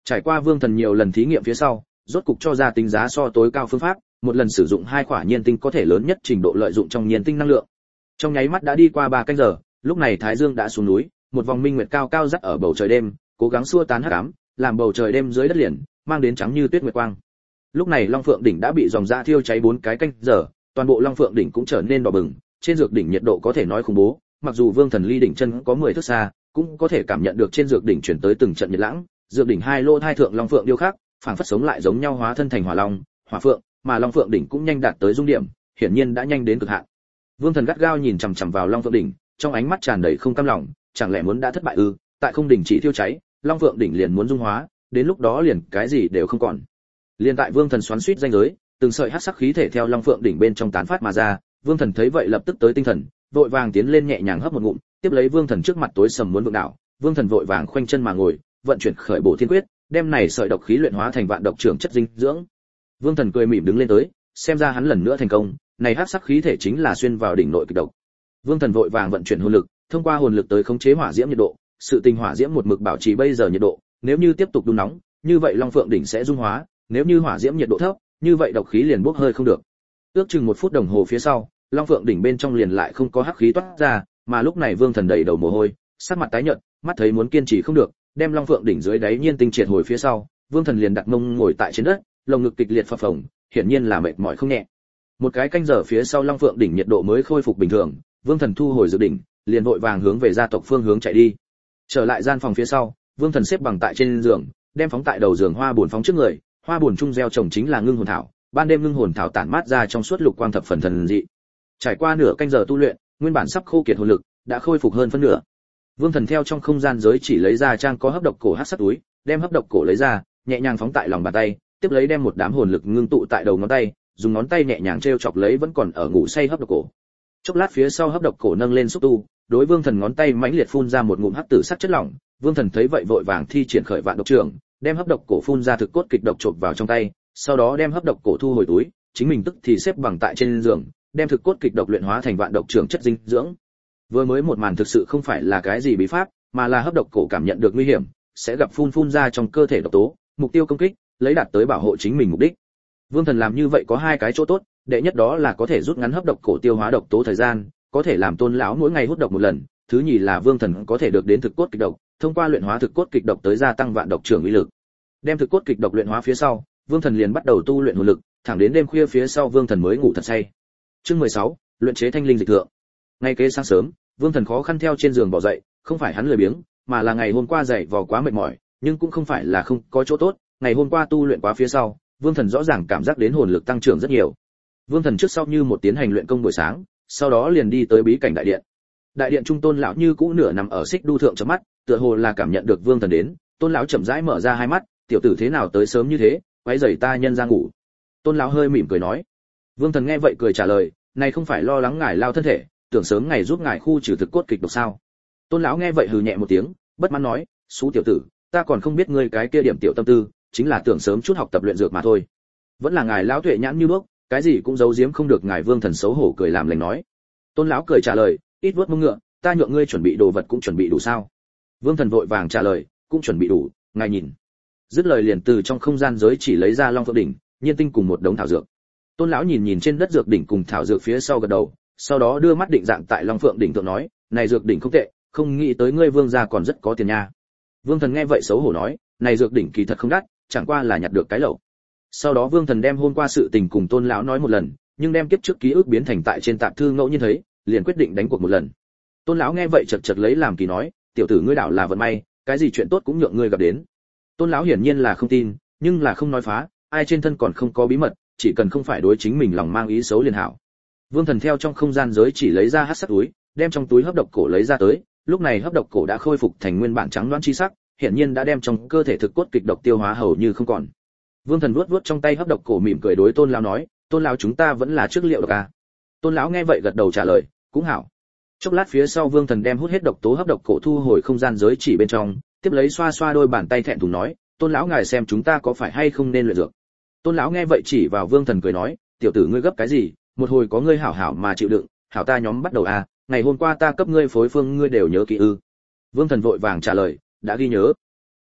Trải qua Vương Thần nhiều lần thí nghiệm phía sau, rốt cục cho ra tính giá so tối cao phương pháp, một lần sử dụng 2 quả nhiên tinh có thể lớn nhất trình độ lợi dụng trong nhiên tinh năng lượng. Trong nháy mắt đã đi qua 3 canh giờ, lúc này Thái Dương đã xuống núi, một vòng minh nguyệt cao cao dắt ở bầu trời đêm, cố gắng xua tán hắc ám, làm bầu trời đêm dưới đất liền mang đến trắng như tuyết nguyệt quang. Lúc này Long Phượng đỉnh đã bị dòng dã thiêu cháy 4 cái canh giờ, toàn bộ Long Phượng đỉnh cũng trở nên đỏ bừng, trên dược đỉnh nhiệt độ có thể nói khủng bố, mặc dù Vương Thần ly đỉnh chân có 10 thước xa, cũng có thể cảm nhận được trên dược đỉnh chuyển tới từng trận nhiệt lãng. Dược đỉnh 2 lô thai thượng Long Phượng điêu khắc, phảng phất sống lại giống nhau hóa thân thành hỏa long, hỏa phượng, mà Long Phượng đỉnh cũng nhanh đạt tới dung điểm, hiển nhiên đã nhanh đến cực hạn. Vương Thần gắt gao nhìn chằm chằm vào Long Phượng đỉnh, trong ánh mắt tràn đầy không cam lòng, chẳng lẽ muốn đã thất bại ư? Tại không đỉnh chỉ thiêu cháy, Long Phượng đỉnh liền muốn dung hóa, đến lúc đó liền cái gì đều không còn. Liên tại Vương Thần xoắn xuýt danh giới, từng sợi hắc sắc khí thể theo Long Phượng đỉnh bên trong tán phát mà ra, Vương Thần thấy vậy lập tức tới tinh thần, vội vàng tiến lên nhẹ nhàng hấp một ngụm, tiếp lấy Vương Thần trước mặt tối sầm muốn vượng đảo, Vương Thần vội vàng khoanh chân mà ngồi, vận chuyển khởi bổ thiên quyết, đem này sợi độc khí luyện hóa thành vạn độc trưởng chất dinh dưỡng. Vương Thần cười mỉm đứng lên tới, xem ra hắn lần nữa thành công, này hắc sắc khí thể chính là xuyên vào đỉnh nội kịch độc. Vương Thần vội vàng vận chuyển hồn lực, thông qua hồn lực tới khống chế hỏa diễm nhiệt độ, sự tình hỏa diễm một mực bảo trì bây giờ nhiệt độ, nếu như tiếp tục đun nóng, như vậy Long Phượng đỉnh sẽ dung hóa, nếu như hỏa diễm nhiệt độ thấp, như vậy độc khí liền bốc hơi không được. Ước chừng 1 phút đồng hồ phía sau, Long Phượng đỉnh bên trong liền lại không có hắc khí toát ra, mà lúc này Vương Thần đầy đầu mồ hôi, sắc mặt tái nhợt, mắt thấy muốn kiên trì không được, đem Long Phượng đỉnh dưới đáy nhiên tinh triệt hồi phía sau, Vương Thần liền đặt mông ngồi tại trên đất, lồng ngực kịch liệt phập phồng, hiển nhiên là mệt mỏi không nhẹ. Một cái canh giờ phía sau Long Phượng đỉnh nhiệt độ mới khôi phục bình thường, Vương Thần thu hồi dự đỉnh, liền vội vàng hướng về gia tộc phương hướng chạy đi. Trở lại gian phòng phía sau, Vương Thần xếp bằng tại trên giường, đem phóng tại đầu giường hoa buồn phóng trước người, hoa buồn trung gieo trồng chính là ngưng hồn thảo, ban đêm ngưng hồn thảo tản mát ra trong suốt lục quang thập phần thần dị. Trải qua nửa canh giờ tu luyện, nguyên bản sắp khô kiệt hồn lực đã khôi phục hơn phân nửa. Vương Thần theo trong không gian giới chỉ lấy ra trang có hấp độc cổ hắc sắt túi, đem hấp độc cổ lấy ra, nhẹ nhàng phóng tại lòng bàn tay, tiếp lấy đem một đám hồn lực ngưng tụ tại đầu ngón tay, dùng ngón tay nhẹ nhàng treo chọc lấy vẫn còn ở ngủ say hấp độc cổ. Chốc lát phía sau hấp độc cổ nâng lên xúc tu, đối Vương Thần ngón tay mãnh liệt phun ra một ngụm hắc tử sắc chất lỏng, Vương Thần thấy vậy vội vàng thi triển khởi vạn độc trưởng, đem hấp độc cổ phun ra thực cốt kịch độc chộp vào trong tay, sau đó đem hấp độc cổ thu hồi túi, chính mình tức thì xếp bằng tại trên giường, đem thực cốt kịch độc luyện hóa thành vạn độc trưởng chất dinh dưỡng. Vừa mới một màn thực sự không phải là cái gì bí pháp, mà là hấp độc cổ cảm nhận được nguy hiểm, sẽ gặp phun ra trong cơ thể độc tố, mục tiêu công kích, lấy đạt tới bảo hộ chính mình mục đích. Vương Thần làm như vậy có 2 cái chỗ tốt, đệ nhất đó là có thể rút ngắn hấp độc cổ tiêu hóa độc tố thời gian, có thể làm Tôn lão mỗi ngày hút độc một lần, thứ nhì là Vương Thần có thể được đến thực cốt kịch độc, thông qua luyện hóa thực cốt kịch độc tới gia tăng vạn độc trưởng uy lực. Đem thực cốt kịch độc luyện hóa phía sau, Vương Thần liền bắt đầu tu luyện hồn lực, thẳng đến đêm khuya phía sau Vương Thần mới ngủ thật say. Chương 16, luyện chế thanh linh dịch thượng. Ngay kế sáng sớm, Vương Thần khó khăn theo trên giường bò dậy, không phải hắn lười biếng, mà là ngày hôm qua dậy vò quá mệt mỏi, nhưng cũng không phải là không có chỗ tốt, ngày hôm qua tu luyện quá phía sau, Vương Thần rõ ràng cảm giác đến hồn lực tăng trưởng rất nhiều. Vương Thần trước sau như một tiến hành luyện công buổi sáng, sau đó liền đi tới bí cảnh đại điện. Đại điện trung Tôn lão như cũ nửa nằm ở xích đu thượng chớp mắt, tựa hồ là cảm nhận được Vương Thần đến, Tôn lão chậm rãi mở ra 2 mắt, tiểu tử thế nào tới sớm như thế, quấy rầy ta nhân ra ngủ. Tôn lão hơi mỉm cười nói. Vương Thần nghe vậy cười trả lời, này không phải lo lắng ngài lao thân thể, tưởng sớm ngày giúp ngài khu trừ thực cốt kịch độc sao? Tôn lão nghe vậy hừ nhẹ một tiếng, bất mãn nói, "Sú tiểu tử, ta còn không biết ngươi cái kia điểm tiểu tâm tư, chính là tưởng sớm chút học tập luyện dược mà thôi. Vẫn là ngài lão tuệ nhãn như đuốc, cái gì cũng giấu giếm không được." Ngài Vương Thần xấu hổ cười làm lành nói. Tôn lão cười trả lời, "Ít vuốt mông ngựa, ta nhượng ngươi chuẩn bị đồ vật cũng chuẩn bị đủ sao?" Vương Thần vội vàng trả lời, "Cũng chuẩn bị đủ, ngài nhìn." Dứt lời liền từ trong không gian giới chỉ lấy ra Long Phượng đỉnh, nhiên tinh cùng một đống thảo dược. Tôn lão nhìn trên đất dược đỉnh cùng thảo dược phía sau gật đầu, sau đó đưa mắt định dạng tại Long Phượng đỉnh thượng nói, "Này dược đỉnh không tệ, không nghĩ tới ngươi Vương gia còn rất có tiền nha." Vương Thần nghe vậy xấu hổ nói, "Này dược đỉnh kỳ thật không đắt, chẳng qua là nhặt được cái lẩu." Sau đó Vương Thần đem hôm qua sự tình cùng Tôn lão nói một lần, nhưng đem kiếp trước ký ức biến thành tại trên tạp thư ngẫu nhiên thấy, liền quyết định đánh cuộc một lần. Tôn lão nghe vậy chật chật lấy làm kỳ nói, "Tiểu tử ngươi đảo là vận may, cái gì chuyện tốt cũng nhượng ngươi gặp đến." Tôn lão hiển nhiên là không tin, nhưng là không nói phá, ai trên thân còn không có bí mật, chỉ cần không phải đối chính mình lòng mang ý xấu liền hảo. Vương Thần theo trong không gian giới chỉ lấy ra hắc sắc túi, đem trong túi hấp độc cổ lấy ra tới, lúc này hấp độc cổ đã khôi phục thành nguyên bản trắng loãng chi sắc, hiển nhiên đã đem trong cơ thể thực cốt kịch độc tiêu hóa hầu như không còn. Vương Thần vuốt vuốt trong tay hấp độc cổ mỉm cười đối Tôn lão nói, "Tôn lão chúng ta vẫn là trước liệu độc à?" Tôn lão nghe vậy gật đầu trả lời, "Cũng hảo." Chốc lát phía sau Vương Thần đem hút hết độc tố hấp độc cổ thu hồi không gian giới chỉ bên trong, tiếp lấy xoa xoa đôi bàn tay thẹn thùng nói, "Tôn lão ngài xem chúng ta có phải hay không nên luyện dược." Tôn lão nghe vậy chỉ vào Vương Thần cười nói, "Tiểu tử ngươi gấp cái gì, một hồi có ngươi hảo hảo mà chịu đựng, hảo ta nhóm bắt đầu à, ngày hôm qua ta cấp ngươi phối phương ngươi đều nhớ kỹ ư?" Vương Thần vội vàng trả lời, "Đã ghi nhớ."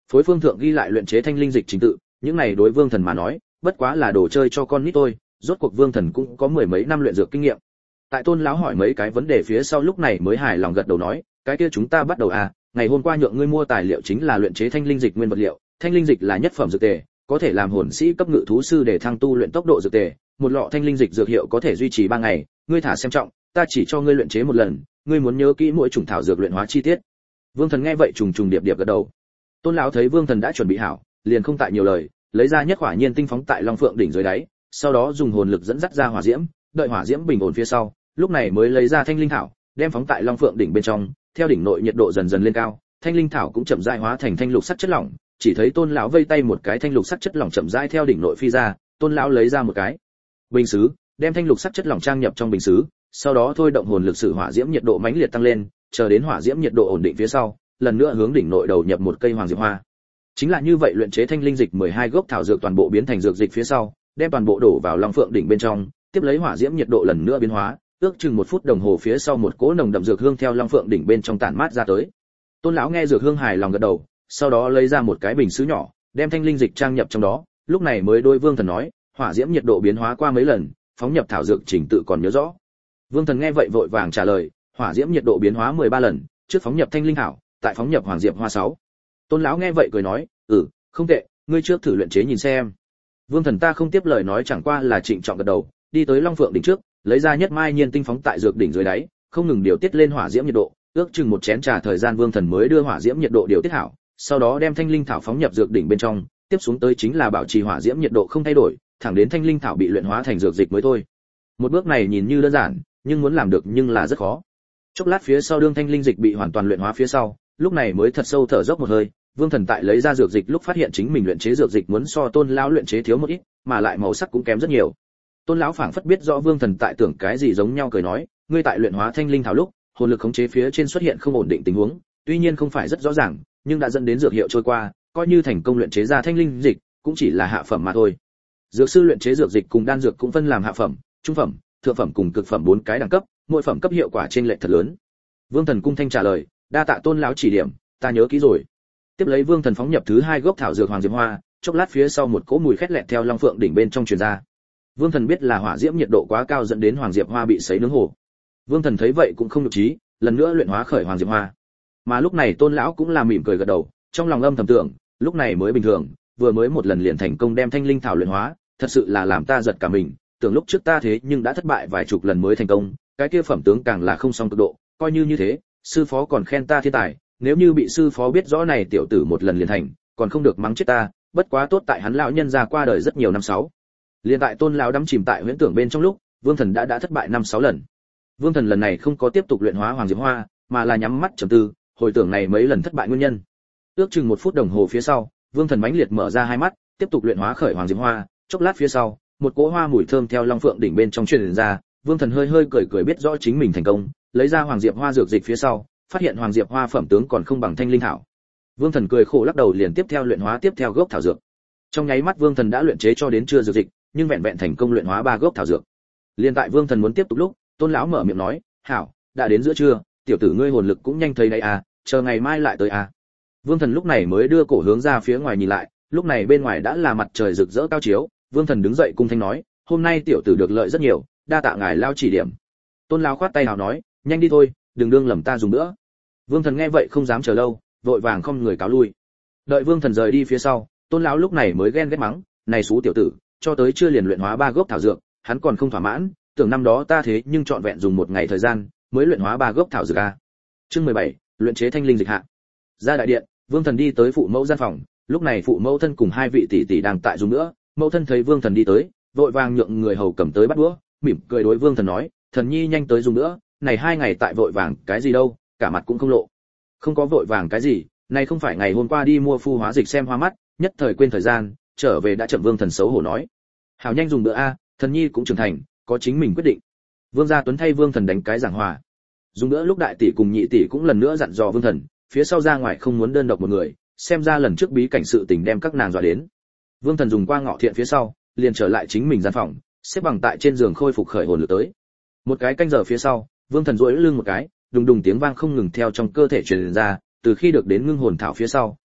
Phối phương thượng ghi lại luyện chế thanh linh dịch trình tự, những này đối Vương Thần mà nói, bất quá là đồ chơi cho con nít thôi, rốt cuộc Vương Thần cũng có mười mấy năm luyện dược kinh nghiệm. Tại Tôn lão hỏi mấy cái vấn đề phía sau lúc này mới hài lòng gật đầu nói, cái kia chúng ta bắt đầu à, ngày hôm qua nhượng ngươi mua tài liệu chính là luyện chế thanh linh dịch nguyên vật liệu, thanh linh dịch là nhất phẩm dược tề, có thể làm hồn sĩ cấp ngự thú sư để thăng tu luyện tốc độ dược tề, một lọ thanh linh dịch dược hiệu có thể duy trì 3 ngày, ngươi thả xem trọng, ta chỉ cho ngươi luyện chế một lần, ngươi muốn nhớ kỹ mỗi chủng thảo dược luyện hóa chi tiết. Vương Thần nghe vậy trùng trùng điệp điệp gật đầu. Tôn lão thấy Vương Thần đã chuẩn bị hảo, liền không tại nhiều lời, lấy ra nhất hỏa nhiên tinh phóng tại Long Phượng đỉnh dưới đáy, sau đó dùng hồn lực dẫn dắt ra hỏa diễm, đợi hỏa diễm bình ổn phía sau, lúc này mới lấy ra thanh linh thảo, đem phóng tại Long Phượng đỉnh bên trong, theo đỉnh nội nhiệt độ dần dần lên cao, thanh linh thảo cũng chậm rãi hóa thành thanh lục sắc chất lỏng, chỉ thấy Tôn lão vây tay một cái thanh lục sắc chất lỏng chậm rãi theo đỉnh nội phi ra, Tôn lão lấy ra một cái bình sứ, đem thanh lục sắc chất lỏng trang nhập trong bình sứ, sau đó thôi động hồn lực sử hỏa diễm nhiệt độ mãnh liệt tăng lên, chờ đến hỏa diễm nhiệt độ ổn định phía sau, lần nữa hướng đỉnh nội đầu nhập một cây hoàng diệp hoa. Chính là như vậy luyện chế thanh linh dịch 12 gốc thảo dược toàn bộ biến thành dược dịch phía sau, đem toàn bộ đổ vào Long Phượng đỉnh bên trong, tiếp lấy hỏa diễm nhiệt độ lần nữa biến hóa, ước chừng 1 phút đồng hồ phía sau một cỗ nồng đậm dược hương theo Long Phượng đỉnh bên trong tản mát ra tới. Tôn lão nghe dược hương hài lòng gật đầu, sau đó lấy ra một cái bình sứ nhỏ, đem thanh linh dịch trang nhập trong đó, lúc này mới đối Vương Thần nói, hỏa diễm nhiệt độ biến hóa qua mấy lần, phóng nhập thảo dược trình tự còn nhớ rõ. Vương Thần nghe vậy vội vàng trả lời, hỏa diễm nhiệt độ biến hóa 13 lần, trước phóng nhập thanh linh thảo, tại phóng nhập hoàng diệp hoa 6. Tôn lão nghe vậy cười nói, không tệ, ngươi trước thử luyện chế nhìn xem. Vương Thần ta không tiếp lời nói, chẳng qua là trịnh trọng gật đầu, đi tới Long Phượng đỉnh trước, lấy ra nhất mai nhiên tinh phóng tại dược đỉnh dưới đáy, không ngừng điều tiết lên hỏa diễm nhiệt độ, ước chừng một chén trà thời gian Vương Thần mới đưa hỏa diễm nhiệt độ điều tiết hảo, sau đó đem thanh linh thảo phóng nhập dược đỉnh bên trong, tiếp xuống tới chính là bảo trì hỏa diễm nhiệt độ không thay đổi, thẳng đến thanh linh thảo bị luyện hóa thành dược dịch mới thôi. Một bước này nhìn như đơn giản, nhưng muốn làm được nhưng là rất khó. Chốc lát phía sau đương thanh linh dịch bị hoàn toàn luyện hóa phía sau, lúc này mới thật sâu thở dốc một hơi, Vương Thần tại lấy ra dược dịch lúc phát hiện chính mình luyện chế dược dịch muốn so Tôn lão luyện chế thiếu một ít, mà lại màu sắc cũng kém rất nhiều. Tôn lão phảng phất biết rõ Vương Thần tại tưởng cái gì giống nhau cười nói, ngươi tại luyện hóa thanh linh thảo lúc, hồn lực khống chế phía trên xuất hiện không ổn định tình huống, tuy nhiên không phải rất rõ ràng, nhưng đã dẫn đến dược hiệu trôi qua, coi như thành công luyện chế ra thanh linh dịch, cũng chỉ là hạ phẩm mà thôi. Dược sư luyện chế dược dịch cùng đan dược cũng phân làm hạ phẩm, trung phẩm, thượng phẩm cùng cực phẩm 4 cái đẳng cấp, mỗi phẩm cấp hiệu quả trên lệch thật lớn. Vương Thần cung thanh trả lời, đa tạ Tôn lão chỉ điểm, ta nhớ kỹ rồi. Tiếp lấy Vương Thần phóng nhập thứ 2 gốc thảo dược hoàng diệp hoa, chốc lát phía sau một cỗ mùi khét lẹt theo Long Phượng đỉnh bên trong truyền ra. Vương Thần biết là hỏa diễm nhiệt độ quá cao dẫn đến hoàng diệp hoa bị sấy nướng hồ. Vương Thần thấy vậy cũng không nhục trí, lần nữa luyện hóa khởi hoàng diệp hoa. Mà lúc này Tôn lão cũng là mỉm cười gật đầu, trong lòng âm thầm tưởng, lúc này mới bình thường, vừa mới một lần liền thành công đem thanh linh thảo luyện hóa, thật sự là làm ta giật cả mình, tưởng lúc trước ta thế nhưng đã thất bại vài chục lần mới thành công, cái kia phẩm tướng càng là không song cực độ, coi như thế, sư phó còn khen ta thiên tài, nếu như bị sư phó biết rõ này tiểu tử một lần liền thành, còn không được mắng chết ta, bất quá tốt tại hắn lão nhân già qua đời rất nhiều năm 6. Liên tại Tôn lão đắm chìm tại huyễn tưởng bên trong lúc, Vương Thần đã thất bại 5-6 lần. Vương Thần lần này không có tiếp tục luyện hóa hoàng diệp hoa, mà là nhắm mắt trầm tư, hồi tưởng này mấy lần thất bại nguyên nhân. Ước chừng 1 phút đồng hồ phía sau, Vương Thần mãnh liệt mở ra hai mắt, tiếp tục luyện hóa khởi hoàng diệp hoa, chốc lát phía sau, một cỗ hoa mùi thơm theo Long Phượng đỉnh bên trong truyền ra, Vương Thần hơi cười biết rõ chính mình thành công, lấy ra hoàng diệp hoa dược dịch phía sau, phát hiện hoàng diệp hoa phẩm tướng còn không bằng thanh linh thảo. Vương Thần cười khổ lắc đầu liền tiếp theo luyện hóa tiếp theo gốc thảo dược. Trong nháy mắt Vương Thần đã luyện chế cho đến chưa dược dịch, nhưng vẹn vẹn thành công luyện hóa 3 gốc thảo dược. Liên tại Vương Thần muốn tiếp tục lúc, Tôn lão mở miệng nói, "Hảo, đã đến giữa trưa, tiểu tử ngươi hồn lực cũng nhanh thấy đấy à, chờ ngày mai lại tới à." Vương Thần lúc này mới đưa cổ hướng ra phía ngoài nhìn lại, lúc này bên ngoài đã là mặt trời rực rỡ cao chiếu, Vương Thần đứng dậy cung thanh nói, "Hôm nay tiểu tử được lợi rất nhiều, đa tạ ngài lao chỉ điểm." Tôn lão khoát tay hào nói, "Nhanh đi thôi, đừng đương lầm ta dùng nữa." Vương Thần nghe vậy không dám chờ lâu, vội vàng không người cáo lui. Đợi Vương Thần rời đi phía sau, Tôn lão lúc này mới ghen ghét mắng, "Này xú tiểu tử, cho tới chưa liền luyện hóa 3 gốc thảo dược, hắn còn không thỏa mãn, tưởng năm đó ta thế nhưng trọn vẹn dùng 1 ngày thời gian mới luyện hóa 3 gốc thảo dược a." Chương 17, luyện chế thanh linh dịch hạ. Ra đại điện, Vương Thần đi tới phụ mẫu gian phòng, lúc này phụ mẫu thân cùng 2 vị tỷ tỷ đang tại dùng nữa, mẫu thân thấy Vương Thần đi tới, vội vàng nhượng người hầu cầm tới bắt đũa, mỉm cười đối Vương Thần nói, "Thần nhi nhanh tới dùng nữa, này 2 ngày tại vội vàng cái gì đâu, cả mặt cũng không lộ." "Không có vội vàng cái gì, này không phải ngày hôm qua đi mua phu hóa dịch xem hoa mắt, nhất thời quên thời gian, trở về đã chậm." Vương Thần xấu hổ nói. "Hảo nhanh dùng bữa a, thần nhi cũng trưởng thành, có chính mình quyết định." Vương Gia Tuấn thay Vương Thần đánh cái giảng hòa. Dùng bữa lúc đại tỷ cùng nhị tỷ cũng lần nữa dặn dò Vương Thần, phía sau ra ngoài không muốn đơn độc một người, xem ra lần trước bí cảnh sự tình đem các nàng dọa đến. Vương Thần dùng qua ngọ thiện phía sau, liền trở lại chính mình gian phòng, xếp bằng tại trên giường khôi phục khởi hồn lực tới. Một cái canh giờ phía sau, Vương Thần duỗi lưng một cái, đùng đùng tiếng vang không ngừng theo trong cơ thể truyền ra, từ khi được đến ngưng hồn thảo phía sau,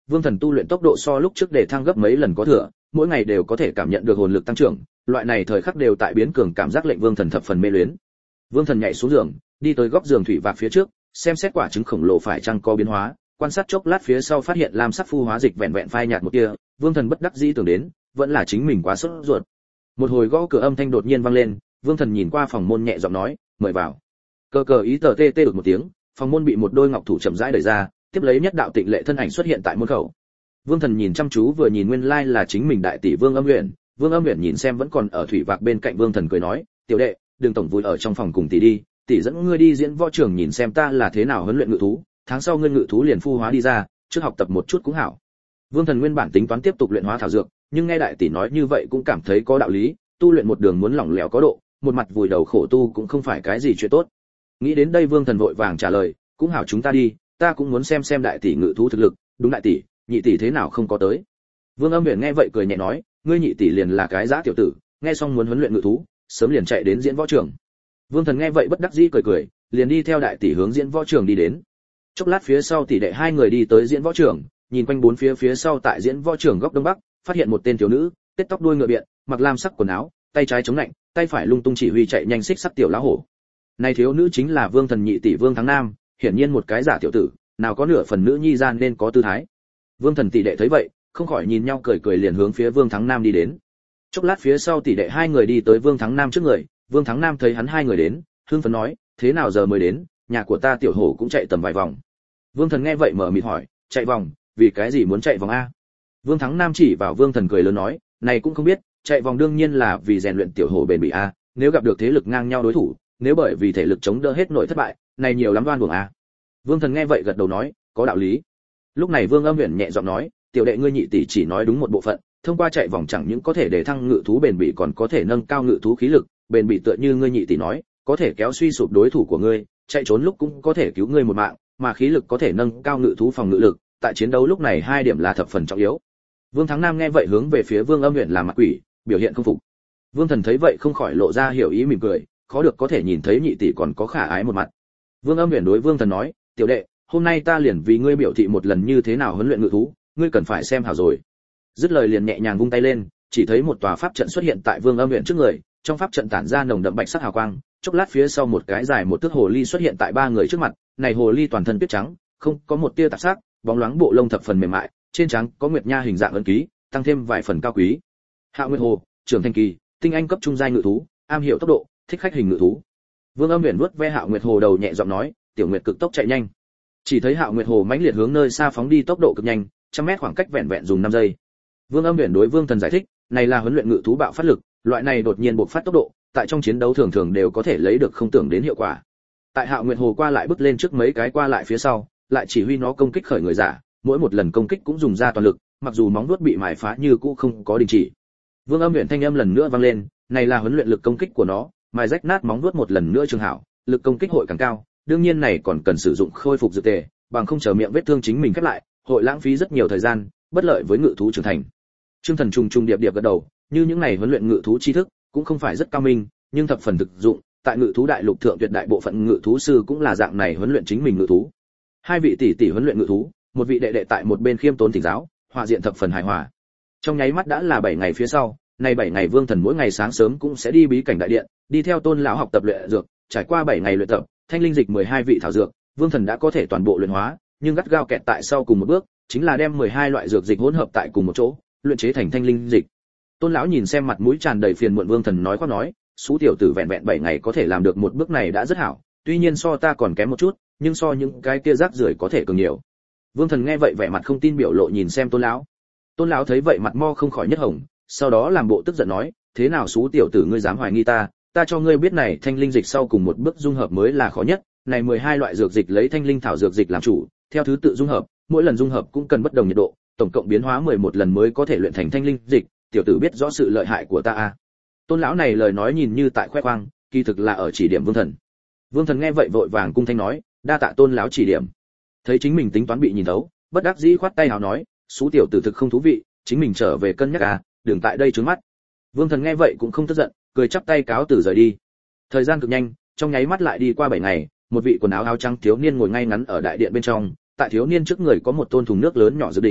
Vương Thần tu luyện tốc độ so lúc trước để thăng gấp mấy lần có thừa, mỗi ngày đều có thể cảm nhận được hồn lực tăng trưởng, loại này thời khắc đều tại biến cường cảm giác lệnh Vương Thần thập phần mê luyến. Vương Thần nhảy xuống giường, đi tới góc giường thủy vạc phía trước, xem xét quả trứng khổng lồ phải chăng có biến hóa, quan sát chốc lát phía sau phát hiện lam sắc phu hóa dịch vẹn vẹn phai nhạt một tia, Vương Thần bất đắc dĩ tưởng đến, vẫn là chính mình quá sốt ruột. Một hồi gõ cửa âm thanh đột nhiên vang lên, Vương Thần nhìn qua phòng môn nhẹ giọng nói, "Mời vào." Cờ cờ ý tờ tê tê được một tiếng, phòng môn bị một đôi ngọc thủ chậm rãi đẩy ra, tiếp lấy nhất đạo tịnh lệ thân ảnh xuất hiện tại môn khẩu. Vương Thần nhìn chăm chú vừa nhìn nguyên lai là chính mình đại tỷ Vương Âm Uyển, Vương Âm Uyển nhìn xem vẫn còn ở thủy vạc bên cạnh Vương Thần cười nói, "Tiểu đệ, đừng tổng vui ở trong phòng cùng tỷ đi, tỷ dẫn ngươi đi diễn võ trường nhìn xem ta là thế nào huấn luyện ngự thú, tháng sau ngươi ngự thú liền phu hóa đi ra, trước học tập một chút cũng hảo." Vương Thần nguyên bản tính toán tiếp tục luyện hóa thảo dược, nhưng nghe đại tỷ nói như vậy cũng cảm thấy có đạo lý, tu luyện một đường muốn lỏng lẻo có độ, một mặt vùi đầu khổ tu cũng không phải cái gì chuyện tốt. Nghĩ đến đây Vương Thần vội vàng trả lời, "Cũng hảo chúng ta đi, ta cũng muốn xem đại tỷ ngự thú thực lực." "Đúng đại tỷ, nhị tỷ thế nào không có tới?" Vương Âm Uyển nghe vậy cười nhẹ nói, "Ngươi nhị tỷ liền là cái dã tiểu tử, nghe xong muốn huấn luyện ngự thú, sớm liền chạy đến diễn võ trường." Vương Thần nghe vậy bất đắc dĩ cười, liền đi theo đại tỷ hướng diễn võ trường đi đến. Chốc lát phía sau tỷ đệ hai người đi tới diễn võ trường, nhìn quanh bốn phía sau tại diễn võ trường góc đông bắc, phát hiện một tên thiếu nữ, tết tóc đuôi ngựa biện, mặc lam sắc quần áo, tay trái chống lạnh, tay phải lung tung chỉ huy chạy nhanh xích sắc tiểu lá hổ. Này thiếu nữ chính là Vương Thần nhị tỷ Vương Thắng Nam, hiển nhiên một cái giả tiểu tử, nào có nửa phần nữ nhi gian nên có tư thái. Vương Thần tỷ đệ thấy vậy, không khỏi nhìn nhau cười liền hướng phía Vương Thắng Nam đi đến. Chốc lát phía sau tỷ đệ hai người đi tới Vương Thắng Nam trước người, Vương Thắng Nam thấy hắn hai người đến, hưng phấn nói, "Thế nào giờ mới đến, nhà của ta tiểu hổ cũng chạy tầm vài vòng." Vương Thần nghe vậy mở miệng hỏi, "Chạy vòng, vì cái gì muốn chạy vòng a?" Vương Thắng Nam chỉ vào Vương Thần cười lớn nói, "Này cũng không biết, chạy vòng đương nhiên là vì rèn luyện tiểu hổ bền bỉ a, nếu gặp được thế lực ngang nhau đối thủ, nếu bởi vì thể lực chống đỡ hết nổi thất bại, này nhiều lắm đoan buồng a." Vương Thần nghe vậy gật đầu nói, "Có đạo lý." Lúc này Vương Âm Uyển nhẹ giọng nói, "Tiểu đệ ngươi nhị tỷ chỉ nói đúng một bộ phận, thông qua chạy vòng chẳng những có thể để thăng ngự thú bền bỉ còn có thể nâng cao ngự thú khí lực, bền bỉ tựa như ngươi nhị tỷ nói, có thể kéo suy sụp đối thủ của ngươi, chạy trốn lúc cũng có thể cứu ngươi một mạng, mà khí lực có thể nâng cao ngự thú phòng ngự lực, tại chiến đấu lúc này hai điểm là thập phần trọng yếu." Vương Thắng Nam nghe vậy hướng về phía Vương Âm Uyển làm mặt quỷ, biểu hiện không phục. Vương Thần thấy vậy không khỏi lộ ra hiểu ý mỉm cười, khó được có thể nhìn thấy nhị tỷ còn có khả ái một mặt. Vương Âm Uyển đối Vương Thần nói, "Tiểu đệ, hôm nay ta liền vì ngươi biểu thị một lần như thế nào huấn luyện ngự thú, ngươi cần phải xem hảo rồi." Dứt lời liền nhẹ nhàng vung tay lên, chỉ thấy một tòa pháp trận xuất hiện tại Vương Âm Uyển trước người, trong pháp trận tản ra nồng đậm bạch sắc hào quang, chốc lát phía sau một cái dài một thước hồ ly xuất hiện tại ba người trước mặt, này hồ ly toàn thân tuyết trắng, không có một tia tạp sắc, bóng loáng bộ lông thập phần mềm mại, trên trán có nguyệt nha hình dạng ấn ký, tăng thêm vài phần cao quý. Hạo Nguyệt Hồ, trưởng thành kỳ, tinh anh cấp trung giai ngự thú, am hiểu tốc độ, thích khách hình ngự thú. Vương Âm Uyển vuốt ve Hạo Nguyệt Hồ đầu nhẹ giọng nói, "Tiểu Nguyệt cực tốc chạy nhanh." Chỉ thấy Hạo Nguyệt Hồ mãnh liệt hướng nơi xa phóng đi tốc độ cực nhanh, trăm mét khoảng cách vẹn vẹn dùng 5 giây. Vương Âm Uyển đối Vương Thần giải thích, này là huấn luyện ngự thú bạo phát lực, loại này đột nhiên bộc phát tốc độ, tại trong chiến đấu thường đều có thể lấy được không tưởng đến hiệu quả. Tại Hạo Nguyệt Hồ qua lại bước lên trước mấy cái qua lại phía sau, lại chỉ huy nó công kích khởi người giả, mỗi một lần công kích cũng dùng ra toàn lực, mặc dù móng vuốt bị mài phá như cũ không có đình chỉ. Vương Âm Uyển thanh âm lần nữa vang lên, này là huấn luyện lực công kích của nó, mài rách nát móng vuốt một lần nữa trường hảo, lực công kích hội càng cao, đương nhiên này còn cần sử dụng khôi phục dược tề, bằng không chờ miệng vết thương chính mình khép lại, hội lãng phí rất nhiều thời gian, bất lợi với ngự thú trưởng thành. Trương Thần trùng điệp gật đầu, như những này huấn luyện ngự thú tri thức, cũng không phải rất cao minh, nhưng thập phần thực dụng, tại ngự thú đại lục thượng tuyệt đại bộ phận ngự thú sư cũng là dạng này huấn luyện chính mình ngự thú. Hai vị tỷ tỷ huấn luyện ngự thú, một vị đệ đệ tại một bên khiêm tốn thỉnh giáo, hòa diện thập phần hài hòa. Trong nháy mắt đã là 7 ngày phía sau, nay 7 ngày Vương Thần mỗi ngày sáng sớm cũng sẽ đi bí cảnh đại điện, đi theo Tôn lão học tập luyện dược, trải qua 7 ngày luyện tập, thanh linh dịch 12 vị thảo dược, Vương Thần đã có thể toàn bộ luyện hóa, nhưng gắt gao kẹt tại sau cùng một bước, chính là đem 12 loại dược dịch hỗn hợp tại cùng một chỗ, luyện chế thành thanh linh dịch. Tôn lão nhìn xem mặt mũi tràn đầy phiền muộn Vương Thần nói khoác nói, "Sú tiểu tử vẹn vẹn 7 ngày có thể làm được một bước này đã rất hảo, tuy nhiên so ta còn kém một chút, nhưng so những cái kia rác rưởi có thể cường nhiều." Vương Thần nghe vậy vẻ mặt không tin biểu lộ nhìn xem Tôn lão. Tôn lão thấy vậy mặt mo không khỏi nhất hồng, sau đó làm bộ tức giận nói, "Thế nào Sú tiểu tử ngươi dám hoài nghi ta, ta cho ngươi biết này thanh linh dịch sau cùng một bước dung hợp mới là khó nhất, này 12 loại dược dịch lấy thanh linh thảo dược dịch làm chủ, theo thứ tự dung hợp, mỗi lần dung hợp cũng cần bất đồng nhiệt độ, tổng cộng biến hóa 11 lần mới có thể luyện thành thanh linh dịch, tiểu tử biết rõ sự lợi hại của ta à?" Tôn lão này lời nói nhìn như tại khoe khoang, kỳ thực là ở chỉ điểm Vương Thần. Vương Thần nghe vậy vội vàng cung thanh nói, "Đa tạ Tôn lão chỉ điểm." Thấy chính mình tính toán bị nhìn thấu, bất đắc dĩ khoát tay hào nói, "Sú tiểu tử thực không thú vị, chính mình trở về cân nhắc à, đừng tại đây trướng mắt." Vương Thần nghe vậy cũng không tức giận, cười chắp tay cáo từ rời đi. Thời gian cực nhanh, trong nháy mắt lại đi qua 7 ngày, một vị quần áo áo trắng thiếu niên ngồi ngay ngắn ở đại điện bên trong, tại thiếu niên trước người có một tôn thùng nước lớn nhỏ dự đỉnh,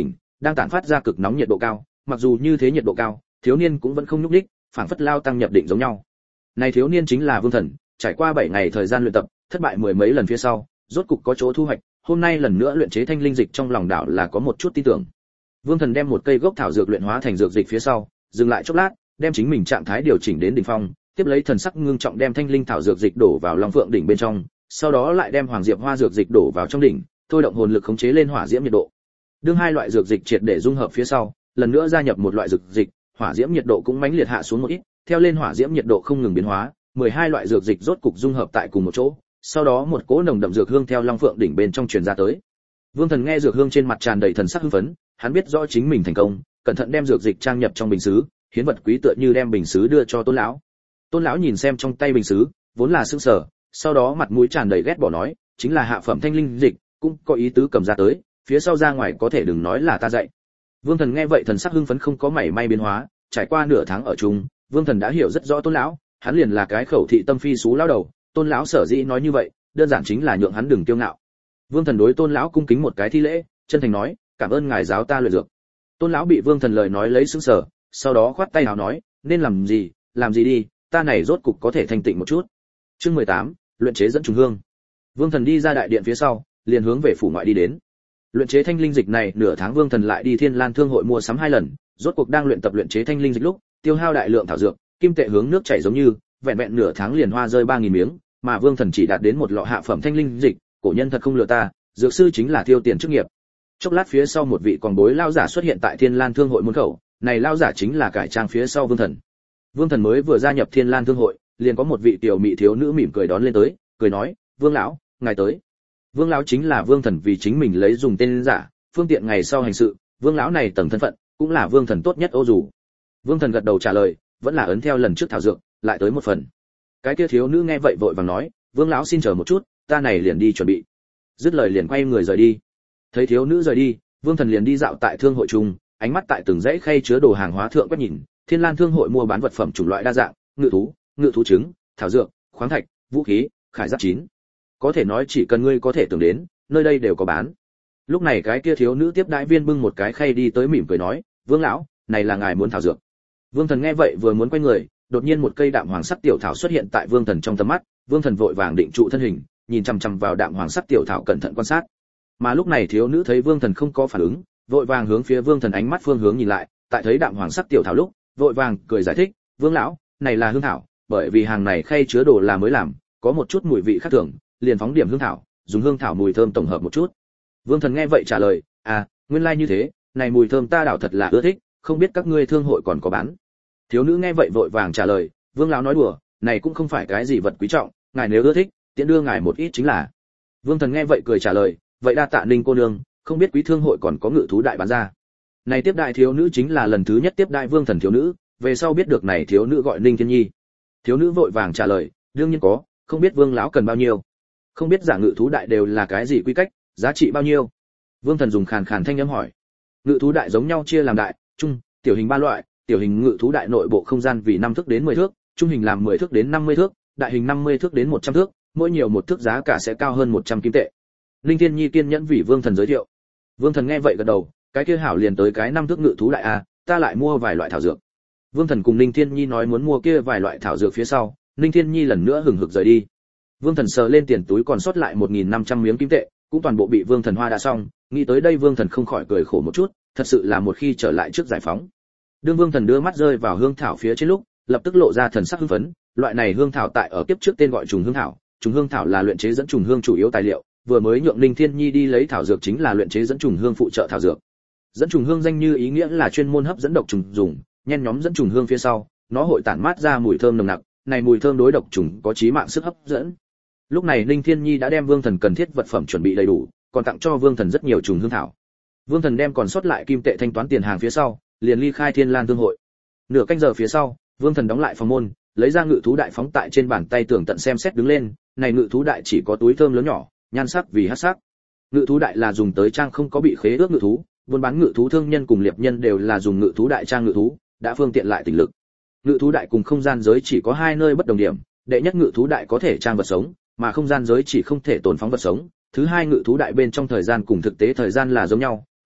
đang tản phát ra cực nóng nhiệt độ cao, mặc dù như thế nhiệt độ cao, thiếu niên cũng vẫn không nhúc nhích, phảng phất lao tăng nhập định giống nhau. Này thiếu niên chính là Vương Thần, trải qua 7 ngày thời gian luyện tập, thất bại mười mấy lần phía sau, rốt cục có chỗ thu hoạch, hôm nay lần nữa luyện chế thanh linh dịch trong lòng đảo là có một chút tin tưởng. Vương Thần đem một cây gốc thảo dược luyện hóa thành dược dịch phía sau, dừng lại chốc lát, đem chính mình trạng thái điều chỉnh đến đỉnh phong, tiếp lấy thần sắc ngưng trọng đem thanh linh thảo dược dịch đổ vào Long Phượng đỉnh bên trong, sau đó lại đem Hoàng Diệp Hoa dược dịch đổ vào trong đỉnh, thôi động hồn lực khống chế lên hỏa diễm nhiệt độ. Đương hai loại dược dịch triệt để dung hợp phía sau, lần nữa gia nhập một loại dược dịch, hỏa diễm nhiệt độ cũng mãnh liệt hạ xuống một ít, theo lên hỏa diễm nhiệt độ không ngừng biến hóa, 12 loại dược dịch rốt cục dung hợp tại cùng một chỗ, sau đó một cỗ nồng đậm dược hương theo Long Phượng đỉnh bên trong truyền ra tới. Vương Thần nghe dược hương trên mặt tràn đầy thần sắc hưng phấn, hắn biết rõ chính mình thành công, cẩn thận đem dược dịch trang nhập trong bình sứ, hiến vật quý tựa như đem bình sứ đưa cho Tôn lão. Tôn lão nhìn xem trong tay bình sứ, vốn là sững sờ, sau đó mặt mũi tràn đầy ghét bỏ nói, chính là hạ phẩm thanh linh dịch, cũng có ý tứ cầm ra tới, phía sau ra ngoài có thể đừng nói là ta dạy. Vương Thần nghe vậy thần sắc hưng phấn không có mảy may biến hóa, trải qua nửa tháng ở chung, Vương Thần đã hiểu rất rõ Tôn lão, hắn liền là cái khẩu thị tâm phi xú lão đầu, Tôn lão sở dĩ nói như vậy, đơn giản chính là nhượng hắn đừng kiêu ngạo. Vương Thần đối Tôn lão cung kính một cái thi lễ, chân thành nói, cảm ơn ngài giáo ta luyện dược. Tôn lão bị Vương Thần lời nói lấy sững sờ, sau đó khoát tay áo nói, nên làm gì đi, ta này rốt cục có thể thanh tịnh một chút. Chương 18, luyện chế dẫn trùng hương. Vương Thần đi ra đại điện phía sau, liền hướng về phủ ngoại đi đến. Luyện chế thanh linh dịch này nửa tháng Vương Thần lại đi Thiên Lan Thương hội mua sắm 2 lần, rốt cuộc đang luyện tập luyện chế thanh linh dịch lúc, tiêu hao đại lượng thảo dược, kim tệ hướng nước chảy giống như, vẹn vẹn nửa tháng liền hoa rơi 3000 miếng, mà Vương Thần chỉ đạt đến một lọ hạ phẩm thanh linh dịch, cổ nhân thật không lừa ta, dược sư chính là tiêu tiền chức nghiệp. Chốc lát phía sau một vị còn bối lao giả xuất hiện tại Thiên Lan Thương hội môn khẩu, này lao giả chính là cải trang phía sau Vương Thần. Vương Thần mới vừa gia nhập Thiên Lan Thương hội, liền có một vị tiểu mỹ thiếu nữ mỉm cười đón lên tới, cười nói, "Vương lão, ngài tới." Vương lão chính là Vương Thần vì chính mình lấy dùng tên giả, phương tiện ngày sau hành sự, Vương lão này tầng thân phận, cũng là Vương Thần tốt nhất ô dù. Vương Thần gật đầu trả lời, vẫn là ấn theo lần trước thảo dược, lại tới một phần. Cái kia thiếu nữ nghe vậy vội vàng nói, "Vương lão xin chờ một chút, ta này liền đi chuẩn bị." Dứt lời liền quay người rời đi. Thấy thiếu nữ rời đi, Vương Thần liền đi dạo tại thương hội trung, ánh mắt tại từng dãy khay chứa đồ hàng hóa thượng quét nhìn, Thiên Lan Thương hội mua bán vật phẩm chủng loại đa dạng, ngự thú trứng, thảo dược, khoáng thạch, vũ khí, khải giáp chín. Có thể nói chỉ cần ngươi có thể tưởng đến, nơi đây đều có bán. Lúc này cái kia thiếu nữ tiếp đãi viên bưng một cái khay đi tới mỉm cười nói, "Vương lão, này là ngài muốn thảo dược." Vương Thần nghe vậy vừa muốn quay người, đột nhiên một cây đạm hoàng sắc tiểu thảo xuất hiện tại Vương Thần trong tầm mắt, Vương Thần vội vàng định trụ thân hình, nhìn chằm chằm vào đạm hoàng sắc tiểu thảo cẩn thận quan sát. Mà lúc này thiếu nữ thấy Vương Thần không có phản ứng, vội vàng hướng phía Vương Thần ánh mắt phương hướng nhìn lại, tại thấy đạm hoàng sắc tiểu thảo lúc, vội vàng cười giải thích, "Vương lão, này là hương thảo, bởi vì hàng này khay chứa đồ là mới làm, có một chút mùi vị khác thường, liền phóng điểm hương thảo, dùng hương thảo mùi thơm tổng hợp một chút." Vương Thần nghe vậy trả lời, nguyên lai như thế, này mùi thơm ta đảo thật là ưa thích, không biết các ngươi thương hội còn có bán." Thiếu nữ nghe vậy vội vàng trả lời, "Vương lão nói đùa, này cũng không phải cái gì vật quý trọng, ngài nếu ưa thích, tiện đưa ngài một ít chính là." Vương Thần nghe vậy cười trả lời, "Vậy đa tạ Ninh cô nương, không biết quý thương hội còn có ngự thú đại bán ra." Này tiếp đại thiếu nữ chính là lần thứ nhất tiếp đại Vương Thần thiếu nữ, về sau biết được này thiếu nữ gọi Ninh Thiên Nhi. Thiếu nữ vội vàng trả lời, "Đương nhiên có, không biết Vương lão cần bao nhiêu? Không biết giả ngự thú đại đều là cái gì quy cách, giá trị bao nhiêu?" Vương Thần dùng khàn khàn thanh âm hỏi. Ngự thú đại giống nhau chia làm đại, trung, tiểu hình 3 loại, tiểu hình ngự thú đại nội bộ không gian vì 5 thước đến 10 thước, trung hình làm 10 thước đến 50 thước, đại hình 50 thước đến 100 thước, mỗi nhiều một thước giá cả sẽ cao hơn 100 kim tệ. Linh Thiên Nhi kiên nhẫn vì Vương Thần giới thiệu. Vương Thần nghe vậy gật đầu, cái kia hảo liền tới cái 5 thước ngự thú đại a, ta lại mua vài loại thảo dược. Vương Thần cùng Linh Thiên Nhi nói muốn mua kia vài loại thảo dược phía sau, Linh Thiên Nhi lần nữa hừng hực rời đi. Vương Thần sờ lên tiền túi còn sót lại 1500 miếng kim tệ, cũng toàn bộ bị Vương Thần hoa đã xong, nghĩ tới đây Vương Thần không khỏi cười khổ một chút, thật sự là một khi trở lại trước giải phóng. Đương Vương Thần đưa mắt rơi vào hương thảo phía trên lúc, lập tức lộ ra thần sắc hưng phấn, loại này hương thảo tại ở kiếp trước tên gọi trùng hương thảo, trùng hương thảo là luyện chế dẫn trùng hương chủ yếu tài liệu, vừa mới nhượng Linh Thiên Nhi đi lấy thảo dược chính là luyện chế dẫn trùng hương phụ trợ thảo dược. Dẫn trùng hương danh như ý nghĩa là chuyên môn hấp dẫn độc trùng dùng, nhen nhóm dẫn trùng hương phía sau, nó hội tản mát ra mùi thơm nồng nặc, này mùi thơm đối độc trùng có chí mạng sức hấp dẫn. Lúc này Linh Thiên Nhi đã đem Vương Thần cần thiết vật phẩm chuẩn bị đầy đủ, còn tặng cho Vương Thần rất nhiều trùng hương thảo. Vương Thần đem còn sót lại kim tệ thanh toán tiền hàng phía sau, liền ly khai Thiên Lan Thương hội. Nửa canh giờ phía sau, Vương Thần đóng lại phòng môn, lấy ra ngự thú đại phóng tại trên bàn tay tường tận xem xét đứng lên, này ngự thú đại chỉ có túi thơm lớn nhỏ, nhan sắc vì hắc sắc. Ngự thú đại là dùng tới trang không có bị khế ước ngự thú, buôn bán ngự thú thương nhân cùng liệp nhân đều là dùng ngự thú đại trang ngự thú, đã phương tiện lại tình lực. Ngự thú đại cùng không gian giới chỉ có 2 nơi bất đồng điểm, đệ nhất ngự thú đại có thể trang vật sống, mà không gian giới chỉ không thể tồn phóng vật sống. Thứ hai ngự thú đại bên trong thời gian cùng thực tế thời gian là giống nhau,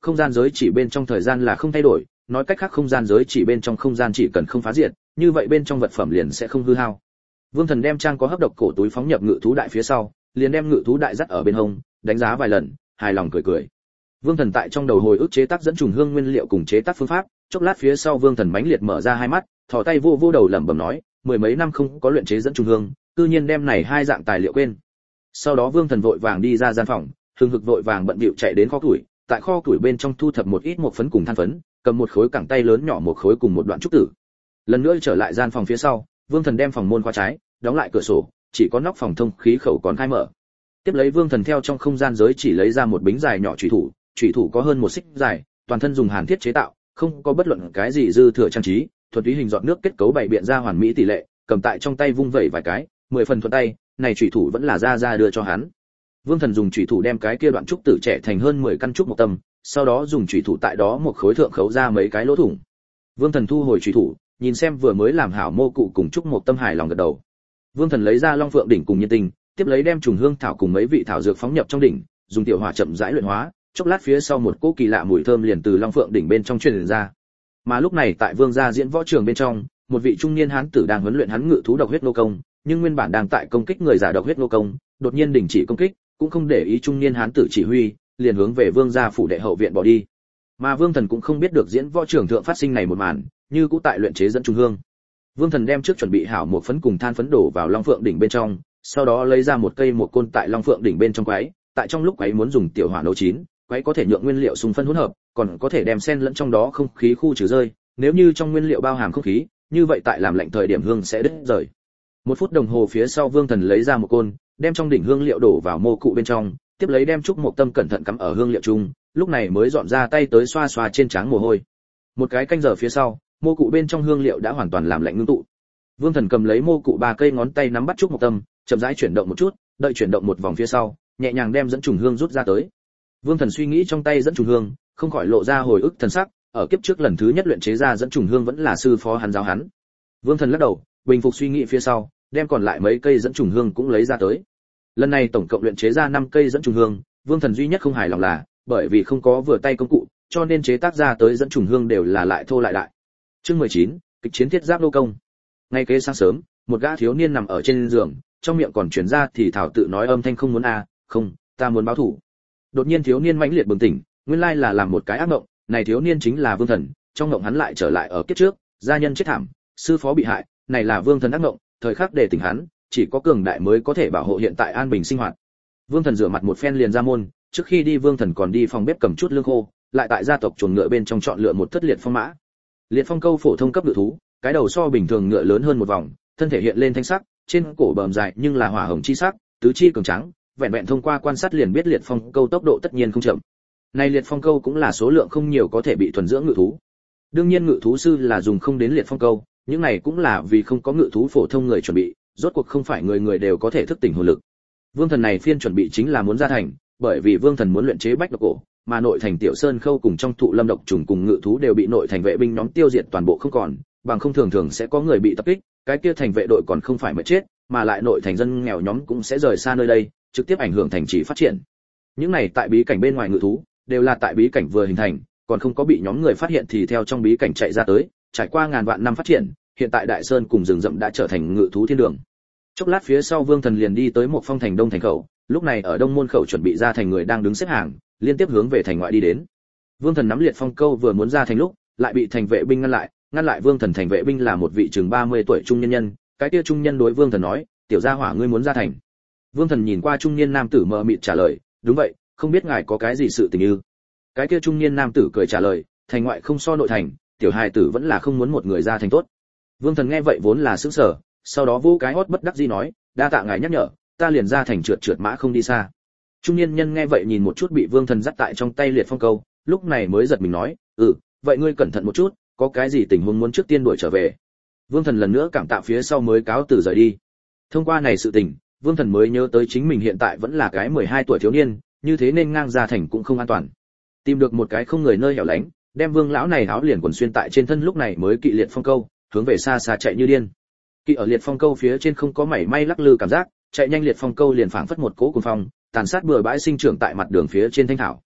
không gian giới chỉ bên trong thời gian là không thay đổi, nói cách khác không gian giới chỉ bên trong không gian chỉ cần không phá diệt, như vậy bên trong vật phẩm liền sẽ không hư hao. Vương Thần đem trang có hấp độc cổ túi phóng nhập ngự thú đại phía sau, liền đem ngự thú đại dắt ở bên hông, đánh giá vài lần, hài lòng cười cười. Vương Thần tại trong đầu hồi ức chế tác dẫn trùng hương nguyên liệu cùng chế tác phương pháp, chốc lát phía sau Vương Thần mãnh liệt mở ra hai mắt, thò tay vô vô đầu lẩm bẩm nói, mười mấy năm không có luyện chế dẫn trùng hương, tự nhiên đem này hai dạng tài liệu quên. Sau đó Vương Thần vội vàng đi ra gian phòng, hừng hực vội vàng bận bịu chạy đến kho củi, tại kho củi bên trong thu thập một ít một phấn cùng than phấn, cầm một khối cẳng tay lớn nhỏ một khối cùng một đoạn trúc tử. Lần nữa trở lại gian phòng phía sau, Vương Thần đem phòng môn khóa trái, đóng lại cửa sổ, chỉ có nóc phòng thông khí khẩu còn khai mở. Tiếp lấy Vương Thần theo trong không gian giới chỉ lấy ra một bính dài nhỏ chủy thủ có hơn một xích dài, toàn thân dùng hàn thiết chế tạo, không có bất luận cái gì dư thừa trang trí, thuần túy hình giọt nước kết cấu bày biện ra hoàn mỹ tỷ lệ, cầm tại trong tay vung vẩy vài cái, 10 phần thuận tay, này chủy thủ vẫn là ra đưa cho hắn. Vương Thần dùng chủy thủ đem cái kia đoạn trúc tử trẻ thành hơn 10 căn trúc một tâm, sau đó dùng chủy thủ tại đó một khối thượng khấu ra mấy cái lỗ thủng. Vương Thần thu hồi chủy thủ, nhìn xem vừa mới làm hảo mô cụ cùng trúc một tâm hài lòng gật đầu. Vương Thần lấy ra Long Phượng đỉnh cùng Nhiên Tinh, tiếp lấy đem trùng hương thảo cùng mấy vị thảo dược phóng nhập trong đỉnh, dùng tiểu hỏa chậm rãi luyện hóa, chốc lát phía sau một cỗ kỳ lạ mùi thơm liền từ Long Phượng đỉnh bên trong truyền ra. Mà lúc này tại Vương gia diễn võ trường bên trong, một vị trung niên hán tử đang huấn luyện hắn ngự thú độc huyết nô công, nhưng nguyên bản đang tại công kích người giả độc huyết nô công, đột nhiên đình chỉ công kích, cũng không để ý trung niên hán tử chỉ huy, liền hướng về Vương gia phủ đệ hậu viện bỏ đi. Mà Vương Thần cũng không biết được diễn võ trường thượng phát sinh này một màn, như cũ tại luyện chế dẫn trung hương. Vương Thần đem trước chuẩn bị hảo một phấn cùng than phấn đổ vào Long Phượng đỉnh bên trong, sau đó lấy ra một cây một côn tại Long Phượng đỉnh bên trong quấy, tại trong lúc quấy muốn dùng tiểu hỏa nấu chín, quấy có thể nhượng nguyên liệu xung phân hỗn hợp, còn có thể đem xen lẫn trong đó không khí khu trừ rơi, nếu như trong nguyên liệu bao hàm không khí, như vậy tại làm lạnh thời điểm hương sẽ đứt rời. 1 phút đồng hồ phía sau Vương Thần lấy ra một côn, đem trong đỉnh hương liệu đổ vào mô cụ bên trong, tiếp lấy đem trúc một tâm cẩn thận cắm ở hương liệu chung, lúc này mới dọn ra tay tới xoa xoa trên trán mồ hôi. Một cái canh giờ phía sau, mô cụ bên trong hương liệu đã hoàn toàn làm lạnh ngưng tụ. Vương Thần cầm lấy mô cụ 3 cây ngón tay nắm bắt trúc một tâm, chậm rãi chuyển động một chút, đợi chuyển động một vòng phía sau, nhẹ nhàng đem dẫn trùng hương rút ra tới. Vương Thần suy nghĩ trong tay dẫn trùng hương, không khỏi lộ ra hồi ức thần sắc, ở kiếp trước lần thứ nhất luyện chế ra dẫn trùng hương vẫn là sư phó hắn giáo hắn. Vương Thần lắc đầu, bình phục suy nghĩ phía sau, đem còn lại mấy cây dẫn trùng hương cũng lấy ra tới. Lần này tổng cộng luyện chế ra 5 cây dẫn trùng hương, Vương Thần duy nhất không hài lòng là, bởi vì không có vừa tay công cụ, cho nên chế tác ra tới dẫn trùng hương đều là lại thô lại đại. Chương 19, kịch chiến thiết giáp đô công. Ngay kế sáng sớm, một gã thiếu niên nằm ở trên giường, trong miệng còn truyền ra thì thảo tự nói âm thanh không muốn không, ta muốn báo thủ. Đột nhiên thiếu niên mãnh liệt bừng tỉnh, nguyên lai là làm một cái ác mộng, này thiếu niên chính là Vương Thần, trong mộng hắn lại trở lại ở kiếp trước, gia nhân chết thảm, sư phó bị hại, này là Vương Thần ác mộng, thời khắc để tỉnh hắn, chỉ có cường đại mới có thể bảo hộ hiện tại an bình sinh hoạt. Vương Thần rửa mặt một phen liền ra môn, trước khi đi Vương Thần còn đi phòng bếp cầm chút lương khô, lại tại gia tộc chuồng ngựa bên trong chọn lựa một thất liệt phong mã. Liệt phong câu phổ thông cấp ngựa thú, cái đầu so bình thường ngựa lớn hơn một vòng, thân thể hiện lên thanh sắc, trên cổ bờm dài nhưng là hỏa hồng chi sắc, tứ chi cường trắng, vẹn vẹn thông qua quan sát liền biết liệt phong câu tốc độ tất nhiên không chậm. Này liệt phong câu cũng là số lượng không nhiều có thể bị thuần dưỡng ngự thú. Đương nhiên ngự thú sư là dùng không đến liệt phong câu, những này cũng là vì không có ngự thú phổ thông người chuẩn bị, rốt cuộc không phải người người đều có thể thức tỉnh hồn lực. Vương Thần này phiên chuẩn bị chính là muốn ra thành, bởi vì Vương Thần muốn luyện chế bách độc cổ, mà nội thành Tiểu Sơn Khâu cùng trong thụ lâm độc trùng cùng ngự thú đều bị nội thành vệ binh nhóm tiêu diệt toàn bộ không còn, bằng không thường sẽ có người bị tập kích, cái kia thành vệ đội còn không phải mà chết, mà lại nội thành dân nghèo nhóm cũng sẽ rời xa nơi đây, trực tiếp ảnh hưởng thành trì phát triển. Những này tại bí cảnh bên ngoài ngự thú, đều là tại bí cảnh vừa hình thành, còn không có bị nhóm người phát hiện thì theo trong bí cảnh chạy ra tới, trải qua ngàn vạn năm phát triển, hiện tại Đại Sơn cùng rừng rậm đã trở thành ngự thú thiên đường. Chốc lát phía sau Vương Thần liền đi tới một phong thành đông thành khẩu, lúc này ở đông môn khẩu chuẩn bị ra thành người đang đứng xếp hàng, liên tiếp hướng về thành ngoại đi đến. Vương Thần nắm liệt phong câu vừa muốn ra thành lúc, lại bị thành vệ binh ngăn lại Vương Thần thành vệ binh là một vị chừng 30 tuổi trung nhân nhân, cái kia trung nhân đối Vương Thần nói, "Tiểu gia hỏa ngươi muốn ra thành?" Vương Thần nhìn qua trung niên nam tử mờ mịt trả lời, "Đúng vậy, không biết ngài có cái gì sự tình ư?" Cái kia trung niên nam tử cười trả lời, "Thành ngoại không so nội thành, tiểu hài tử vẫn là không muốn một người ra thành tốt." Vương Thần nghe vậy vốn là sững sờ, sau đó vỗ cái hót bất đắc dĩ nói, "Đa tạ ngài nhắc nhở, ta liền ra thành trượt mã không đi xa." Trung niên nhân nghe vậy nhìn một chút bị Vương Thần dắt tại trong tay liệt phong câu, lúc này mới giật mình nói, vậy ngươi cẩn thận một chút, có cái gì tình huống muốn trước tiên đuổi trở về." Vương Thần lần nữa cảm tạ phía sau mới cáo từ rời đi. Thông qua này sự tình, Vương Thần mới nhớ tới chính mình hiện tại vẫn là cái 12 tuổi thiếu niên, như thế nên ngang ra thành cũng không an toàn. Tìm được một cái không người nơi hẻo lánh, đem Vương lão này áo liền quần xuyên tại trên thân, lúc này mới kỵ liệt phong câu, hướng về xa xa chạy như điên. Kỵ ở liệt phong câu phía trên không có mảy may lắc lư cảm giác, chạy nhanh liệt phong câu liền phảng phất một cỗ cuồng phong, tàn sát bừa bãi sinh trưởng tại mặt đường phía trên thanh thảo.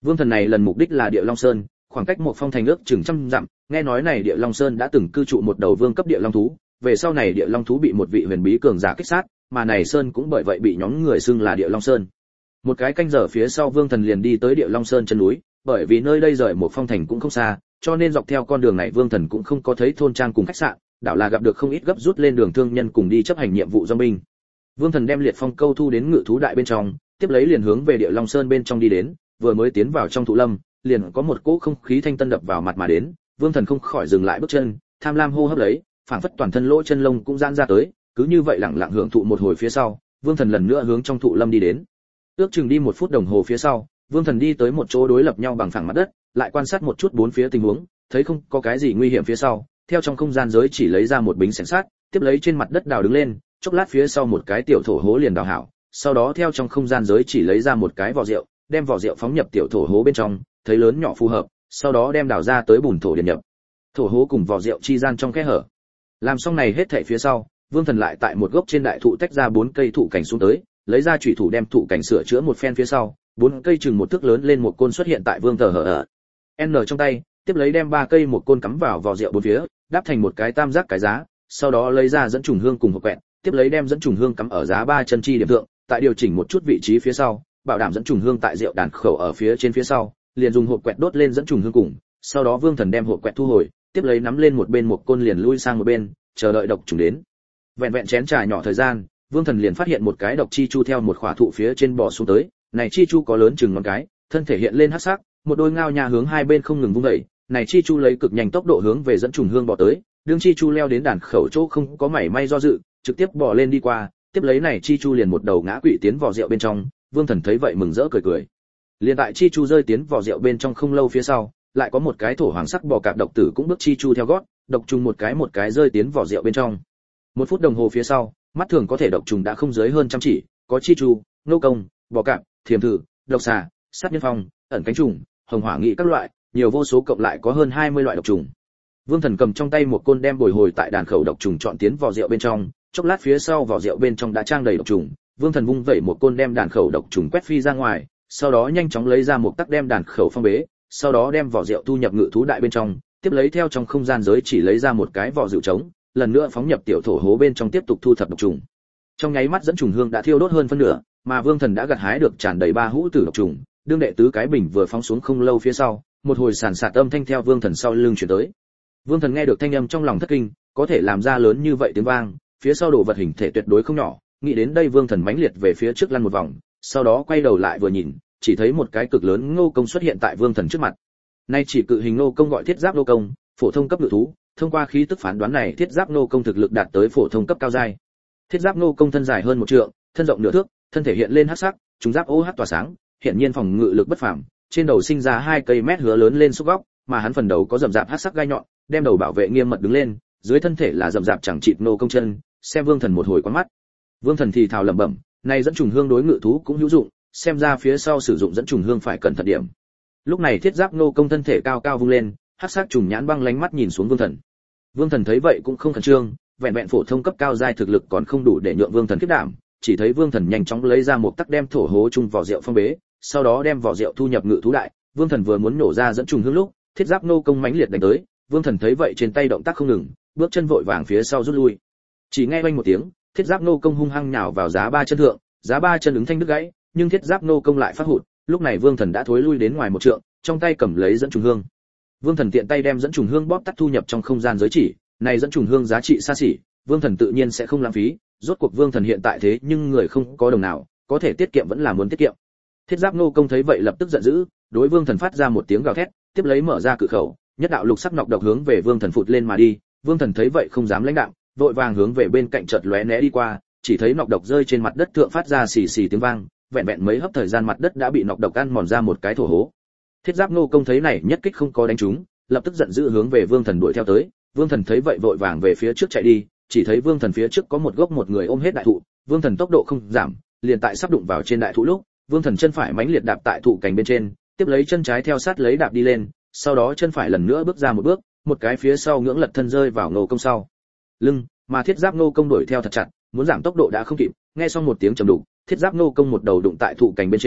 Vương Thần này lần mục đích là Địa Long Sơn, khoảng cách một phong thành ước chừng trăm dặm, nghe nói này Địa Long Sơn đã từng cư trụ một đầu vương cấp địa long thú, về sau này Địa Long thú bị một vị huyền bí cường giả kích sát, mà này sơn cũng bởi vậy bị nhóm người xưng là Địa Long Sơn. Một cái canh giờ phía sau Vương Thần liền đi tới Địa Long Sơn chân núi, bởi vì nơi đây rời một phong thành cũng không xa, cho nên dọc theo con đường này Vương Thần cũng không có thấy thôn trang cùng khách sạn, đảo là gặp được không ít gấp rút lên đường thương nhân cùng đi chấp hành nhiệm vụ do binh. Vương Thần đem liệt phong câu thu đến ngự thú đại bên trong, tiếp lấy liền hướng về Địa Long Sơn bên trong đi đến, vừa mới tiến vào trong thụ lâm, liền có một cỗ không khí thanh tân đập vào mặt mà đến, Vương Thần không khỏi dừng lại bước chân, tham lam hô hấp lấy, phảng phất toàn thân lỗ chân lông cũng giãn ra tới, cứ như vậy lặng lặng hưởng thụ một hồi phía sau, Vương Thần lần nữa hướng trong thụ lâm đi đến. Ước chừng đi 1 phút đồng hồ phía sau, Vương Thần đi tới một chỗ đối lập nhau bằng phẳng mặt đất, lại quan sát một chút bốn phía tình huống, thấy không có cái gì nguy hiểm phía sau, theo trong không gian giới chỉ lấy ra một bình xẻng sát, tiếp lấy trên mặt đất đào đứng lên, chốc lát phía sau một cái tiểu thổ hố liền đào hảo, sau đó theo trong không gian giới chỉ lấy ra một cái vỏ rượu, đem vỏ rượu phóng nhập tiểu thổ hố bên trong, thấy lớn nhỏ phù hợp, sau đó đem đào ra tới bùn thổ điền nhập. Thổ hố cùng vỏ rượu chi gian trong kẽ hở. Làm xong này hết thảy phía sau, Vương Thần lại tại một gốc trên đại thụ tách ra 4 cây thụ cảnh xuống tới, lấy ra chủy thủ đem thụ cảnh sửa chữa một phen phía sau, 4 cây chừng một thước lớn lên một côn xuất hiện tại Vương Thần ở N trong tay, tiếp lấy đem 3 cây một côn cắm vào vỏ rượu bốn phía, đáp thành một cái tam giác cái giá, sau đó lấy ra dẫn trùng hương cùng hộp quẹt, tiếp lấy đem dẫn trùng hương cắm ở giá 3 chân chi điểm thượng, tại điều chỉnh một chút vị trí phía sau, bảo đảm dẫn trùng hương tại rượu đàn khẩu ở phía trên phía sau, liền dùng hộp quẹt đốt lên dẫn trùng hương cùng, sau đó Vương Thần đem hộp quẹt thu hồi, tiếp lấy nắm lên một bên một côn liền lui sang một bên, chờ đợi độc trùng đến. Vẹn vẹn chén trà nhỏ thời gian, Vương Thần liền phát hiện một cái độc chi chu theo một khỏa thụ phía trên bò xuống tới, này chi chu có lớn chừng ngón cái, thân thể hiện lên hắc sắc, một đôi ngao nhà hướng hai bên không ngừng vung dậy, này chi chu lấy cực nhanh tốc độ hướng về dẫn trùng hương bò tới, đương chi chu leo đến đàn khẩu chỗ không có mảy may do dự, trực tiếp bò lên đi qua, tiếp lấy này chi chu liền một đầu ngã quỵ tiến vào rượu bên trong. Vương Thần thấy vậy mừng rỡ cười cười. Liền tại chi chu rơi tiến vào rượu bên trong không lâu phía sau, lại có một cái thổ hoàng sắc bò cạp độc tử cũng bước chi chu theo gót, độc trùng một cái rơi tiến vào rượu bên trong. 1 phút đồng hồ phía sau, mắt thường có thể độc trùng đã không dưới hơn trăm chỉ, có chi chu, nô công, bò cạp, thiềm thử, độc xà, sát nhân phong, ẩn cánh trùng, hồng hỏa nghị các loại, nhiều vô số cộng lại có hơn 20 loại độc trùng. Vương Thần cầm trong tay một côn đem bồi hồi tại đàn khẩu độc trùng chọn tiến vào rượu bên trong, chốc lát phía sau vào rượu bên trong đã trang đầy độc trùng, Vương Thần vung vẩy một côn đem đàn khẩu độc trùng quét phi ra ngoài, sau đó nhanh chóng lấy ra một tắc đem đàn khẩu phong bế, sau đó đem vỏ rượu thu nhập ngự thú đại bên trong, tiếp lấy theo trong không gian giới chỉ lấy ra một cái vỏ rượu trống, lần nữa phóng nhập tiểu thổ hố bên trong tiếp tục thu thập độc trùng. Trong nháy mắt dẫn trùng hương đã thiêu đốt hơn phân nửa, mà Vương Thần đã gặt hái được tràn đầy 3 hũ tử độc trùng, đương đệ tứ cái bình vừa phóng xuống không lâu phía sau, một hồi sàn sạt âm thanh theo Vương Thần sau lưng truyền tới. Vương Thần nghe được thanh âm trong lòng thất kinh, có thể làm ra lớn như vậy tiếng vang, phía sau đồ vật hình thể tuyệt đối không nhỏ, nghĩ đến đây Vương Thần mãnh liệt về phía trước lăn một vòng, sau đó quay đầu lại vừa nhìn, chỉ thấy một cái cực lớn ngô công xuất hiện tại Vương Thần trước mặt. Nay chỉ cự hình ngô công gọi thiết giáp ngô công, phổ thông cấp ngự thú, thông qua khí tức phán đoán này thiết giáp ngô công thực lực đạt tới phổ thông cấp cao giai. Thiết giáp ngô công thân dài hơn 1 trượng, thân rộng nửa thước, thân thể hiện lên hắc sắc, chúng giáp OH tỏa sáng, hiện nhiên phòng ngự lực bất phàm, trên đầu sinh ra 2 cây mét hứa lớn lên xúc góc, mà hắn phần đầu có rậm rạp hắc sắc gai nhọn, đem đầu bảo vệ nghiêm mật đứng lên, dưới thân thể là rậm rạp chẳng chịt ngô công chân, xem Vương Thần một hồi quán mắt. Vương Thần thì thào lẩm bẩm, này dẫn trùng hương đối ngự thú cũng hữu dụng, xem ra phía sau sử dụng dẫn trùng hương phải cẩn thận điểm. Lúc này thiết giáp ngô công thân thể cao cao vung lên, hắc sắc trùng nhãn băng lánh mắt nhìn xuống Vương Thần. Vương Thần thấy vậy cũng không khẩn trương, vẹn vẹn phổ thông cấp cao giai thực lực còn không đủ để nhượng Vương Thần kiếp đảm, chỉ thấy Vương Thần nhanh chóng lấy ra một tắc đem thổ hố chung vỏ rượu phong bế, sau đó đem vỏ rượu thu nhập ngự thú đại. Vương Thần vừa muốn nổ ra dẫn trùng hương lúc, thiết giáp ngô công mãnh liệt đánh tới, Vương Thần thấy vậy trên tay động tác không ngừng, bước chân vội vàng phía sau rút lui. Chỉ nghe oanh một tiếng, thiết giáp ngô công hung hăng nhào vào giá 3 chân thượng, giá 3 chân ứng thanh đứt gãy, nhưng thiết giáp ngô công lại phát hụt. Lúc này Vương Thần đã thối lui đến ngoài 1 trượng, trong tay cầm lấy dẫn trùng hương. Vương Thần tiện tay đem dẫn trùng hương bóp tắt thu nhập trong không gian giới chỉ, này dẫn trùng hương giá trị xa xỉ, Vương Thần tự nhiên sẽ không lãng phí, rốt cuộc Vương Thần hiện tại thế nhưng người không có đồng nào, có thể tiết kiệm vẫn là muốn tiết kiệm. Thiết giáp ngô công thấy vậy lập tức giận dữ, đối Vương Thần phát ra một tiếng gào thét, tiếp lấy mở ra cự khẩu, nhất đạo lục sắc nọc độc hướng về Vương Thần phụt lên mà đi. Vương Thần thấy vậy không dám lãnh đạo, vội vàng hướng về bên cạnh chợt lóe né đi qua, chỉ thấy nọc độc rơi trên mặt đất thượng phát ra xì xì tiếng vang, vẹn vẹn mấy hấp thời gian mặt đất đã bị nọc độc ăn mòn ra một cái thổ hố. Thiết giáp ngô công thấy này nhất kích không có đánh trúng, lập tức giận dữ hướng về Vương Thần đuổi theo tới. Vương Thần thấy vậy vội vàng về phía trước chạy đi, chỉ thấy Vương Thần phía trước có một gốc một người ôm hết đại thụ, Vương Thần tốc độ không giảm, liền tại sắp đụng vào trên đại thụ lúc, Vương Thần chân phải mãnh liệt đạp tại thụ cành bên trên, tiếp lấy chân trái theo sát lấy đạp đi lên, sau đó chân phải lần nữa bước ra một bước, một cái phía sau ngưỡng lật thân rơi vào ngô công sau lưng, mà thiết giáp ngô công đuổi theo thật chặt, muốn giảm tốc độ đã không kịp, nghe xong một tiếng trầm đục, thiết giáp ngô công một đầu đụng tại thụ cành bên trên,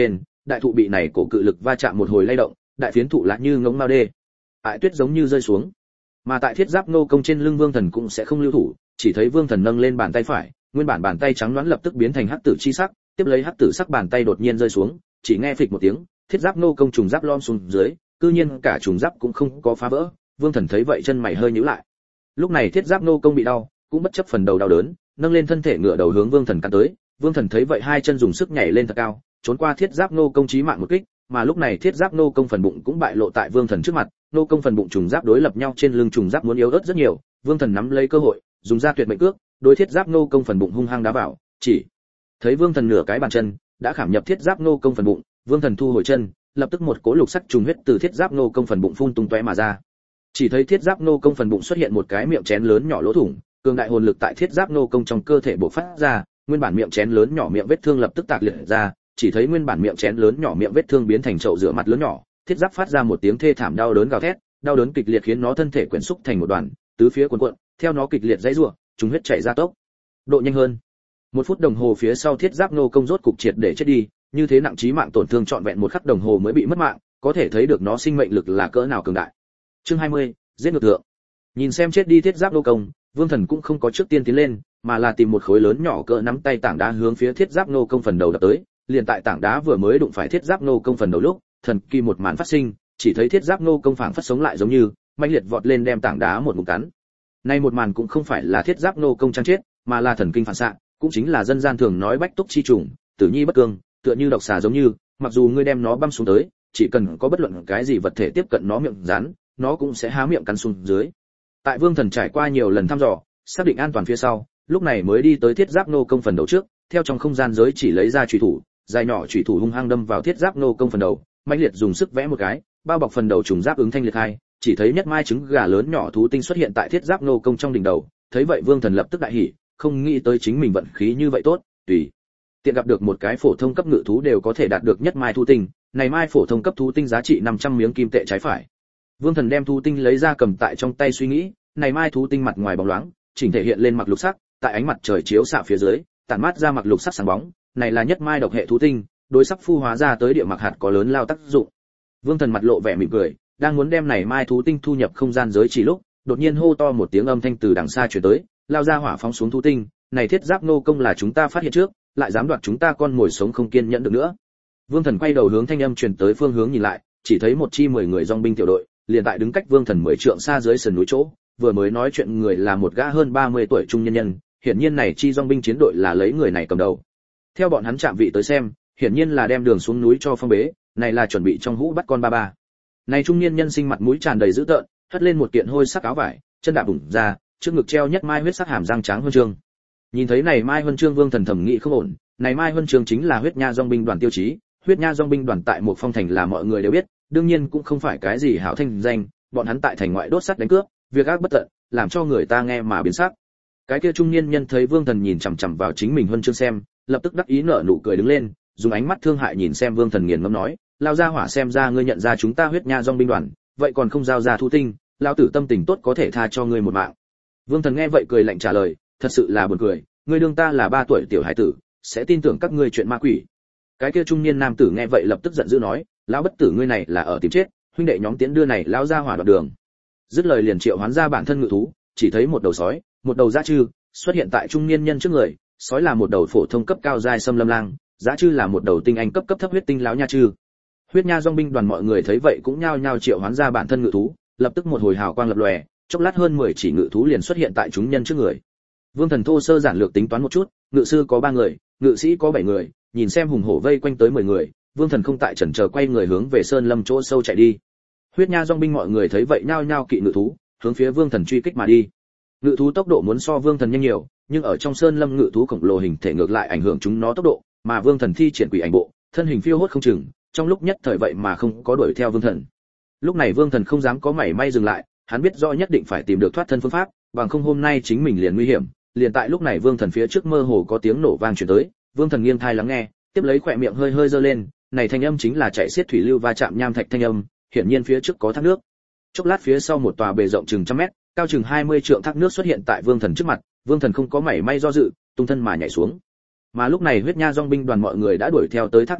đại thụ bị này cổ cự lực va chạm một hồi lay động, đại phiến thụ lại như ngỗng mao đê, ải tuyết giống như rơi xuống. Mà tại thiết giáp nô công trên lưng Vương Thần cũng sẽ không lưu thủ, chỉ thấy Vương Thần nâng lên bàn tay phải, nguyên bản bàn tay trắng nõn lập tức biến thành hắc tử chi sắc, tiếp lấy hắc tử sắc bàn tay đột nhiên rơi xuống, chỉ nghe phịch một tiếng, thiết giáp nô công trùng giáp lom xuống dưới, cư nhiên cả trùng giáp cũng không có phá vỡ. Vương Thần thấy vậy chân mày hơi nhíu lại. Lúc này thiết giáp nô công bị đau, cũng bất chấp phần đầu đau đớn, nâng lên thân thể ngửa đầu hướng Vương Thần cắn tới. Vương Thần thấy vậy hai chân dùng sức nhảy lên thật cao, trốn qua thiết giáp nô công chí mạng một kích, mà lúc này thiết giáp nô công phần bụng cũng bại lộ tại Vương Thần trước mặt, nô công phần bụng trùng giáp đối lập nhau trên lưng trùng giáp muốn yếu ớt rất nhiều. Vương Thần nắm lấy cơ hội, dùng ra tuyệt mệnh cước, đối thiết giáp nô công phần bụng hung hăng đá vào, chỉ thấy Vương Thần nửa cái bàn chân đã khảm nhập thiết giáp nô công phần bụng. Vương Thần thu hồi chân, lập tức một cỗ lục sắc trùng huyết từ thiết giáp nô công phần bụng phun tung tóe mà ra. Chỉ thấy thiết giáp nô công phần bụng xuất hiện một cái miệng chén lớn nhỏ lỗ thủng, cường đại hồn lực tại thiết giáp nô công trong cơ thể bộc phát ra, nguyên bản miệng chén lớn nhỏ miệng vết thương lập tức tạc liệt ra, chỉ thấy nguyên bản miệng chén lớn nhỏ miệng vết thương biến thành chậu rửa mặt lớn nhỏ, thiết giáp phát ra một tiếng thê thảm đau đớn gào thét, đau đớn kịch liệt khiến nó thân thể quyển xúc thành một đoàn, tứ phía cuộn cuộn, theo nó kịch liệt dãy rủa, chúng huyết chảy ra tốc độ nhanh hơn. Một phút đồng hồ phía sau thiết giáp nô công rốt cục triệt để chết đi, như thế nặng chí mạng tổn thương trọn vẹn một khắc đồng hồ mới bị mất mạng, có thể thấy được nó sinh mệnh lực là cỡ nào cường đại. Chương 20, giết ngược thượng. Nhìn xem chết đi thiết giáp nô công, Vương Thần cũng không có trước tiên tiến lên, mà là tìm một khối lớn nhỏ cỡ nắm tay tảng đá hướng phía thiết giáp nô công phần đầu đập tới. Liền tại tảng đá vừa mới đụng phải thiết giáp nô công phần đầu lúc, thần kỳ một màn phát sinh, chỉ thấy thiết giáp nô công phảng phất sống lại giống như, mãnh liệt vọt lên đem tảng đá một ngụm cắn. Nay một màn cũng không phải là thiết giáp nô công trang chết, mà là thần kinh phản xạ, cũng chính là dân gian thường nói bách túc chi trùng, tử nhi bất cương, tựa như độc xà giống như, mặc dù ngươi đem nó băm xuống tới, chỉ cần có bất luận cái gì vật thể tiếp cận nó miệng rắn, nó cũng sẽ há miệng cắn xuống dưới. Tại Vương Thần trải qua nhiều lần thăm dò, xác định an toàn phía sau, lúc này mới đi tới thiết giáp nô công phần đầu trước, theo trong không gian giới chỉ lấy ra chủy thủ, dài nhỏ chủy thủ hung hăng đâm vào thiết giáp nô công phần đầu, mãnh liệt dùng sức vẽ một cái, bao bọc phần đầu trùng giáp ứng thanh liệt hai, chỉ thấy nhất mai trứng gà lớn nhỏ thú tinh xuất hiện tại thiết giáp nô công trong đỉnh đầu. Thấy vậy Vương Thần lập tức đại hỉ, không nghĩ tới chính mình vận khí như vậy tốt, tùy tiện gặp được một cái phổ thông cấp ngự thú đều có thể đạt được nhất mai thú tinh, này mai phổ thông cấp thú tinh giá trị 500 miếng kim tệ trái phải. Vương Thần đem thú tinh lấy ra cầm tại trong tay suy nghĩ, này mai thú tinh mặt ngoài bóng loáng, chỉnh thể hiện lên mặc lục sắc, tại ánh mặt trời chiếu xạ phía dưới, tản mát ra mặc lục sắc sáng bóng, này là nhất mai độc hệ thú tinh, đối sắc phu hóa ra tới địa mặc hạt có lớn lao tác dụng. Vương Thần mặt lộ vẻ mỉm cười, đang muốn đem này mai thú tinh thu nhập không gian giới chỉ lúc, đột nhiên hô to một tiếng âm thanh từ đằng xa truyền tới, lao ra hỏa phóng xuống thú tinh, này thiết giáp nô công là chúng ta phát hiện trước, lại dám đoạt chúng ta con mồi sống không kiên nhẫn được nữa. Vương Thần quay đầu hướng thanh âm truyền tới phương hướng nhìn lại, chỉ thấy một chi 10 người dòng binh tiểu đội, liền tại đứng cách Vương Thần 10 trượng xa dưới sườn núi chỗ, vừa mới nói chuyện người là một gã hơn 30 tuổi trung nhân nhân, hiển nhiên này chi dòng binh chiến đội là lấy người này cầm đầu. Theo bọn hắn chạm vị tới xem, hiển nhiên là đem đường xuống núi cho phong bế, này là chuẩn bị trong hũ bắt con ba ba. Này trung niên nhân sinh mặt mũi tràn đầy dữ tợn, hất lên một kiện hôi sắc áo vải, chân đạp bụng ra, trước ngực treo nhất mai huyết sắc hàm răng trắng huân chương. Nhìn thấy này mai huân chương Vương Thần thẩm nghĩ không ổn, này mai huân chương chính là huyết nha dòng binh đoàn tiêu chí, huyết nha dòng binh đoàn tại một phong thành là mọi người đều biết, đương nhiên cũng không phải cái gì hảo thanh danh, bọn hắn tại thành ngoại đốt sắt đánh cướp, việc ác bất tận, làm cho người ta nghe mà biến sắc. Cái kia trung niên nhân thấy Vương Thần nhìn chằm chằm vào chính mình huân chương xem, lập tức đắc ý nở nụ cười đứng lên, dùng ánh mắt thương hại nhìn xem Vương Thần nghiền ngẫm nói, lao ra hỏa xem ra ngươi nhận ra chúng ta huyết nha dòng binh đoàn, vậy còn không giao ra thú tinh, lão tử tâm tình tốt có thể tha cho ngươi một mạng. Vương Thần nghe vậy cười lạnh trả lời, thật sự là buồn cười, ngươi đương ta là 3 tuổi tiểu hải tử, sẽ tin tưởng các ngươi chuyện ma quỷ. Cái kia trung niên nam tử nghe vậy lập tức giận dữ nói, lão bất tử ngươi này là ở tìm chết, huynh đệ nhóm tiến đưa này lão ra hỏa đoạn đường. Dứt lời liền triệu hoán ra bản thân ngự thú, chỉ thấy một đầu sói, một đầu dã trư xuất hiện tại trung niên nhân trước người, sói là một đầu phổ thông cấp cao giai xâm lâm lang, dã trư là một đầu tinh anh cấp thấp huyết tinh lão nha trư. Huyết nha dòng binh đoàn mọi người thấy vậy cũng nhao nhao triệu hoán ra bản thân ngự thú, lập tức một hồi hào quang lập lòe, chốc lát hơn 10 chỉ ngự thú liền xuất hiện tại chúng nhân trước người. Vương Thần thô sơ giản lược tính toán một chút, ngự sư có 3 người, ngự sĩ có 7 người, nhìn xem hùng hổ vây quanh tới 10 người, Vương Thần không tại chần chờ quay người hướng về sơn lâm chỗ sâu chạy đi. Huyết nha dòng binh mọi người thấy vậy nhao nhao kỵ ngự thú, hướng phía Vương Thần truy kích mà đi. Ngự thú tốc độ muốn so Vương Thần nhanh nhiều, nhưng ở trong sơn lâm ngự thú khổng lồ hình thể ngược lại ảnh hưởng chúng nó tốc độ, mà Vương Thần thi triển quỷ ảnh bộ, thân hình phiêu hốt không chừng, trong lúc nhất thời vậy mà không có đuổi theo Vương Thần. Lúc này Vương Thần không dám có mảy may dừng lại, hắn biết rõ nhất định phải tìm được thoát thân phương pháp, bằng không hôm nay chính mình liền nguy hiểm. Liền tại lúc này Vương Thần phía trước mơ hồ có tiếng nổ vang truyền tới, Vương Thần nghiêng tai lắng nghe, tiếp lấy khóe miệng hơi hơi giơ lên, này thanh âm chính là chạy xiết thủy lưu va chạm nham thạch thanh âm, hiển nhiên phía trước có thác nước. Chốc lát phía sau một tòa bề rộng chừng 100 mét, cao chừng 20 trượng thác nước xuất hiện tại Vương Thần trước mặt, Vương Thần không có mảy may do dự, tung thân mà nhảy xuống. Mà lúc này huyết nha dòng binh đoàn mọi người đã đuổi theo tới thác nước trước,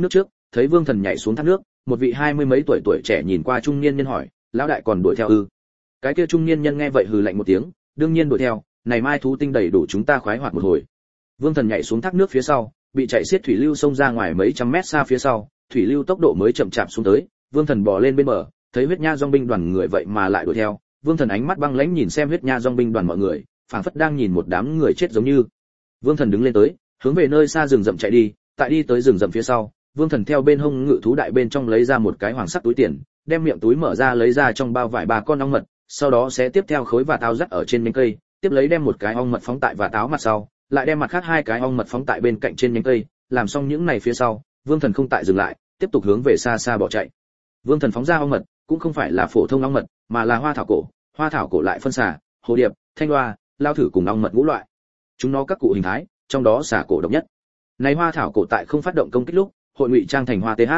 thấy Vương Thần nhảy xuống thác nước, một vị 20 mấy tuổi trẻ nhìn qua trung niên nhân hỏi, lão đại còn đuổi theo ư? Cái kia trung niên nhân nghe vậy hừ lạnh một tiếng, đương nhiên đuổi theo, này mai thú tinh đầy đủ chúng ta khoái hoạt một hồi. Vương Thần nhảy xuống thác nước phía sau, bị chạy xiết thủy lưu xông ra ngoài mấy trăm mét xa phía sau, thủy lưu tốc độ mới chậm chạp xuống tới, Vương Thần bò lên bên bờ, thấy huyết nha dòng binh đoàn người vậy mà lại đuổi theo, Vương Thần ánh mắt băng lãnh nhìn xem huyết nha dòng binh đoàn mọi người, phảng phất đang nhìn một đám người chết giống như. Vương Thần đứng lên tới, hướng về nơi xa rừng rậm chạy đi, tại đi tới rừng rậm phía sau, Vương Thần theo bên hông ngự thú đại bên trong lấy ra một cái hoàng sắc túi tiền, đem miệng túi mở ra lấy ra trong bao vải 3 con ong mật, sau đó sẽ tiếp theo khối và táo dắt ở trên nhánh cây, tiếp lấy đem một cái ong mật phóng tại và táo mặt sau, lại đem mặt khác 2 cái ong mật phóng tại bên cạnh trên nhánh cây, làm xong những này phía sau, Vương Thần không tại dừng lại, tiếp tục hướng về xa xa bỏ chạy. Vương Thần phóng ra ong mật, cũng không phải là phổ thông ong mật, mà là hoa thảo cổ lại phân xà, hồ điệp, thanh loa, lao thử cùng ong mật ngũ loại. Chúng nó các cụ hình thái, trong đó xà cổ độc nhất. Này hoa thảo cổ tại không phát động công kích lúc, hội ngụy trang thành hoa th.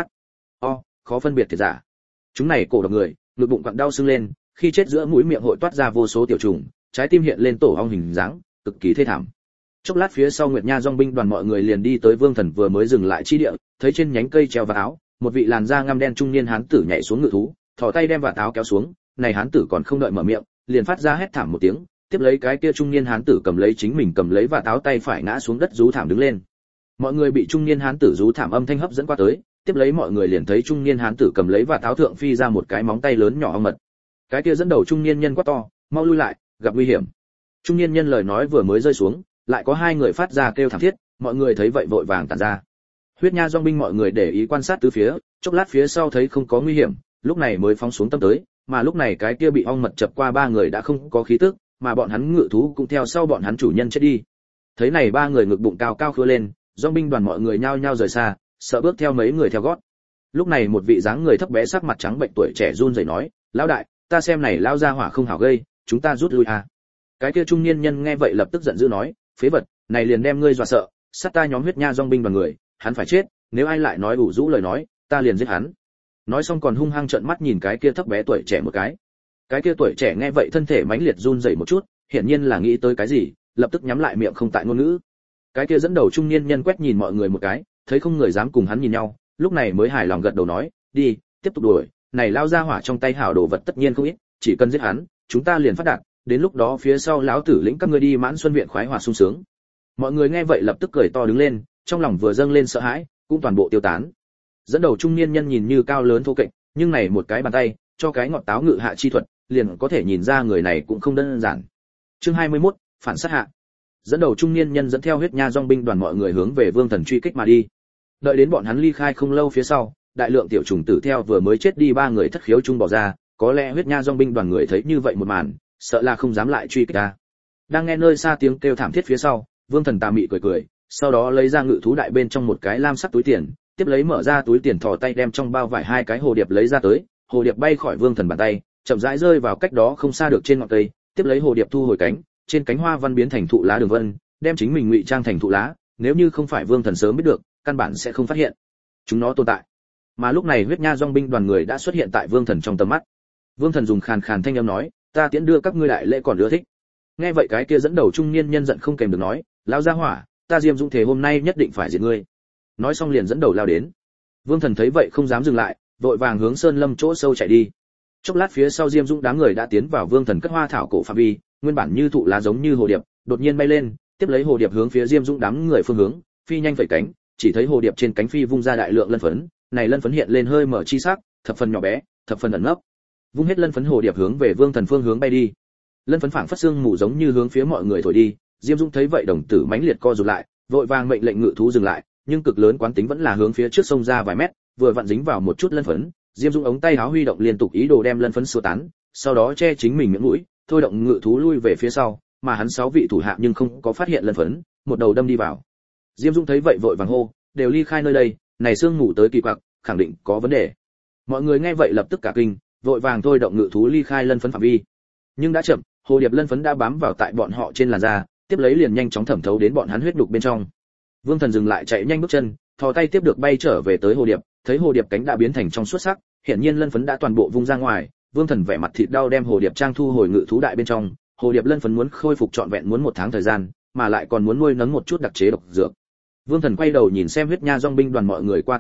Khó phân biệt thiệt giả. Chúng này cổ độc người, ngực bụng quặn đau sưng lên, khi chết giữa mũi miệng hội toát ra vô số tiểu trùng, trái tim hiện lên tổ ong hình dáng, cực kỳ thê thảm. Chốc lát phía sau Nguyệt Nha dòng binh đoàn mọi người liền đi tới Vương Thần vừa mới dừng lại chi địa, thấy trên nhánh cây treo vào áo, một vị làn da ngăm đen trung niên hán tử nhảy xuống ngự thú, thò tay đem vạt áo kéo xuống, này hán tử còn không đợi mở miệng, liền phát ra hét thảm một tiếng, tiếp lấy cái kia trung niên hán tử cầm lấy chính mình cầm lấy vạt áo tay phải ngã xuống đất rú thảm đứng lên. Mọi người bị trung niên hán tử rú thảm âm thanh hấp dẫn qua tới, tiếp lấy mọi người liền thấy trung niên hán tử cầm lấy vạt áo thượng phi ra một cái móng tay lớn nhỏ ong mật. Cái kia dẫn đầu trung niên nhân quát to, mau lui lại, gặp nguy hiểm. Trung niên nhân lời nói vừa mới rơi xuống, lại có 2 người phát ra kêu thảm thiết, mọi người thấy vậy vội vàng tản ra. Huyết Nha dòng binh mọi người để ý quan sát tứ phía, chốc lát phía sau thấy không có nguy hiểm, lúc này mới phóng xuống tâm tới, mà lúc này cái kia bị ong mật chập qua 3 người đã không có khí tức, mà bọn hắn ngự thú cũng theo sau bọn hắn chủ nhân chết đi. Thấy này 3 người ngực bụng cao cao khứa lên, dòng binh đoàn mọi người nhao nhao rời xa, sợ bước theo mấy người theo gót. Lúc này một vị dáng người thấp bé sắc mặt trắng bệnh tuổi trẻ run rẩy nói, lão đại, ta xem này lao ra hỏa không hảo gây, chúng ta rút lui à. Cái kia trung niên nhân nghe vậy lập tức giận dữ nói, phế vật, này liền đem ngươi dọa sợ, sát ta nhóm huyết nha dòng binh đoàn người, hắn phải chết, nếu ai lại nói ủ rũ lời nói, ta liền giết hắn. Nói xong còn hung hăng trợn mắt nhìn cái kia thấp bé tuổi trẻ một cái. Cái kia tuổi trẻ nghe vậy thân thể mãnh liệt run rẩy một chút, hiển nhiên là nghĩ tới cái gì, lập tức nhắm lại miệng không tại ngôn ngữ. Cái kia dẫn đầu trung niên nhân quét nhìn mọi người một cái, thấy không người dám cùng hắn nhìn nhau, lúc này mới hài lòng gật đầu nói, đi, tiếp tục đuổi, này lao ra hỏa trong tay hảo đồ vật tất nhiên không ít, chỉ cần giết hắn, chúng ta liền phát đạt, đến lúc đó phía sau lão tử lĩnh các ngươi đi mãn xuân viện khoái hòa sung sướng. Mọi người nghe vậy lập tức cười to đứng lên, trong lòng vừa dâng lên sợ hãi, cũng toàn bộ tiêu tán. Dẫn đầu trung niên nhân nhìn như cao lớn thô kệch, nhưng này một cái bàn tay, cho cái ngọt táo ngự hạ chi thuật, liền có thể nhìn ra người này cũng không đơn giản. Chương 21, phản sát hạ. Dẫn đầu trung niên nhân dẫn theo huyết nha dòng binh đoàn mọi người hướng về Vương Thần truy kích mà đi. Đợi đến bọn hắn ly khai không lâu phía sau, đại lượng tiểu trùng tử theo vừa mới chết đi 3 người thất khiếu chung bỏ ra, có lẽ huyết nha dòng binh đoàn người thấy như vậy một màn, sợ là không dám lại truy kích ta. Đang nghe nơi xa tiếng kêu thảm thiết phía sau, Vương Thần tà mị cười cười, sau đó lấy ra ngự thú đại bên trong một cái lam sắc túi tiền, tiếp lấy mở ra túi tiền thò tay đem trong bao vải 2 cái hồ điệp lấy ra tới, hồ điệp bay khỏi Vương Thần bàn tay, chậm rãi rơi vào cách đó không xa được trên ngọn cây, tiếp lấy hồ điệp thu hồi cánh, trên cánh hoa văn biến thành thụ lá đường vân, đem chính mình ngụy trang thành thụ lá, nếu như không phải Vương Thần sớm biết được, căn bản sẽ không phát hiện chúng nó tồn tại. Mà lúc này huyết nha dòng binh đoàn người đã xuất hiện tại Vương Thần trong tầm mắt. Vương Thần dùng khàn khàn thanh âm nói, ta tiễn đưa các ngươi đại lễ còn ưa thích. Nghe vậy cái kia dẫn đầu trung niên nhân giận không kèm được nói, lão gia hỏa, ta Diêm Dũng thể hôm nay nhất định phải diệt ngươi. Nói xong liền dẫn đầu lao đến. Vương Thần thấy vậy không dám dừng lại, vội vàng hướng sơn lâm chỗ sâu chạy đi. Chốc lát phía sau Diêm Dũng đám người đã tiến vào Vương Thần cất hoa thảo cổ phạm vi, nguyên bản như thụ lá giống như hồ điệp, đột nhiên bay lên, tiếp lấy hồ điệp hướng phía Diêm Dũng đám người phương hướng, phi nhanh phẩy cánh, chỉ thấy hồ điệp trên cánh phi vung ra đại lượng lân phấn, này lân phấn hiện lên hơi mở chi sắc, thập phần nhỏ bé, thập phần ẩn nấp. Vung hết lân phấn hồ điệp hướng về Vương Thần phương hướng bay đi. Lân phấn phảng phất xương mù giống như hướng phía mọi người thổi đi, Diêm Dũng thấy vậy đồng tử mãnh liệt co rụt lại, vội vàng mệnh lệnh ngự thú dừng lại, nhưng cực lớn quán tính vẫn là hướng phía trước sông ra vài mét, vừa vặn dính vào một chút lân phấn, Diêm Dũng ống tay áo huy động liên tục ý đồ đem lân phấn xua tán, sau đó che chính mình miệng mũi, thôi động ngự thú lui về phía sau, mà hắn 6 vị thủ hạ nhưng không có phát hiện lân phấn, một đầu đâm đi vào. Diêm Dũng thấy vậy vội vàng hô, đều ly khai nơi đây, này xương ngủ tới kỳ quặc, khẳng định có vấn đề. Mọi người nghe vậy lập tức cả kinh, vội vàng thôi động ngự thú ly khai lân phấn phạm vi. Nhưng đã chậm, hồ điệp lân phấn đã bám vào tại bọn họ trên làn da, tiếp lấy liền nhanh chóng thẩm thấu đến bọn hắn huyết nhục bên trong. Vương Thần dừng lại chạy nhanh bước chân, thò tay tiếp được bay trở về tới hồ điệp, thấy hồ điệp cánh đã biến thành trong suốt sắc, hiển nhiên lân phấn đã toàn bộ vung ra ngoài. Vương Thần vẻ mặt thịt đau đem hồ điệp trang thu hồi ngự thú đại bên trong. Hồ điệp lân phấn muốn khôi phục trọn vẹn muốn 1 tháng thời gian, mà lại còn muốn nuôi nấng một chút đặc chế độc dược. Vương Thần quay đầu nhìn xem huyết nha dòng binh đoàn mọi người qua tới a,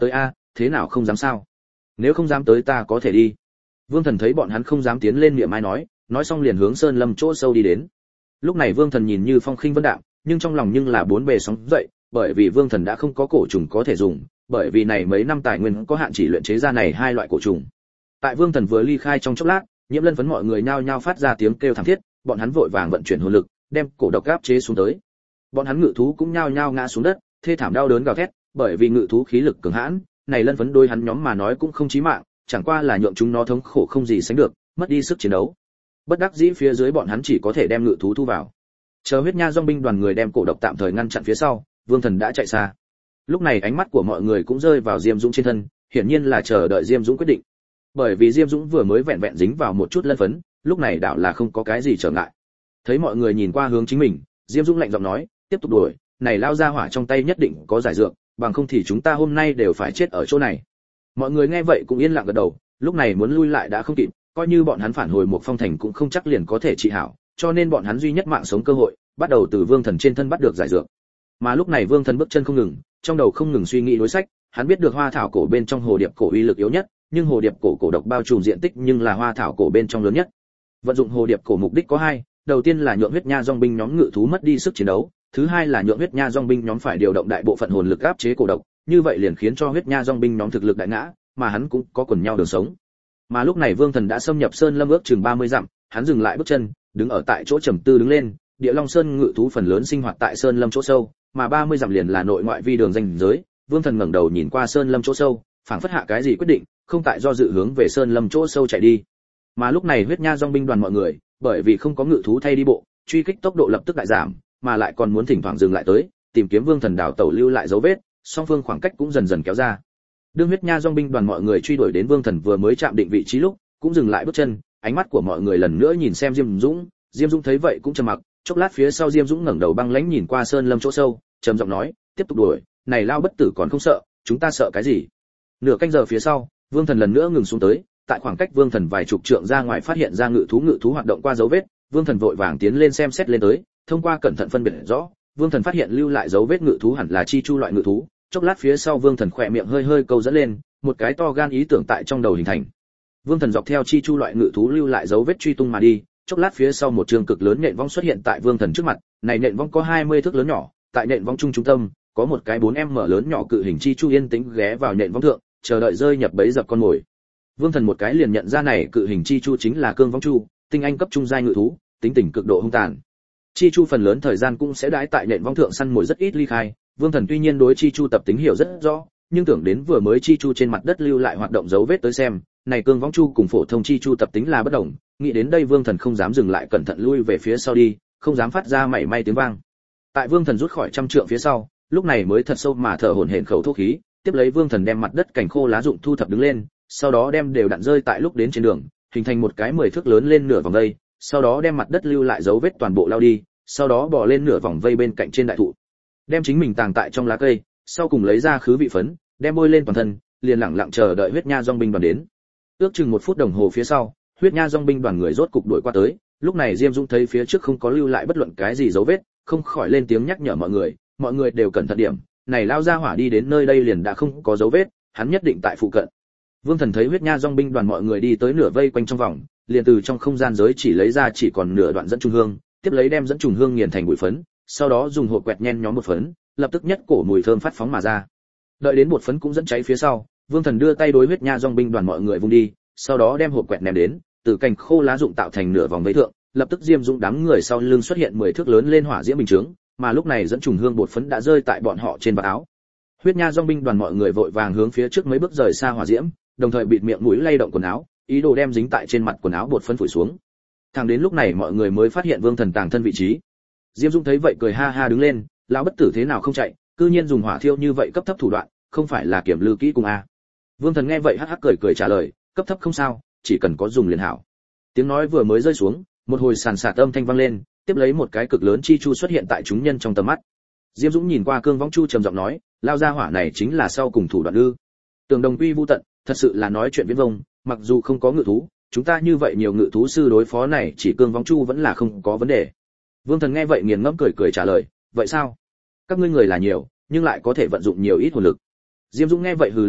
thế nào không dám sao? Nếu không dám tới ta có thể đi. Vương Thần thấy bọn hắn không dám tiến lên miệng mai nói xong liền hướng sơn lâm chỗ sâu đi đến. Lúc này Vương Thần nhìn như phong khinh vân đạm, nhưng trong lòng nhưng là bốn bề sóng dậy, bởi vì Vương Thần đã không có cổ trùng có thể dùng, bởi vì này mấy năm tài nguyên có hạn chỉ luyện chế ra này hai loại cổ trùng. Tại Vương Thần vừa ly khai trong chốc lát, Nhiễm Lân phấn mọi người nhao nhao phát ra tiếng kêu thảm thiết, bọn hắn vội vàng vận chuyển hồn lực, đem cổ độc áp chế xuống tới. Bọn hắn ngự thú cũng nhao nhao ngã xuống đất, thê thảm đau đớn gào thét, bởi vì ngự thú khí lực cường hãn, này Lân phấn đôi hắn nhóm mà nói cũng không chí mạng, chẳng qua là nhượng chúng nó thống khổ không gì sánh được, mất đi sức chiến đấu. Bất đắc dĩ phía dưới bọn hắn chỉ có thể đem ngự thú thu vào. Chờ huyết nha dòng binh đoàn người đem cổ độc tạm thời ngăn chặn phía sau, Vương Thần đã chạy xa. Lúc này ánh mắt của mọi người cũng rơi vào Diêm Dũng trên thân, hiển nhiên là chờ đợi Diêm Dũng quyết định. Bởi vì Diêm Dũng vừa mới vẹn vẹn dính vào một chút lân phấn, lúc này đảo là không có cái gì trở ngại. Thấy mọi người nhìn qua hướng chính mình, Diêm Dũng lạnh giọng nói, tiếp tục đuổi, này lao ra hỏa trong tay nhất định có giải dược, bằng không thì chúng ta hôm nay đều phải chết ở chỗ này. Mọi người nghe vậy cũng yên lặng gật đầu, lúc này muốn lui lại đã không kịp, coi như bọn hắn phản hồi một phong thành cũng không chắc liền có thể trị hảo, cho nên bọn hắn duy nhất mạng sống cơ hội, bắt đầu từ Vương Thần trên thân bắt được giải dược. Mà lúc này Vương Thần bước chân không ngừng, trong đầu không ngừng suy nghĩ đối sách, hắn biết được hoa thảo cổ bên trong hồ điệp cổ uy lực yếu nhất, nhưng hồ điệp cổ cổ độc bao trùm diện tích nhưng là hoa thảo cổ bên trong lớn nhất. Vận dụng hồ điệp cổ mục đích có hai, đầu tiên là nhượng huyết nha dòng binh nhóm ngự thú mất đi sức chiến đấu, thứ hai là nhượng huyết nha dòng binh nhóm phải điều động đại bộ phận hồn lực áp chế cổ độc, như vậy liền khiến cho huyết nha dòng binh nhóm thực lực đại ngã, mà hắn cũng có quần nhau đường sống. Mà lúc này Vương Thần đã xâm nhập sơn lâm ước chừng 30 dặm, hắn dừng lại bước chân, đứng ở tại chỗ trầm tư đứng lên, Địa Long Sơn ngự thú phần lớn sinh hoạt tại sơn lâm chỗ sâu, mà 30 dặm liền là nội ngoại vi đường ranh giới. Vương Thần ngẩng đầu nhìn qua sơn lâm chỗ sâu, phảng phất hạ cái gì quyết định, không tại do dự hướng về sơn lâm chỗ sâu chạy đi. Mà lúc này huyết nha dòng binh đoàn mọi người, bởi vì không có ngự thú thay đi bộ, truy kích tốc độ lập tức đại giảm, mà lại còn muốn thỉnh thoảng dừng lại tới, tìm kiếm Vương Thần đảo tẩu lưu lại dấu vết, song phương khoảng cách cũng dần dần kéo ra. Đương huyết nha dòng binh đoàn mọi người truy đuổi đến Vương Thần vừa mới chạm định vị trí lúc, cũng dừng lại bước chân, ánh mắt của mọi người lần nữa nhìn xem Diêm Dũng thấy vậy cũng trầm mặc, chốc lát phía sau Diêm Dũng ngẩng đầu băng lãnh nhìn qua sơn lâm chỗ sâu, trầm giọng nói, tiếp tục đuổi, này lao bất tử còn không sợ, chúng ta sợ cái gì? Nửa canh giờ phía sau, Vương Thần lần nữa ngừng xuống tới, tại khoảng cách Vương Thần vài chục trượng ra ngoài phát hiện ra ngự thú hoạt động qua dấu vết, Vương Thần vội vàng tiến lên xem xét lên tới, thông qua cẩn thận phân biệt rõ, Vương Thần phát hiện lưu lại dấu vết ngự thú hẳn là chi chu loại ngự thú. Chốc lát phía sau Vương Thần khỏe miệng hơi hơi câu dẫn lên, một cái to gan ý tưởng tại trong đầu hình thành. Vương Thần dọc theo chi chu loại ngự thú lưu lại dấu vết truy tung mà đi, chốc lát phía sau một trường cực lớn nện vong xuất hiện tại Vương Thần trước mặt, này nện vong có 20 thước lớn nhỏ, tại nện vong trung tâm có một cái 4m lớn nhỏ cự hình chi chu yên tĩnh ghé vào nện vong thượng, chờ đợi rơi nhập bẫy dập con mồi. Vương Thần một cái liền nhận ra này cự hình chi chu chính là cương vong chu, tinh anh cấp trung giai ngự thú, tính tình cực độ hung tàn. Chi chu phần lớn thời gian cũng sẽ đãi tại nện vong thượng săn mồi rất ít ly khai. Vương Thần tuy nhiên đối chi chu tập tính hiểu rất rõ, nhưng tưởng đến vừa mới chi chu trên mặt đất lưu lại hoạt động dấu vết tới xem, này cương vong chu cùng phổ thông chi chu tập tính là bất đồng, nghĩ đến đây Vương Thần không dám dừng lại, cẩn thận lui về phía sau đi, không dám phát ra mảy may tiếng vang. Tại Vương Thần rút khỏi trăm trượng phía sau, lúc này mới thật sâu mà thở hổn hển khẩu thuốc khí, tiếp lấy Vương Thần đem mặt đất cảnh khô lá rụng thu thập đứng lên, sau đó đem đều đặn rơi tại lúc đến trên đường, hình thành một cái 10 thước lớn lên nửa vòng vây, sau đó đem mặt đất lưu lại dấu vết toàn bộ lao đi, sau đó bò lên nửa vòng vây bên cạnh trên đại thụ, đem chính mình tàng tại trong lá cây, sau cùng lấy ra khứ vị phấn, đem bôi lên toàn thân, liền lặng lặng chờ đợi huyết nha dòng binh đoàn đến. Ước chừng 1 phút đồng hồ phía sau, huyết nha dòng binh đoàn người rốt cục đuổi qua tới, lúc này Diêm Dũng thấy phía trước không có lưu lại bất luận cái gì dấu vết, không khỏi lên tiếng nhắc nhở mọi người đều cẩn thận điểm, này lao ra hỏa đi đến nơi đây liền đã không có dấu vết, hắn nhất định tại phụ cận. Vương Thần thấy huyết nha dòng binh đoàn mọi người đi tới nửa vây quanh trong vòng, liền từ trong không gian giới chỉ lấy ra chỉ còn nửa đoạn dẫn trùng hương, tiếp lấy đem dẫn trùng hương nghiền thành bụi phấn, sau đó dùng hộp quẹt nhen nhóm một phấn, lập tức nhất cổ mùi thơm phát phóng mà ra. Đợi đến bột phấn cũng dẫn cháy phía sau, Vương Thần đưa tay đối huyết nha dòng binh đoàn mọi người vung đi, sau đó đem hộp quẹt ném đến, từ cành khô lá rụng tạo thành nửa vòng vây thượng, lập tức Diêm Dũng đám người sau lưng xuất hiện 10 thước lớn lên hỏa diễm bình chướng, mà lúc này dẫn trùng hương bột phấn đã rơi tại bọn họ trên vạt áo. Huyết nha dòng binh đoàn mọi người vội vàng hướng phía trước mấy bước rời xa hỏa diễm, đồng thời bịt miệng mũi lay động quần áo, ý đồ đem dính tại trên mặt quần áo bột phấn phủi xuống. Thẳng đến lúc này mọi người mới phát hiện Vương Thần tàng thân vị trí. Diêm Dũng thấy vậy cười ha ha đứng lên, lão bất tử thế nào không chạy, cư nhiên dùng hỏa thiêu như vậy cấp thấp thủ đoạn, không phải là kiểm lư kỹ cùng a? Vương Thần nghe vậy hắc hắc cười trả lời, cấp thấp không sao, chỉ cần có dùng liền hảo. Tiếng nói vừa mới rơi xuống, một hồi sàn sạt âm thanh vang lên, tiếp lấy một cái cực lớn chi chu xuất hiện tại chúng nhân trong tầm mắt. Diêm Dũng nhìn qua cương võng chu trầm giọng nói, lao ra hỏa này chính là sau cùng thủ đoạn ư? Tường Đồng Quy vu tận, thật sự là nói chuyện viễn vông, mặc dù không có ngự thú, chúng ta như vậy nhiều ngự thú sư đối phó này chỉ cương võng chu vẫn là không có vấn đề. Vương Thần nghe vậy nghiền ngẫm cười trả lời, vậy sao? Các ngươi người là nhiều, nhưng lại có thể vận dụng nhiều ít hồn lực. Diêm Dũng nghe vậy hừ lạnh nói,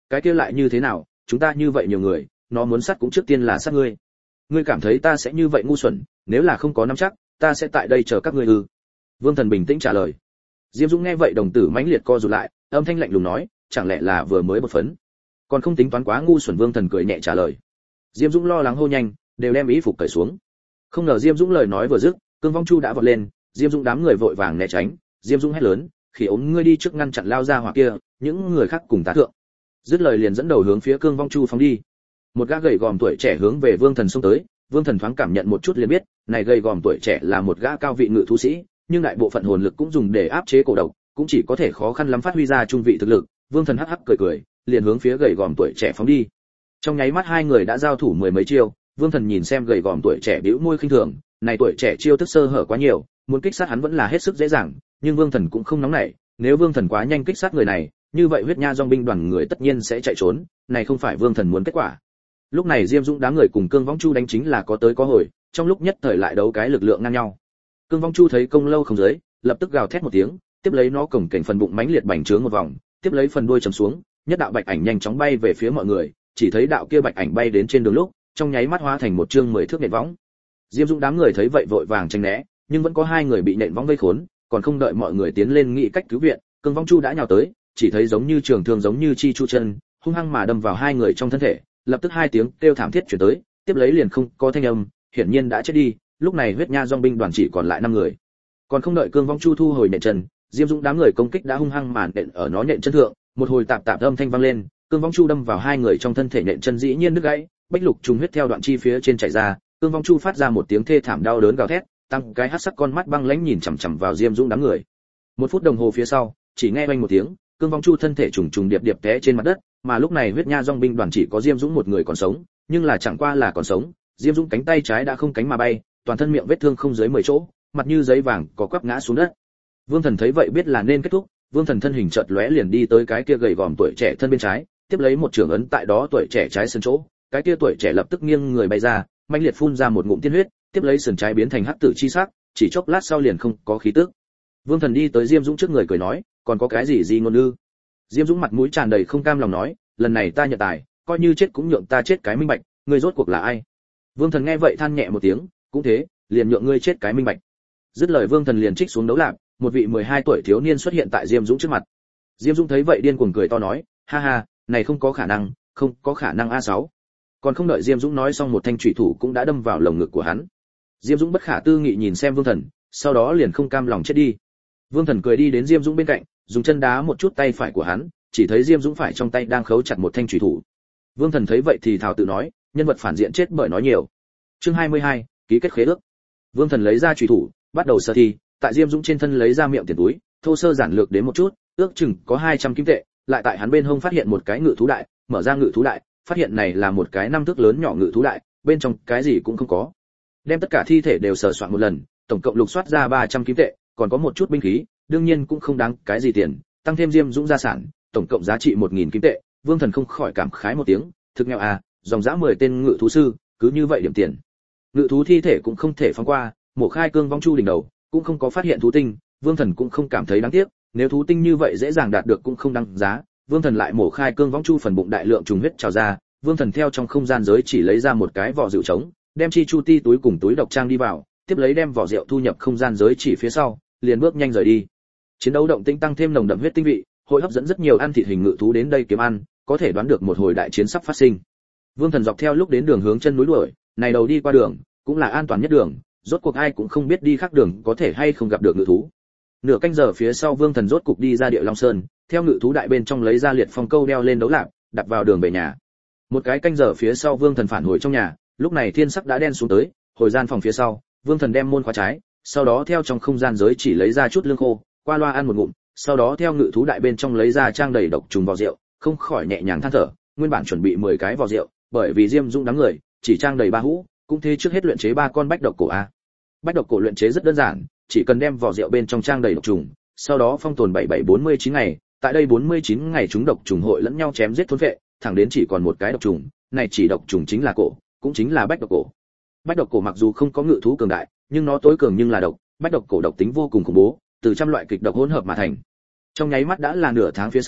cái kia lại như thế nào, chúng ta như vậy nhiều người, nó muốn sát cũng trước tiên là sát ngươi. Ngươi cảm thấy ta sẽ như vậy ngu xuẩn, nếu là không có nắm chắc, ta sẽ tại đây chờ các ngươi ư? Vương Thần bình tĩnh trả lời. Diêm Dũng nghe vậy đồng tử mãnh liệt co rụt lại, âm thanh lạnh lùng nói, chẳng lẽ là vừa mới một phấn, còn không tính toán quá ngu xuẩn. Vương Thần cười nhẹ trả lời. Diêm Dũng lo lắng hô nhanh, đều đem ý phục cởi xuống. Không ngờ Diêm Dũng lời nói vừa dứt, Cương Vong Chu đã vọt lên, Diêm Dũng đám người vội vàng né tránh. Diêm Dũng hét lớn, "Khỉ ốm, ngươi đi trước ngăn chặn lao ra hỏa kia, những người khác cùng tá thượng." Dứt lời liền dẫn đầu hướng phía Cương Vong Chu phóng đi. Một gã gầy gòm tuổi trẻ hướng về Vương Thần xông tới, Vương Thần thoáng cảm nhận một chút liền biết, này gầy gòm tuổi trẻ là một gã cao vị ngự thú sĩ, nhưng đại bộ phận hồn lực cũng dùng để áp chế cổ độc, cũng chỉ có thể khó khăn lắm phát huy ra trung vị thực lực. Vương Thần hắc hắc cười cười, liền hướng phía gầy gòm tuổi trẻ phóng đi. Trong nháy mắt hai người đã giao thủ mười mấy chiêu, Vương Thần nhìn xem gầy gòm tuổi trẻ bĩu môi khinh thường, này tuổi trẻ chiêu thức sơ hở quá nhiều, muốn kích sát hắn vẫn là hết sức dễ dàng, nhưng Vương Thần cũng không nóng nảy, nếu Vương Thần quá nhanh kích sát người này, như vậy huyết nha dòng binh đoàn người tất nhiên sẽ chạy trốn, này không phải Vương Thần muốn kết quả. Lúc này Diêm Dũng đám người cùng Cương Vong Chu đánh chính là có tới có hồi, trong lúc nhất thời lại đấu cái lực lượng ngang nhau. Cương Vong Chu thấy công lâu không dưới, lập tức gào thét một tiếng, tiếp lấy nó cổng cảnh phần bụng mãnh liệt bành trướng một vòng, tiếp lấy phần đuôi chầm xuống, nhất đạo bạch ảnh nhanh chóng bay về phía mọi người, chỉ thấy đạo kia bạch ảnh bay đến trên đường lúc, trong nháy mắt hóa thành một chương 10 thước nện võng. Diêm Dũng đám người thấy vậy vội vàng tránh né, nhưng vẫn có hai người bị nện võng vây khốn, còn không đợi mọi người tiến lên nghĩ cách cứu viện, Cương Vong Chu đã nhào tới, chỉ thấy giống như trường thương giống như chi chu chân, hung hăng mà đâm vào hai người trong thân thể, lập tức hai tiếng kêu thảm thiết truyền tới, tiếp lấy liền không có thanh âm, hiển nhiên đã chết đi. Lúc này huyết nha dòng binh đoàn chỉ còn lại 5 người. Còn không đợi Cương Vong Chu thu hồi nện chân, Diêm Dũng đám người công kích đã hung hăng màn nện ở nó nện chân thượng, một hồi tạp tạp âm thanh vang lên, Cương Vong Chu đâm vào hai người trong thân thể nện chân dĩ nhiên đứt gãy, bách lục trùng huyết theo đoạn chi phía trên chảy ra, Cương Vong Chu phát ra một tiếng thê thảm đau đớn gào thét, tăng cái hắc sắc con mắt băng lãnh nhìn chằm chằm vào Diêm Dũng đám người. Một phút đồng hồ phía sau, chỉ nghe oanh một tiếng, Cương Vong Chu thân thể trùng trùng điệp điệp té trên mặt đất, mà lúc này huyết nha dòng binh đoàn chỉ có Diêm Dũng một người còn sống, nhưng là chẳng qua là còn sống, Diêm Dũng cánh tay trái đã không cánh mà bay, toàn thân miệng vết thương không dưới 10 chỗ, mặt như giấy vàng có quắp ngã xuống đất. Vương Thần thấy vậy biết là nên kết thúc, Vương Thần thân hình chợt lóe liền đi tới cái kia gầy gòm tuổi trẻ thân bên trái, tiếp lấy một trường ấn tại đó tuổi trẻ trái sườn chỗ, cái kia tuổi trẻ lập tức nghiêng người bay ra, mãnh liệt phun ra một ngụm tiên huyết, tiếp lấy sườn trái biến thành hắc tử chi sắc, chỉ chốc lát sau liền không có khí tức. Vương Thần đi tới Diêm Dũng trước người cười nói, còn có cái gì ngôn ư? Diêm Dũng mặt mũi tràn đầy không cam lòng nói, lần này ta nhận tài, coi như chết cũng nhượng ta chết cái minh bạch, ngươi rốt cuộc là ai? Vương Thần nghe vậy than nhẹ một tiếng, cũng thế, liền nhượng ngươi chết cái minh bạch. Dứt lời Vương Thần liền trích xuống đấu lạc, một vị 12 tuổi thiếu niên xuất hiện tại Diêm Dũng trước mặt. Diêm Dũng thấy vậy điên cuồng cười to nói, ha ha, này không có khả năng, không có khả năng A6. Còn không đợi Diêm Dũng nói xong một thanh chủy thủ cũng đã đâm vào lồng ngực của hắn. Diêm Dũng bất khả tư nghị nhìn xem Vương Thần, sau đó liền không cam lòng chết đi. Vương Thần cười đi đến Diêm Dũng bên cạnh, dùng chân đá một chút tay phải của hắn, chỉ thấy Diêm Dũng phải trong tay đang khấu chặt một thanh chủy thủ. Vương Thần thấy vậy thì thào tự nói, nhân vật phản diện chết bởi nói nhiều. Chương 22, ký kết khế ước. Vương Thần lấy ra chủy thủ, bắt đầu sơ thi, tại Diêm Dũng trên thân lấy ra miệng tiền túi, thô sơ giản lược đến một chút, ước chừng có 200 kim tệ, lại tại hắn bên hông phát hiện một cái ngự thú đại, mở ra ngự thú đại, phát hiện này là một cái 5 thước lớn nhỏ ngự thú đại, bên trong cái gì cũng không có. Đem tất cả thi thể đều sờ soạn một lần, tổng cộng lục soát ra 300 kim tệ, còn có một chút binh khí, đương nhiên cũng không đáng cái gì tiền, tăng thêm Diêm Dũng gia sản, tổng cộng giá trị 1000 kim tệ. Vương Thần không khỏi cảm khái một tiếng, thực nghèo à, dòng dã 10 tên ngự thú sư, cứ như vậy điểm tiền. Ngự thú thi thể cũng không thể phóng qua, mổ khai Cương Vong Chu đỉnh đầu, cũng không có phát hiện thú tinh, Vương Thần cũng không cảm thấy đáng tiếc, nếu thú tinh như vậy dễ dàng đạt được cũng không đáng giá. Vương Thần lại mổ khai Cương Vong Chu phần bụng đại lượng trùng huyết trào ra, Vương Thần theo trong không gian giới chỉ lấy ra một cái vỏ rượu trống, đem chi chu ti túi cùng túi độc trang đi vào, tiếp lấy đem vỏ rượu thu nhập không gian giới chỉ phía sau, liền bước nhanh rời đi. Chiến đấu động tĩnh tăng thêm nồng đậm huyết tinh vị, hội hấp dẫn rất nhiều ăn thịt hình ngự thú đến đây kiếm ăn, có thể đoán được một hồi đại chiến sắp phát sinh. Vương Thần dọc theo lúc đến đường hướng chân núi đuổi, này đầu đi qua đường, cũng là an toàn nhất đường, rốt cuộc ai cũng không biết đi khác đường có thể hay không gặp được ngự thú. Nửa canh giờ phía sau Vương Thần rốt cục đi ra Địa Long Sơn, theo ngự thú đại bên trong lấy ra liệt phong câu đeo lên đấu lạc, đặt vào đường về nhà. Một cái canh giờ phía sau Vương Thần phản hồi trong nhà, lúc này thiên sắc đã đen xuống tới, hồi gian phòng phía sau, Vương Thần đem môn khóa trái, sau đó theo trong không gian giới chỉ lấy ra chút lương khô, qua loa ăn một ngụm, sau đó theo ngự thú đại bên trong lấy ra trang đầy độc trùng vỏ rượu, không khỏi nhẹ nhàng than thở, nguyên bản chuẩn bị 10 cái vỏ rượu, bởi vì Diêm Dũng đám người chỉ trang đầy 3 hũ, cũng thế trước hết luyện chế 3 con bách độc cổ a. Bách độc cổ luyện chế rất đơn giản, chỉ cần đem vỏ rượu bên trong trang đầy độc trùng, sau đó phong tồn 7749 ngày, tại đây 49 ngày chúng độc trùng hội lẫn nhau chém giết thôn phệ, thẳng đến chỉ còn một cái độc trùng, này chỉ độc trùng chính là cổ, cũng chính là bách độc cổ. Bách độc cổ mặc dù không có ngự thú cường đại, nhưng nó tối cường nhưng là độc, bách độc cổ độc tính vô cùng khủng bố, từ trăm loại kịch độc hỗn hợp mà thành. Trong nháy mắt đã là nửa tháng phía sau,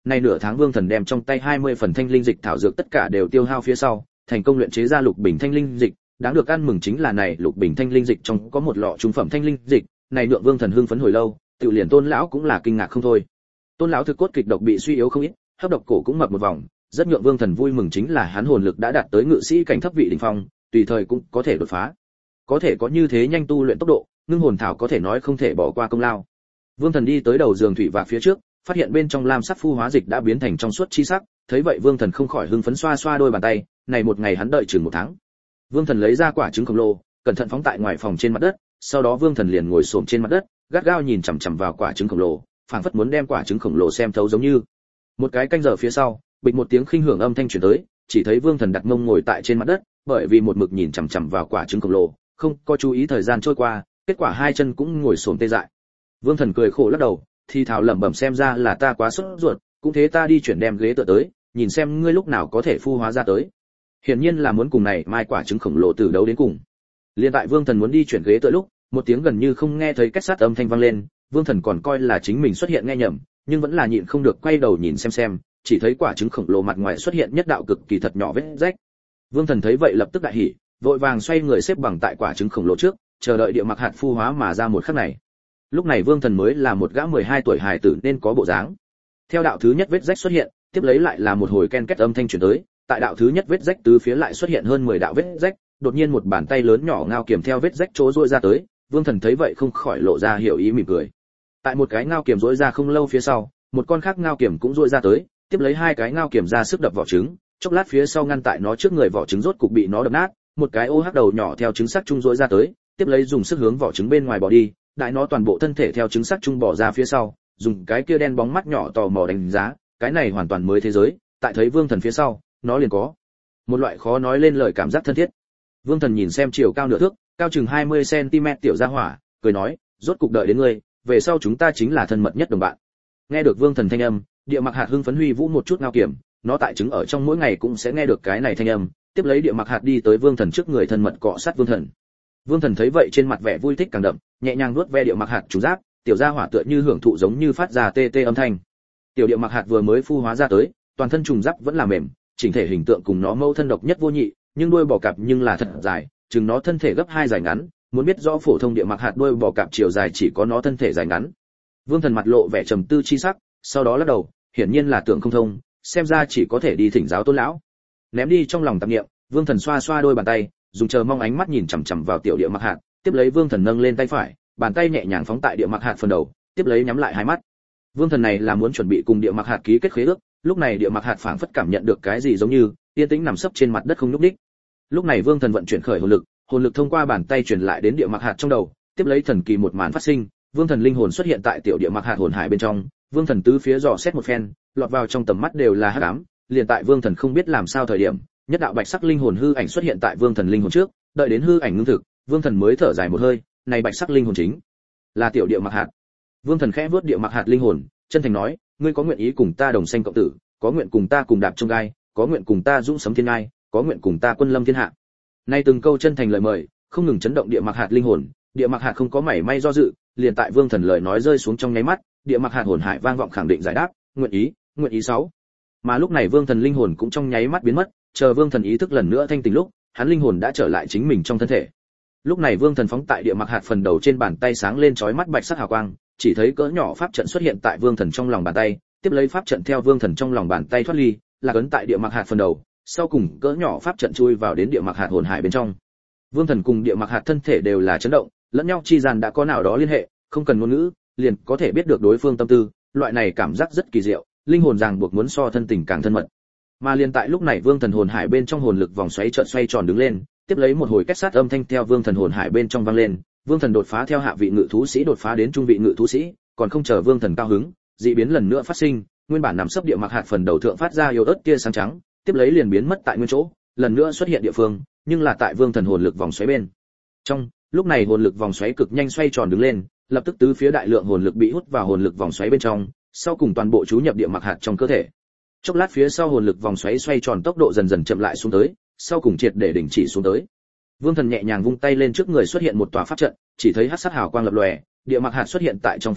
Nay nửa tháng Vương Thần đem trong tay 20 phần thanh linh dịch thảo dược tất cả đều tiêu hao phía sau, thành công luyện chế ra lục bình thanh linh dịch, đáng được ăn mừng chính là này lục bình thanh linh dịch trong có một lọ trung phẩm thanh linh dịch, này nhượng Vương Thần hưng phấn hồi lâu, tự liền Tôn lão cũng là kinh ngạc không thôi. Tôn lão thực cốt kịch độc bị suy yếu không ít, hấp độc cổ cũng mập một vòng, rất nhượng Vương Thần vui mừng chính là hắn hồn lực đã đạt tới ngự sĩ cảnh thấp vị đỉnh phong, tùy thời cũng có thể đột phá. Có thể có như thế nhanh tu luyện tốc độ, ngưng hồn thảo có thể nói không thể bỏ qua công lao. Vương Thần đi tới đầu giường thủy vạc phía trước, phát hiện bên trong lam sắc phu hóa dịch đã biến thành trong suốt chi sắc, thấy vậy Vương Thần không khỏi hưng phấn xoa xoa đôi bàn tay, này một ngày hắn đợi chừng một tháng. Vương Thần lấy ra quả trứng khổng lồ, cẩn thận phóng tại ngoài phòng trên mặt đất, sau đó Vương Thần liền ngồi xổm trên mặt đất, gắt gao nhìn chằm chằm vào quả trứng khổng lồ, phảng phất muốn đem quả trứng khổng lồ xem thấu giống như. Một cái canh giờ phía sau, bịch một tiếng khinh hưởng âm thanh truyền tới, chỉ thấy Vương Thần đặt mông ngồi tại trên mặt đất, bởi vì một mực nhìn chằm chằm vào quả trứng khổng lồ, không có chú ý thời gian trôi qua, kết quả hai chân cũng ngồi xổm tê dại. Vương Thần cười khổ lắc đầu, thì thào lẩm bẩm xem ra là ta quá sốt ruột, cũng thế ta đi chuyển đem ghế tựa tới, nhìn xem ngươi lúc nào có thể phu hóa ra tới. Hiển nhiên là muốn cùng này mai quả trứng khổng lồ từ đấu đến cùng. Liên tại Vương Thần muốn đi chuyển ghế tựa lúc, một tiếng gần như không nghe thấy két sắt âm thanh vang lên, Vương Thần còn coi là chính mình xuất hiện nghe nhầm, nhưng vẫn là nhịn không được quay đầu nhìn xem, chỉ thấy quả trứng khổng lồ mặt ngoài xuất hiện nhất đạo cực kỳ thật nhỏ vết rách. Vương Thần thấy vậy lập tức đại hỉ, vội vàng xoay người xếp bằng tại quả trứng khổng lồ trước, chờ đợi địa mặc hạt phu hóa mà ra một khắc này. Lúc này Vương Thần mới là một gã 12 tuổi hài tử nên có bộ dáng. Theo đạo thứ nhất vết rách xuất hiện, tiếp lấy lại là một hồi ken két âm thanh truyền tới, tại đạo thứ nhất vết rách tứ phía lại xuất hiện hơn 10 đạo vết rách, đột nhiên một bàn tay lớn nhỏ ngao kiềm theo vết rách chỗ rũa ra tới, Vương Thần thấy vậy không khỏi lộ ra hiểu ý mỉm cười. Tại một cái ngao kiềm rũa ra không lâu phía sau, một con khác ngao kiềm cũng rũa ra tới, tiếp lấy hai cái ngao kiềm ra sức đập vỏ trứng, chốc lát phía sau ngăn tại nó trước người vỏ trứng rốt cục bị nó đập nát, một cái ô hắc đầu nhỏ theo trứng sắc trung rũa ra tới, tiếp lấy dùng sức hướng vỏ trứng bên ngoài bỏ đi, đại nó toàn bộ thân thể theo trứng sắc trung bỏ ra phía sau, dùng cái kia đen bóng mắt nhỏ tò mò đánh giá, cái này hoàn toàn mới thế giới, tại thấy Vương Thần phía sau, nó liền có một loại khó nói lên lời cảm giác thân thiết. Vương Thần nhìn xem chiều cao nửa thước, cao chừng 20 cm tiểu gia hỏa, cười nói, rốt cục đợi đến ngươi, về sau chúng ta chính là thân mật nhất đồng bạn. Nghe được Vương Thần thanh âm, địa mặc hạt hưng phấn huy vũ một chút ngao kiểm, nó tại trứng ở trong mỗi ngày cũng sẽ nghe được cái này thanh âm, tiếp lấy địa mặc hạt đi tới Vương Thần trước người thân mật cọ sát Vương Thần. Vương Thần thấy vậy trên mặt vẻ vui thích càng đậm, nhẹ nhàng nuốt ve địa mặc hạt trùng giáp, tiểu gia hỏa tựa như hưởng thụ giống như phát ra tê tê âm thanh. Tiểu địa mặc hạt vừa mới phu hóa ra tới, toàn thân trùng giáp vẫn là mềm, chỉnh thể hình tượng cùng nó mâu thân độc nhất vô nhị, nhưng đuôi bò cạp nhưng là thật dài, chừng nó thân thể gấp 2 dài ngắn, muốn biết rõ phổ thông địa mặc hạt đuôi bò cạp chiều dài chỉ có nó thân thể dài ngắn. Vương Thần mặt lộ vẻ trầm tư chi sắc, sau đó lắc đầu, hiển nhiên là tưởng không thông, xem ra chỉ có thể đi thỉnh giáo Tôn lão. Ném đi trong lòng tạp niệm, Vương Thần xoa xoa đôi bàn tay, dùng chờ mong ánh mắt nhìn chằm chằm vào tiểu địa mặc hạt, tiếp lấy Vương Thần nâng lên tay phải, bàn tay nhẹ nhàng phóng tại địa mặc hạt phần đầu, tiếp lấy nhắm lại hai mắt. Vương Thần này là muốn chuẩn bị cùng địa mặc hạt ký kết khế ước, lúc này địa mặc hạt phảng phất cảm nhận được cái gì giống như yên tĩnh nằm sấp trên mặt đất không nhúc nhích. Lúc này Vương Thần vận chuyển khởi hồn lực thông qua bàn tay truyền lại đến địa mặc hạt trong đầu, tiếp lấy thần kỳ một màn phát sinh, Vương Thần linh hồn xuất hiện tại tiểu địa mặc hạt hồn hải bên trong, Vương Thần tứ phía dò xét một phen, lọt vào trong tầm mắt đều là hắc ám, liền tại Vương Thần không biết làm sao thời điểm, nhất đạo bạch sắc linh hồn hư ảnh xuất hiện tại Vương Thần linh hồn trước, đợi đến hư ảnh ngưng thực, Vương Thần mới thở dài một hơi, này bạch sắc linh hồn chính là tiểu địa mặc hạt. Vương Thần khẽ vuốt địa mặc hạt linh hồn, chân thành nói, ngươi có nguyện ý cùng ta đồng sanh cộng tử, có nguyện cùng ta cùng đạp trong gai, có nguyện cùng ta dũng sấm thiên ngai, có nguyện cùng ta quân lâm thiên hạ. Nay từng câu chân thành lời mời, không ngừng chấn động địa mặc hạt linh hồn, địa mặc hạt không có mảy may do dự, liền tại Vương Thần lời nói rơi xuống trong nháy mắt, địa mặc hạt hồn hải vang vọng khẳng định giải đáp, nguyện ý 6. Mà lúc này Vương Thần linh hồn cũng trong nháy mắt biến mất, chờ Vương Thần ý thức lần nữa thanh tỉnh lúc, hắn linh hồn đã trở lại chính mình trong thân thể. Lúc này Vương Thần phóng tại địa mặc hạt phần đầu trên bàn tay sáng lên chói mắt bạch sắc hào quang, chỉ thấy cỡ nhỏ pháp trận xuất hiện tại Vương Thần trong lòng bàn tay, tiếp lấy pháp trận theo Vương Thần trong lòng bàn tay thoát ly, là ấn tại địa mặc hạt phần đầu, sau cùng cỡ nhỏ pháp trận chui vào đến địa mặc hạt hồn hải bên trong. Vương Thần cùng địa mặc hạt thân thể đều là chấn động, lẫn nhau chi gian đã có nào đó liên hệ, không cần ngôn ngữ, liền có thể biết được đối phương tâm tư, loại này cảm giác rất kỳ diệu, linh hồn ràng buộc muốn so thân tình càng thân mật. Mà liền tại lúc này Vương Thần hồn hải bên trong hồn lực vòng xoáy chợt xoay tròn đứng lên, tiếp lấy một hồi két sát âm thanh theo Vương Thần hồn hải bên trong vang lên, Vương Thần đột phá theo hạ vị ngự thú sĩ đột phá đến trung vị ngự thú sĩ, còn không chờ Vương Thần cao hứng, dị biến lần nữa phát sinh, nguyên bản nằm sấp địa mặc hạt phần đầu thượng phát ra yếu ớt tia sáng trắng, tiếp lấy liền biến mất tại nguyên chỗ, lần nữa xuất hiện địa phương, nhưng là tại Vương Thần hồn lực vòng xoáy bên trong. Lúc này hồn lực vòng xoáy cực nhanh xoay tròn đứng lên, lập tức tứ phía đại lượng hồn lực bị hút vào hồn lực vòng xoáy bên trong, sau cùng toàn bộ chú nhập địa mặc hạt trong cơ thể. Chốc lát phía sau hồn lực vòng xoáy xoay tròn tốc độ dần dần chậm lại xuống tới, sau cùng triệt để đình chỉ xuống tới. Vương Thần nhẹ nhàng vung tay lên trước người xuất hiện một tòa pháp trận, chỉ thấy hắc sắc hào quang lập lòe, địa mặc hạt xuất hiện tại trong pháp trận,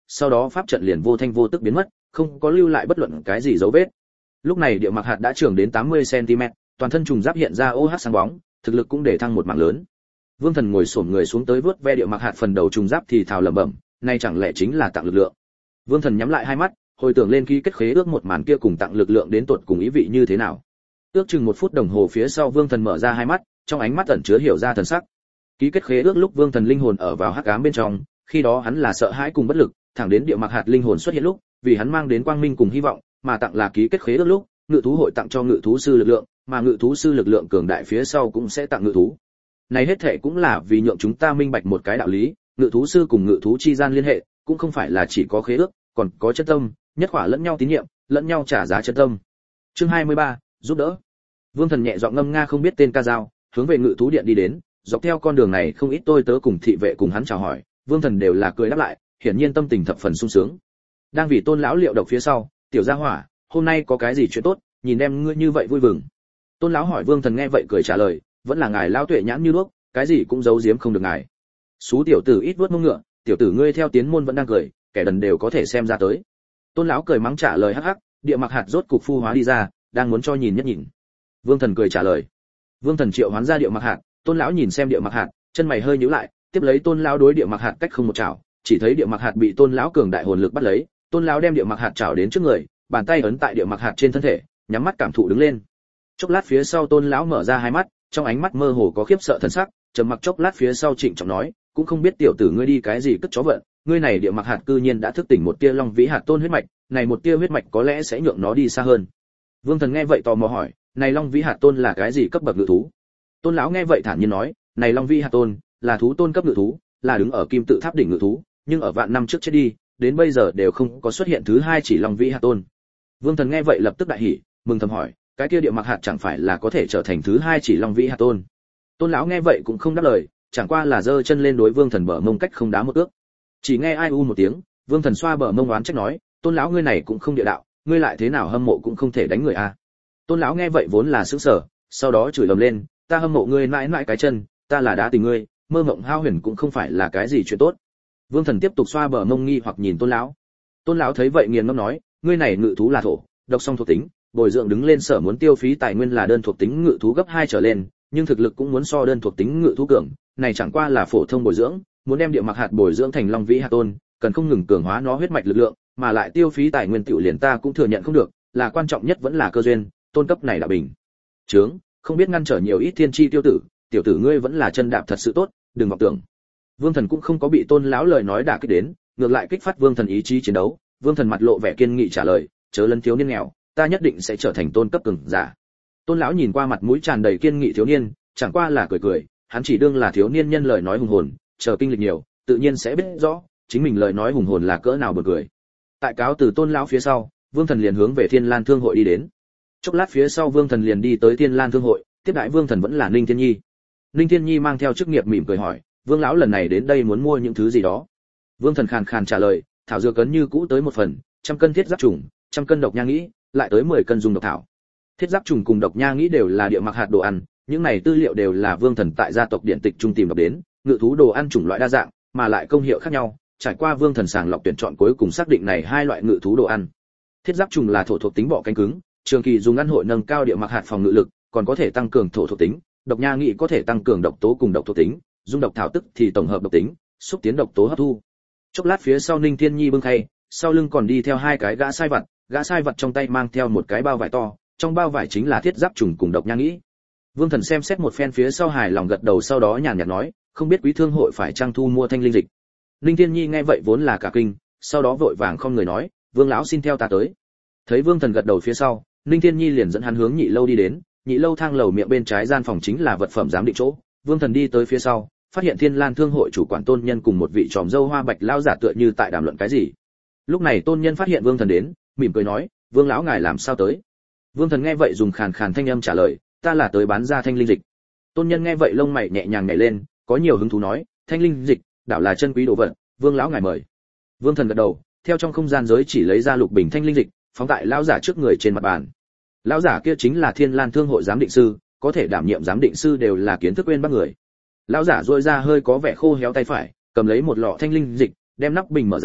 sau đó pháp trận liền vô thanh vô tức biến mất, không có lưu lại bất luận cái gì dấu vết. Lúc này địa mặc hạt đã trưởng đến 80 cm, toàn thân trùng giáp hiện ra OH sáng bóng, thực lực cũng để thăng một mảng lớn. Vương Thần ngồi xổm người xuống tới vuốt ve địa mặc hạt phần đầu trùng giáp thì thào lẩm bẩm, nay chẳng lẽ chính là tặng lực lượng. Vương Thần nhắm lại hai mắt, hồi tưởng lên ký kết khế ước một màn kia cùng tặng lực lượng đến tột cùng ý vị như thế nào. Ước chừng 1 phút đồng hồ phía sau Vương Thần mở ra hai mắt, trong ánh mắt ẩn chứa hiểu ra thần sắc. Ký kết khế ước lúc Vương Thần linh hồn ở vào hắc ám bên trong, khi đó hắn là sợ hãi cùng bất lực, thẳng đến địa mặc hạt linh hồn xuất hiện lúc, vì hắn mang đến quang minh cùng hy vọng, mà tặng là ký kết khế ước lúc, ngự thú hội tặng cho ngự thú sư lực lượng, mà ngự thú sư lực lượng cường đại phía sau cũng sẽ tặng ngự thú. Này hết thảy cũng là vì nhượng chúng ta minh bạch một cái đạo lý, ngự thú sư cùng ngự thú chi gian liên hệ, cũng không phải là chỉ có khế ước, còn có chân tâm, nhất khỏa lẫn nhau tín nhiệm, lẫn nhau trả giá chân tâm. Chương 23, giúp đỡ. Vương Thần nhẹ giọng ngâm nga không biết tên ca dao, hướng về ngự thú điện đi đến, dọc theo con đường này không ít tôi tớ cùng thị vệ cùng hắn chào hỏi, Vương Thần đều là cười đáp lại, hiển nhiên tâm tình thập phần sung sướng. Đang vì Tôn lão liệu độc phía sau, tiểu gia hỏa, hôm nay có cái gì chuyện tốt, nhìn em ngươi như vậy vui mừng. Tôn lão hỏi Vương Thần nghe vậy cười trả lời, vẫn là ngài lão tuệ nhãn như đuốc, cái gì cũng giấu giếm không được ngài. Sú tiểu tử ít vuốt mông ngựa, tiểu tử ngươi theo tiến môn vẫn đang cười, kẻ đần đều có thể xem ra tới. Tôn lão cười mắng trả lời hắc hắc, địa mặc hạt rốt cục phu hóa đi ra, đang muốn cho nhìn nhất nhìn. Vương Thần cười trả lời. Vương Thần triệu hoán ra địa mặc hạt, Tôn lão nhìn xem địa mặc hạt, chân mày hơi nhíu lại, tiếp lấy Tôn lão đối địa mặc hạt cách không một chảo, chỉ thấy địa mặc hạt bị Tôn lão cường đại hồn lực bắt lấy, Tôn lão đem địa mặc hạt chảo đến trước người, bàn tay ấn tại địa mặc hạt trên thân thể, nhắm mắt cảm thụ đứng lên. Chốc lát phía sau Tôn lão mở ra hai mắt, trong ánh mắt mơ hồ có khiếp sợ thần sắc, trầm mặc chốc lát phía sau trịnh trọng nói, cũng không biết tiểu tử ngươi đi cái gì cất chó vận, ngươi này địa mặc hạt cư nhiên đã thức tỉnh một tia long vĩ hạt tôn huyết mạch, này một tia huyết mạch có lẽ sẽ nhượng nó đi xa hơn. Vương Thần nghe vậy tò mò hỏi, này long vĩ hạt tôn là cái gì cấp bậc ngự thú? Tôn lão nghe vậy thản nhiên nói, này long vĩ hạt tôn là thú tôn cấp ngự thú, là đứng ở kim tự tháp đỉnh ngự thú, nhưng ở vạn năm trước chết đi, đến bây giờ đều không có xuất hiện thứ hai chỉ long vĩ hạt tôn. Vương Thần nghe vậy lập tức đại hỉ, mừng thầm hỏi, cái kia địa mặc hạt chẳng phải là có thể trở thành thứ hai chỉ long vĩ hạt tôn? Tôn lão nghe vậy cũng không đáp lời, chẳng qua là giơ chân lên đối Vương Thần bờ mông cách không đá một ước. Chỉ nghe ai u một tiếng, Vương Thần xoa bờ mông oán trách nói, Tôn lão ngươi này cũng không địa đạo, ngươi lại thế nào hâm mộ cũng không thể đánh người a. Tôn lão nghe vậy vốn là sững sờ, sau đó chửi ầm lên, ta hâm mộ ngươi mãi mãi cái chân, ta là đá tình ngươi, mơ mộng hao huyền cũng không phải là cái gì chuyện tốt. Vương Thần tiếp tục xoa bờ mông nghi hoặc nhìn Tôn lão. Tôn lão thấy vậy nghiền ngẫm nói, ngươi này ngự thú là thổ, độc song thuộc tính, bồi dưỡng đứng lên sở muốn tiêu phí tài nguyên là đơn thuộc tính ngự thú gấp 2 trở lên, nhưng thực lực cũng muốn so đơn thuộc tính ngự thú cường, này chẳng qua là phổ thông bồi dưỡng, muốn đem địa mặc hạt bồi dưỡng thành long vĩ hạt tôn, cần không ngừng cường hóa nó huyết mạch lực lượng, mà lại tiêu phí tài nguyên tiểu liền ta cũng thừa nhận không được, là quan trọng nhất vẫn là cơ duyên, tôn cấp này là bình chướng, không biết ngăn trở nhiều ít thiên chi tiêu tử, tiểu tử ngươi vẫn là chân đạp thật sự tốt, đừng vọng tưởng. Vương Thần cũng không có bị Tôn lão lời nói đả kích đến, ngược lại kích phát Vương Thần ý chí chiến đấu. Vương Thần mặt lộ vẻ kiên nghị trả lời, chớ lấn thiếu niên nghèo, ta nhất định sẽ trở thành tôn cấp cường giả. Tôn lão nhìn qua mặt mũi tràn đầy kiên nghị thiếu niên, chẳng qua là cười cười, hắn chỉ đương là thiếu niên nhân lời nói hùng hồn, chờ kinh lịch nhiều, tự nhiên sẽ biết rõ, chính mình lời nói hùng hồn là cỡ nào buồn cười. Tại cáo từ Tôn lão phía sau, Vương Thần liền hướng về Thiên Lan Thương hội đi đến. Chốc lát phía sau Vương Thần liền đi tới Thiên Lan Thương hội, tiếp đãi Vương Thần vẫn là Ninh Thiên Nhi. Ninh Thiên Nhi mang theo chức nghiệp mỉm cười hỏi, Vương lão lần này đến đây muốn mua những thứ gì đó? Vương Thần khàn khàn trả lời, thảo dược cấn như cũ tới 1 phần, 100 cân thiết giáp trùng, 100 cân độc nha nghĩ, lại tới 10 cân dùng độc thảo. Thiết giáp trùng cùng độc nha nghĩ đều là địa mặc hạt đồ ăn, những này tư liệu đều là Vương Thần tại gia tộc điện tịch trung tìm đọc đến, ngự thú đồ ăn chủng loại đa dạng, mà lại công hiệu khác nhau, trải qua Vương Thần sàng lọc tuyển chọn cuối cùng xác định này 2 loại ngự thú đồ ăn. Thiết giáp trùng là thổ thuộc tính bọ cánh cứng, trường kỳ dùng ăn hội nâng cao địa mặc hạt phòng ngự lực, còn có thể tăng cường thổ thuộc tính, độc nha nghĩ có thể tăng cường độc tố cùng độc thuộc tính, dung độc thảo tức thì tổng hợp độc tính, xúc tiến độc tố hấp thu. Chốc lát phía sau Ninh Thiên Nhi bưng khay, sau lưng còn đi theo 2 cái gã sai vặt trong tay mang theo một cái bao vải to, trong bao vải chính là thiết giáp trùng cùng độc nha nghĩ. Vương Thần xem xét một phen phía sau hài lòng gật đầu, sau đó nhàn nhạt nói, không biết quý thương hội phải trang thu mua thanh linh dịch. Ninh Thiên Nhi nghe vậy vốn là cả kinh, sau đó vội vàng không người nói, Vương lão xin theo ta tới. Thấy Vương Thần gật đầu phía sau, Ninh Thiên Nhi liền dẫn hắn hướng nhị lâu đi đến, nhị lâu thang lầu miệng bên trái gian phòng chính là vật phẩm giám định chỗ. Vương Thần đi tới phía sau, phát hiện Thiên Lan Thương hội chủ quản Tôn Nhân cùng một vị tròm dâu hoa bạch lão giả tựa như tại đàm luận cái gì. Lúc này Tôn Nhân phát hiện Vương Thần đến, mỉm cười nói, Vương lão ngài làm sao tới? Vương Thần nghe vậy dùng khàn khàn thanh âm trả lời, ta là tới bán ra thanh linh dịch. Tôn Nhân nghe vậy lông mày nhẹ nhàng nhảy lên, có nhiều hứng thú nói, thanh linh dịch, đảo là chân quý đồ vật, Vương lão ngài mời. Vương Thần gật đầu, theo trong không gian giới chỉ lấy ra lục bình thanh linh dịch, phóng tại lão giả trước người trên mặt bàn. Lão giả kia chính là Thiên Lan Thương hội giám định sư, có thể đảm nhiệm giám định sư đều là kiến thức uyên bác người. Lão giả duỗi ra hơi có vẻ khô héo tay phải, cầm lấy một lọ thanh linh dịch, đem nắp bình mở ra,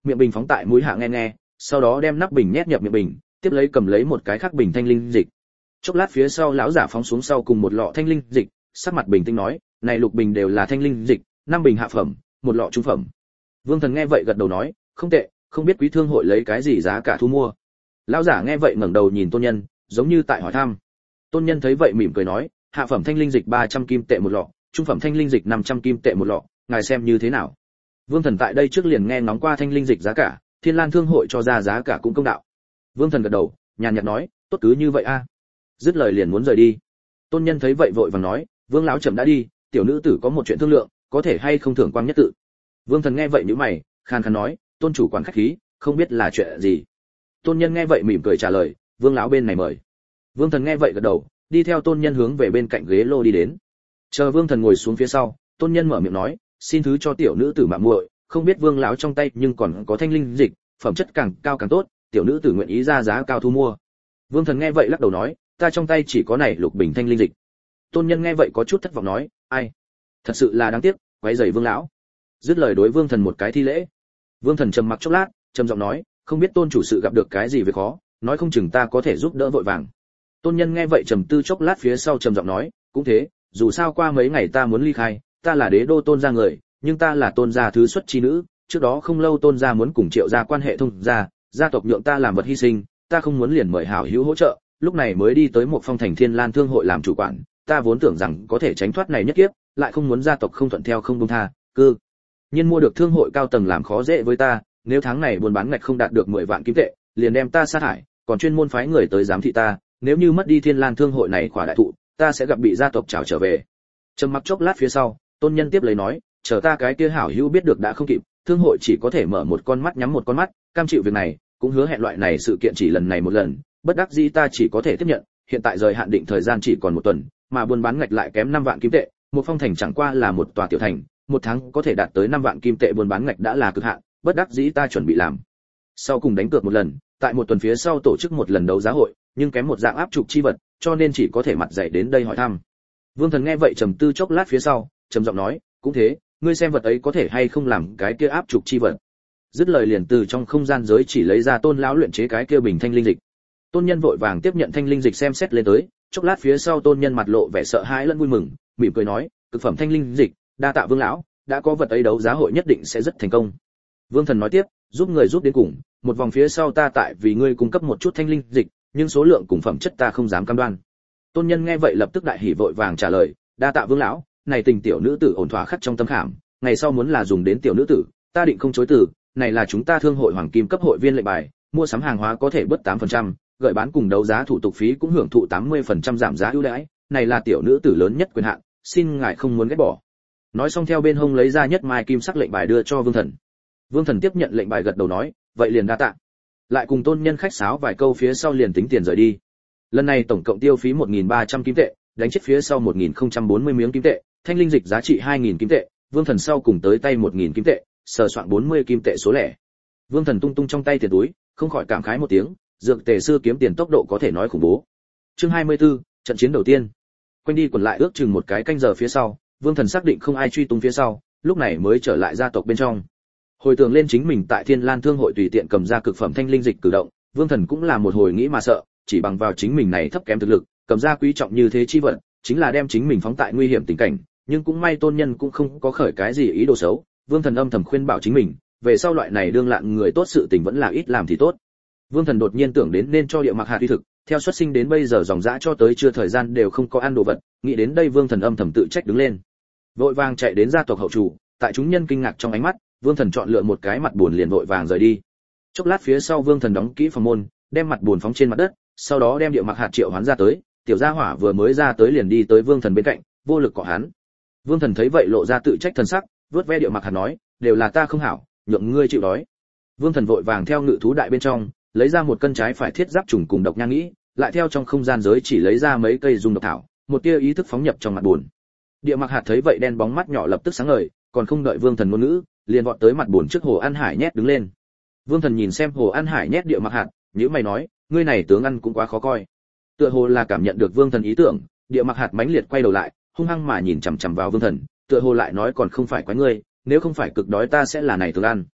miệng bình phóng tại mũi hạ nghe nghe, sau đó đem nắp bình nhét nhập miệng bình, tiếp lấy cầm lấy một cái khác bình thanh linh dịch. Chốc lát phía sau lão giả phóng xuống sau cùng một lọ thanh linh dịch, sắc mặt bình tĩnh nói, này lục bình đều là thanh linh dịch, 5 bình hạ phẩm, một lọ trung phẩm. Vương Thần nghe vậy gật đầu nói, không tệ, không biết quý thương hội lấy cái gì giá cả thu mua. Lão giả nghe vậy ngẩng đầu nhìn Tôn Nhân, giống như tại hỏi thăm. Tôn Nhân thấy vậy mỉm cười nói, hạ phẩm thanh linh dịch 300 kim tệ một lọ, trung phẩm thanh linh dịch 500 kim tệ một lọ, ngài xem như thế nào? Vương Thần tại đây trước liền nghe ngóng qua thanh linh dịch giá cả, Thiên Lan thương hội cho ra giá cả cũng công đạo. Vương Thần gật đầu, nhàn nhạt nói, tốt cứ như vậy a. Dứt lời liền muốn rời đi. Tôn Nhân thấy vậy vội vàng nói, Vương lão chậm đã đi, tiểu nữ tử có một chuyện thương lượng, có thể hay không thưởng quang nhất tự. Vương Thần nghe vậy nhíu mày, khàn khàn nói, tôn chủ quản khách khí, không biết là chuyện gì. Tôn Nhân nghe vậy mỉm cười trả lời, Vương lão bên này mời. Vương Thần nghe vậy gật đầu, đi theo Tôn Nhân hướng về bên cạnh ghế lô đi đến. Chờ Vương Thần ngồi xuống phía sau, Tôn Nhân mở miệng nói, xin thứ cho tiểu nữ tử mạo muội, không biết Vương lão trong tay nhưng còn có thanh linh dịch, phẩm chất càng cao càng tốt, tiểu nữ tử nguyện ý ra giá cao thu mua. Vương Thần nghe vậy lắc đầu nói, ta trong tay chỉ có này lục bình thanh linh dịch. Tôn Nhân nghe vậy có chút thất vọng nói, ai, thật sự là đáng tiếc, quấy rầy Vương lão. Dứt lời đối Vương Thần một cái thi lễ. Vương Thần trầm mặc chốc lát, trầm giọng nói, không biết tôn chủ sự gặp được cái gì việc khó, nói không chừng ta có thể giúp đỡ vội vàng. Tôn Nhân nghe vậy trầm tư chốc lát phía sau trầm giọng nói, cũng thế, dù sao qua mấy ngày ta muốn ly khai, ta là đế đô Tôn gia người, nhưng ta là Tôn gia thứ xuất chi nữ, trước đó không lâu Tôn gia muốn cùng Triệu gia quan hệ thông gia, gia tộc nhượng ta làm vật hy sinh, ta không muốn liền mời hảo hữu hỗ trợ, lúc này mới đi tới một phong thành Thiên Lan thương hội làm chủ quản, ta vốn tưởng rằng có thể tránh thoát này nhất kiếp, lại không muốn gia tộc không thuận theo không buông tha, cư nhiên mua được thương hội cao tầng làm khó dễ với ta, nếu tháng này buôn bán ngạch không đạt được 10 vạn kim tệ, liền đem ta sát hại, còn chuyên môn phái người tới giám thị ta, nếu như mất đi Thiên Lan thương hội này khỏa đại thụ, ta sẽ gặp bị gia tộc trảo trở về. Trầm mặc chốc lát phía sau, Tôn Nhân tiếp lấy nói, chờ ta cái kia hảo hữu biết được đã không kịp, thương hội chỉ có thể mở một con mắt nhắm một con mắt, cam chịu việc này, cũng hứa hẹn loại này sự kiện chỉ lần này một lần, bất đắc dĩ ta chỉ có thể tiếp nhận, hiện tại rời hạn định thời gian chỉ còn 1 tuần, mà buôn bán ngạch lại kém 5 vạn kim tệ, một phong thành chẳng qua là một tòa tiểu thành, 1 tháng có thể đạt tới 5 vạn kim tệ buôn bán ngạch đã là cực hạn, bất đắc dĩ ta chuẩn bị làm. Sau cùng đánh cược một lần, tại 1 tuần phía sau tổ chức một lần đấu giá hội, nhưng kém một dạng áp trục chi vật, cho nên chỉ có thể mặt dày đến đây hỏi thăm. Vương Thần nghe vậy trầm tư chốc lát phía sau, trầm giọng nói, cũng thế, ngươi xem vật ấy có thể hay không làm cái kia áp trục chi vật. Dứt lời liền từ trong không gian giới chỉ lấy ra Tôn lão luyện chế cái kia bình thanh linh dịch. Tôn Nhân vội vàng tiếp nhận thanh linh dịch xem xét lên tới, chốc lát phía sau Tôn Nhân mặt lộ vẻ sợ hãi lẫn vui mừng, mỉm cười nói, cực phẩm thanh linh dịch, đa tạ Vương lão, đã có vật ấy đấu giá hội nhất định sẽ rất thành công. Vương Thần nói tiếp, giúp người giúp đến cùng, một vòng phía sau ta tại vì ngươi cung cấp một chút thanh linh dịch, nhưng số lượng cùng phẩm chất ta không dám cam đoan. Tôn Nhân nghe vậy lập tức đại hỉ vội vàng trả lời, đa tạ Vương lão, này tình tiểu nữ tử ổn thỏa khắc trong tâm khảm, ngày sau muốn là dùng đến tiểu nữ tử, ta định không chối từ, này là chúng ta thương hội hoàng kim cấp hội viên lệnh bài, mua sắm hàng hóa có thể bớt 8%, gửi bán cùng đấu giá thủ tục phí cũng hưởng thụ 80% giảm giá ưu đãi, này là tiểu nữ tử lớn nhất quyền hạn, xin ngài không muốn ghét bỏ. Nói xong theo bên hông lấy ra nhất mai kim sắc lệnh bài đưa cho Vương Thần. Vương Thần tiếp nhận lệnh bài gật đầu nói, vậy liền đa tạ. Lại cùng Tôn Nhân khách sáo vài câu phía sau liền tính tiền rời đi. Lần này tổng cộng tiêu phí 1.300 kim tệ, đánh chết phía sau 1.040 miếng kim tệ, thanh linh dịch giá trị 2.000 kim tệ, Vương Thần sau cùng tới tay 1.000 kim tệ, sờ soạn 40 kim tệ số lẻ. Vương Thần tung tung trong tay tiền túi, không khỏi cảm khái một tiếng, dược tề sư kiếm tiền tốc độ có thể nói khủng bố. Chương 24, trận chiến đầu tiên. Quanh đi quẩn lại ước chừng một cái canh giờ phía sau, Vương Thần xác định không ai truy tung phía sau, lúc này mới trở lại gia tộc bên trong. Hồi tưởng lên chính mình tại Thiên Lan thương hội tùy tiện cầm ra cực phẩm thanh linh dịch cử động, Vương Thần cũng là một hồi nghĩ mà sợ, chỉ bằng vào chính mình này thấp kém thực lực, cầm ra quý trọng như thế chi vật, chính là đem chính mình phóng tại nguy hiểm tình cảnh, nhưng cũng may Tôn Nhân cũng không có khởi cái gì ý đồ xấu, Vương Thần âm thầm khuyên bảo chính mình, về sau loại này đương lạn người tốt sự tình vẫn là ít làm thì tốt. Vương Thần đột nhiên tưởng đến nên cho Địa Mặc Hạt uy thực, theo xuất sinh đến bây giờ dòng dã cho tới chưa thời gian đều không có ăn đồ vật, nghĩ đến đây Vương Thần âm thầm tự trách đứng lên. Vội vàng chạy đến gia tộc hậu chủ, tại chúng nhân kinh ngạc trong ánh mắt, Vương Thần chọn lựa một cái mặt buồn liền vội vàng rời đi. Chốc lát phía sau Vương Thần đóng kỹ phòng môn, đem mặt buồn phóng trên mặt đất, sau đó đem Địa Mặc Hạt triệu hoán ra tới, tiểu gia hỏa vừa mới ra tới liền đi tới Vương Thần bên cạnh, vô lực cọ hắn. Vương Thần thấy vậy lộ ra tự trách thần sắc, vuốt ve Địa Mặc Hạt nói, đều là ta không hảo, nhượng ngươi chịu đói. Vương Thần vội vàng theo ngự thú đại bên trong, lấy ra một cân trái phải thiết giáp trùng cùng độc nhang nghĩ, lại theo trong không gian giới chỉ lấy ra mấy cây dung độc thảo, một tia ý thức phóng nhập trong mặt buồn. Địa Mặc Hạt thấy vậy đen bóng mắt nhỏ lập tức sáng ngời, còn không đợi Vương Thần ngôn ngữ, liền vọt tới mặt buồn trước Hồ An Hải nhét đứng lên. Vương Thần nhìn xem Hồ An Hải nhét Địa Mặc Hạt, nhíu mày nói, ngươi này tướng ăn cũng quá khó coi. Tựa hồ là cảm nhận được Vương Thần ý tưởng, Địa Mặc Hạt mãnh liệt quay đầu lại, hung hăng mà nhìn chằm chằm vào Vương Thần, tựa hồ lại nói còn không phải quái ngươi, nếu không phải cực đói ta sẽ là này tướng ăn.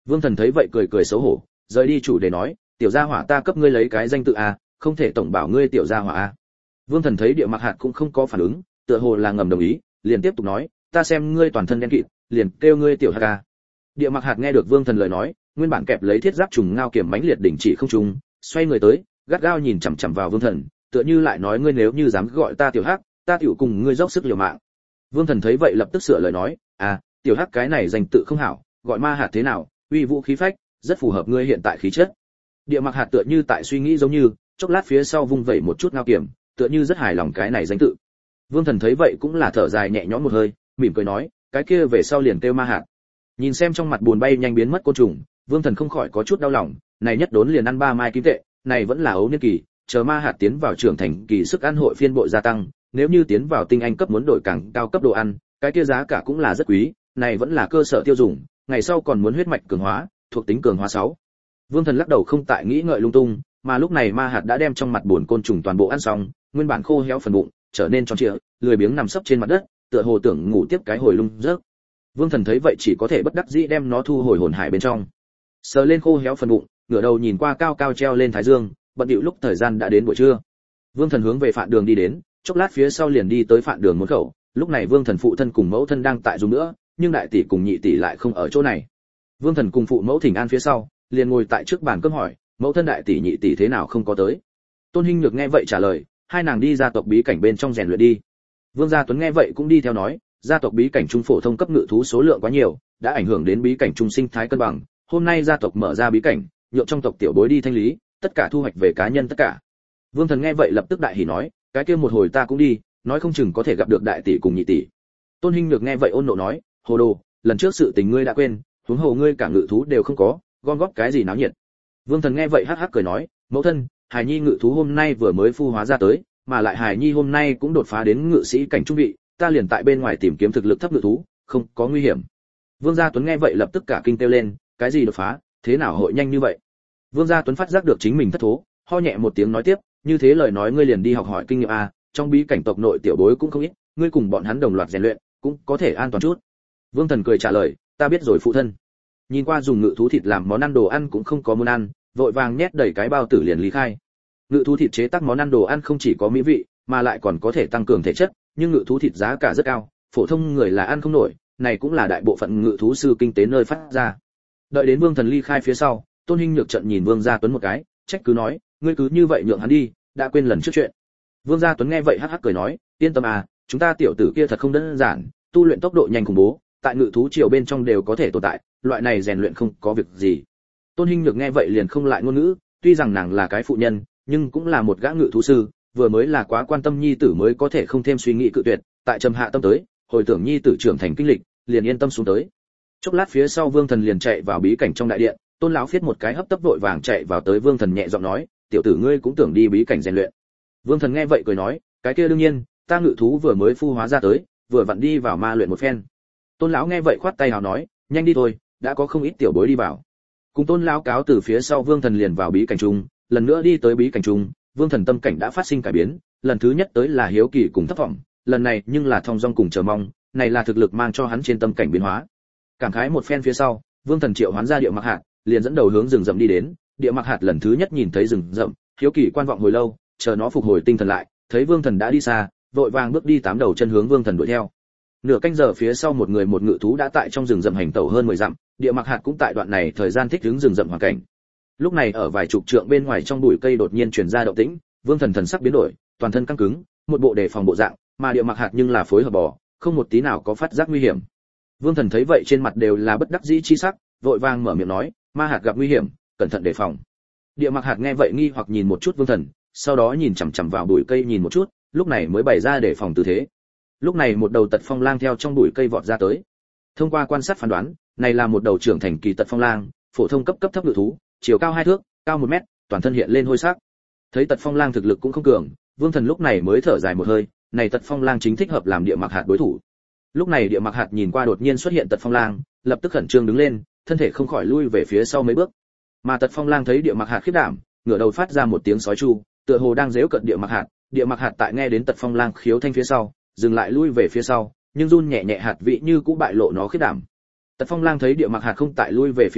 Vương Thần thấy vậy cười cười xấu hổ, rời đi chủ đề nói, tiểu gia hỏa ta cấp ngươi lấy cái danh tự a, không thể tổng bảo ngươi tiểu gia hỏa a. Vương Thần thấy Địa Mặc Hạt cũng không có phản ứng, tựa hồ là ngầm đồng ý, liền tiếp tục nói, ta xem ngươi toàn thân đen kịt, liền kêu ngươi tiểu Hạt ca. Địa Mặc Hạt nghe được Vương Thần lời nói, nguyên bản kẹp lấy thiết giáp trùng ngao kiểm mãnh liệt đỉnh chỉ không trùng, xoay người tới, gắt gao nhìn chằm chằm vào Vương Thần, tựa như lại nói ngươi nếu như dám gọi ta tiểu Hắc, ta tiểu cùng ngươi dốc sức liều mạng. Vương Thần thấy vậy lập tức sửa lời nói, tiểu Hắc cái này danh tự không hảo, gọi Ma Hạt thế nào, uy vũ khí phách, rất phù hợp ngươi hiện tại khí chất. Địa Mặc Hạt tựa như tại suy nghĩ giống như, chốc lát phía sau vung vẩy một chút ngao kiểm, tựa như rất hài lòng cái này danh tự. Vương Thần thấy vậy cũng là thở dài nhẹ nhõm một hơi, mỉm cười nói, cái kia về sau liền kêu Ma Hạt. Nhìn xem trong mặt buồn bay nhanh biến mất côn trùng, Vương Thần không khỏi có chút đau lòng, này nhất đốn liền ăn 3 mai kim tệ, này vẫn là ấu niên kỳ, chờ Ma Hạt tiến vào trưởng thành kỳ sức ăn hội phiên bội gia tăng, nếu như tiến vào tinh anh cấp muốn đổi càng cao cấp đồ ăn, cái kia giá cả cũng là rất quý, này vẫn là cơ sở tiêu dùng, ngày sau còn muốn huyết mạch cường hóa, thuộc tính cường hóa 6. Vương Thần lắc đầu không tại nghĩ ngợi lung tung, mà lúc này Ma Hạt đã đem trong mặt buồn côn trùng toàn bộ ăn xong, nguyên bản khô héo phần bụng trở nên tròn trịa, lười biếng nằm sấp trên mặt đất, tựa hồ tưởng ngủ tiếp cái hồi lung giấc. Vương Thần thấy vậy chỉ có thể bất đắc dĩ đem nó thu hồi hồn hải bên trong. Sờ lên khô héo phần bụng, ngửa đầu nhìn qua cao cao treo lên thái dương, bận điệu lúc thời gian đã đến buổi trưa. Vương Thần hướng về phạn đường đi đến, chốc lát phía sau liền đi tới phạn đường môn khẩu, lúc này Vương Thần phụ thân cùng mẫu thân đang tại dùng nữa, nhưng đại tỷ cùng nhị tỷ lại không ở chỗ này. Vương Thần cùng phụ mẫu thỉnh an phía sau, liền ngồi tại trước bàn cơm hỏi, mẫu thân đại tỷ nhị tỷ thế nào không có tới. Tôn Hinh Nhược nghe vậy trả lời, hai nàng đi gia tộc bí cảnh bên trong rèn luyện đi. Vương Gia Tuấn nghe vậy cũng đi theo nói, gia tộc bí cảnh trung phổ thông cấp ngự thú số lượng quá nhiều, đã ảnh hưởng đến bí cảnh trung sinh thái cân bằng, hôm nay gia tộc mở ra bí cảnh, nhượng trong tộc tiểu bối đi thanh lý, tất cả thu hoạch về cá nhân tất cả. Vương Thần nghe vậy lập tức đại hỉ nói, cái kia một hồi ta cũng đi, nói không chừng có thể gặp được đại tỷ cùng nhị tỷ. Tôn Hinh Nhược nghe vậy ôn nộ nói, hồ đồ, lần trước sự tình ngươi đã quên, huống hồ ngươi cả ngự thú đều không có, gom góp cái gì náo nhiệt. Vương Thần nghe vậy hắc hắc cười nói, mẫu thân, Hải Nhi ngự thú hôm nay vừa mới phu hóa ra tới, mà lại Hải Nhi hôm nay cũng đột phá đến ngự sĩ cảnh trung vị, ta liền tại bên ngoài tìm kiếm thực lực thấp ngự thú, không có nguy hiểm. Vương Gia Tuấn nghe vậy lập tức cả kinh kêu lên, cái gì đột phá, thế nào hội nhanh như vậy? Vương Gia Tuấn phát giác được chính mình thất thố, ho nhẹ một tiếng nói tiếp, như thế lời nói ngươi liền đi học hỏi kinh nghiệm a, trong bí cảnh tộc nội tiểu bối cũng không ít, ngươi cùng bọn hắn đồng loạt rèn luyện, cũng có thể an toàn chút. Vương Thần cười trả lời, ta biết rồi phụ thân. Nhìn qua dùng ngự thú thịt làm món ăn đồ ăn cũng không có muốn ăn, vội vàng nhét đầy cái bao tử liền lý khai. Ngự thú thịt chế tác món ăn đồ ăn không chỉ có mỹ vị, mà lại còn có thể tăng cường thể chất, nhưng ngự thú thịt giá cả rất cao, phổ thông người là ăn không nổi, này cũng là đại bộ phận ngự thú sư kinh tế nơi phát ra. Đợi đến Vương Thần ly khai phía sau, Tôn Hinh Nhược trận nhìn Vương Gia Tuấn một cái, trách cứ nói, ngươi cứ như vậy nhượng hắn đi, đã quên lần trước chuyện. Vương Gia Tuấn nghe vậy hắc hắc cười nói, yên tâm à, chúng ta tiểu tử kia thật không đơn giản, tu luyện tốc độ nhanh khủng bố, tại ngự thú triều bên trong đều có thể tồn tại, loại này rèn luyện không có việc gì. Tôn Hinh Nhược nghe vậy liền không lại ngôn ngữ, tuy rằng nàng là cái phụ nhân, nhưng cũng là một gã ngự thú sư, vừa mới là quá quan tâm nhi tử mới có thể không thêm suy nghĩ cự tuyệt, tại trầm hạ tâm tới, hồi tưởng nhi tử trưởng thành kinh lịch, liền yên tâm xuống tới. Chốc lát phía sau Vương Thần liền chạy vào bí cảnh trong đại điện, Tôn lão phiết một cái hấp tấp vội vàng chạy vào tới Vương Thần nhẹ giọng nói, tiểu tử ngươi cũng tưởng đi bí cảnh rèn luyện. Vương Thần nghe vậy cười nói, cái kia đương nhiên, ta ngự thú vừa mới phu hóa ra tới, vừa vặn đi vào ma luyện một phen. Tôn lão nghe vậy khoát tay hào nói, nhanh đi thôi, đã có không ít tiểu bối đi vào. Cùng Tôn lão cáo từ phía sau Vương Thần liền vào bí cảnh trung, lần nữa đi tới bí cảnh trung, Vương Thần tâm cảnh đã phát sinh cải biến, lần thứ nhất tới là hiếu kỳ cùng thất vọng, lần này nhưng là thong dong cùng chờ mong, này là thực lực mang cho hắn trên tâm cảnh biến hóa. Cảm khái một phen phía sau, Vương Thần triệu hoán ra Địa Mặc Hạt, liền dẫn đầu hướng rừng rậm đi đến. Địa Mặc Hạt lần thứ nhất nhìn thấy rừng rậm, hiếu kỳ quan vọng hồi lâu, chờ nó phục hồi tinh thần lại, thấy Vương Thần đã đi xa, vội vàng bước đi 8 đầu chân hướng Vương Thần đuổi theo. Nửa canh giờ phía sau một người một ngự thú đã tại trong rừng rậm hành tẩu hơn 10 dặm, Địa Mặc Hạt cũng tại đoạn này thời gian thích ứng rừng rậm hoàn cảnh. Lúc này ở vài chục trượng bên ngoài trong bụi cây đột nhiên truyền ra động tĩnh, Vương Thần thần sắc biến đổi, toàn thân căng cứng, một bộ đề phòng bộ dạng, mà Địa Mặc Hạt nhưng là phối hợp bò, không một tí nào có phát giác nguy hiểm. Vương Thần thấy vậy trên mặt đều là bất đắc dĩ chi sắc, vội vàng mở miệng nói, Ma Hạt gặp nguy hiểm, cẩn thận đề phòng. Địa Mặc Hạt nghe vậy nghi hoặc nhìn một chút Vương Thần, sau đó nhìn chằm chằm vào bụi cây nhìn một chút, lúc này mới bày ra đề phòng tư thế. Lúc này một đầu tật phong lang theo trong bụi cây vọt ra tới. Thông qua quan sát phán đoán, này là một đầu trưởng thành kỳ tật phong lang, phổ thông cấp thấp ngự thú, chiều cao 2 thước, cao 1 mét, toàn thân hiện lên hôi sắc. Thấy tật phong lang thực lực cũng không cường, Vương Thần lúc này mới thở dài một hơi, này tật phong lang chính thích hợp làm Địa Mặc Hạt đối thủ. Lúc này Địa Mặc Hạt nhìn qua đột nhiên xuất hiện tật phong lang, lập tức khẩn trương đứng lên, thân thể không khỏi lui về phía sau mấy bước. Mà tật phong lang thấy Địa Mặc Hạt khiếp đảm, ngửa đầu phát ra một tiếng sói tru, tựa hồ đang giễu cợt Địa Mặc Hạt. Địa Mặc Hạt tại nghe đến tật phong lang khiếu thanh phía sau, dừng lại lui về phía sau, nhưng run nhẹ nhẹ hạt vị như cũ bại lộ nó khiếp đảm. Tật phong lang thấy Địa Mặc Hạt không tại lui về phía sau,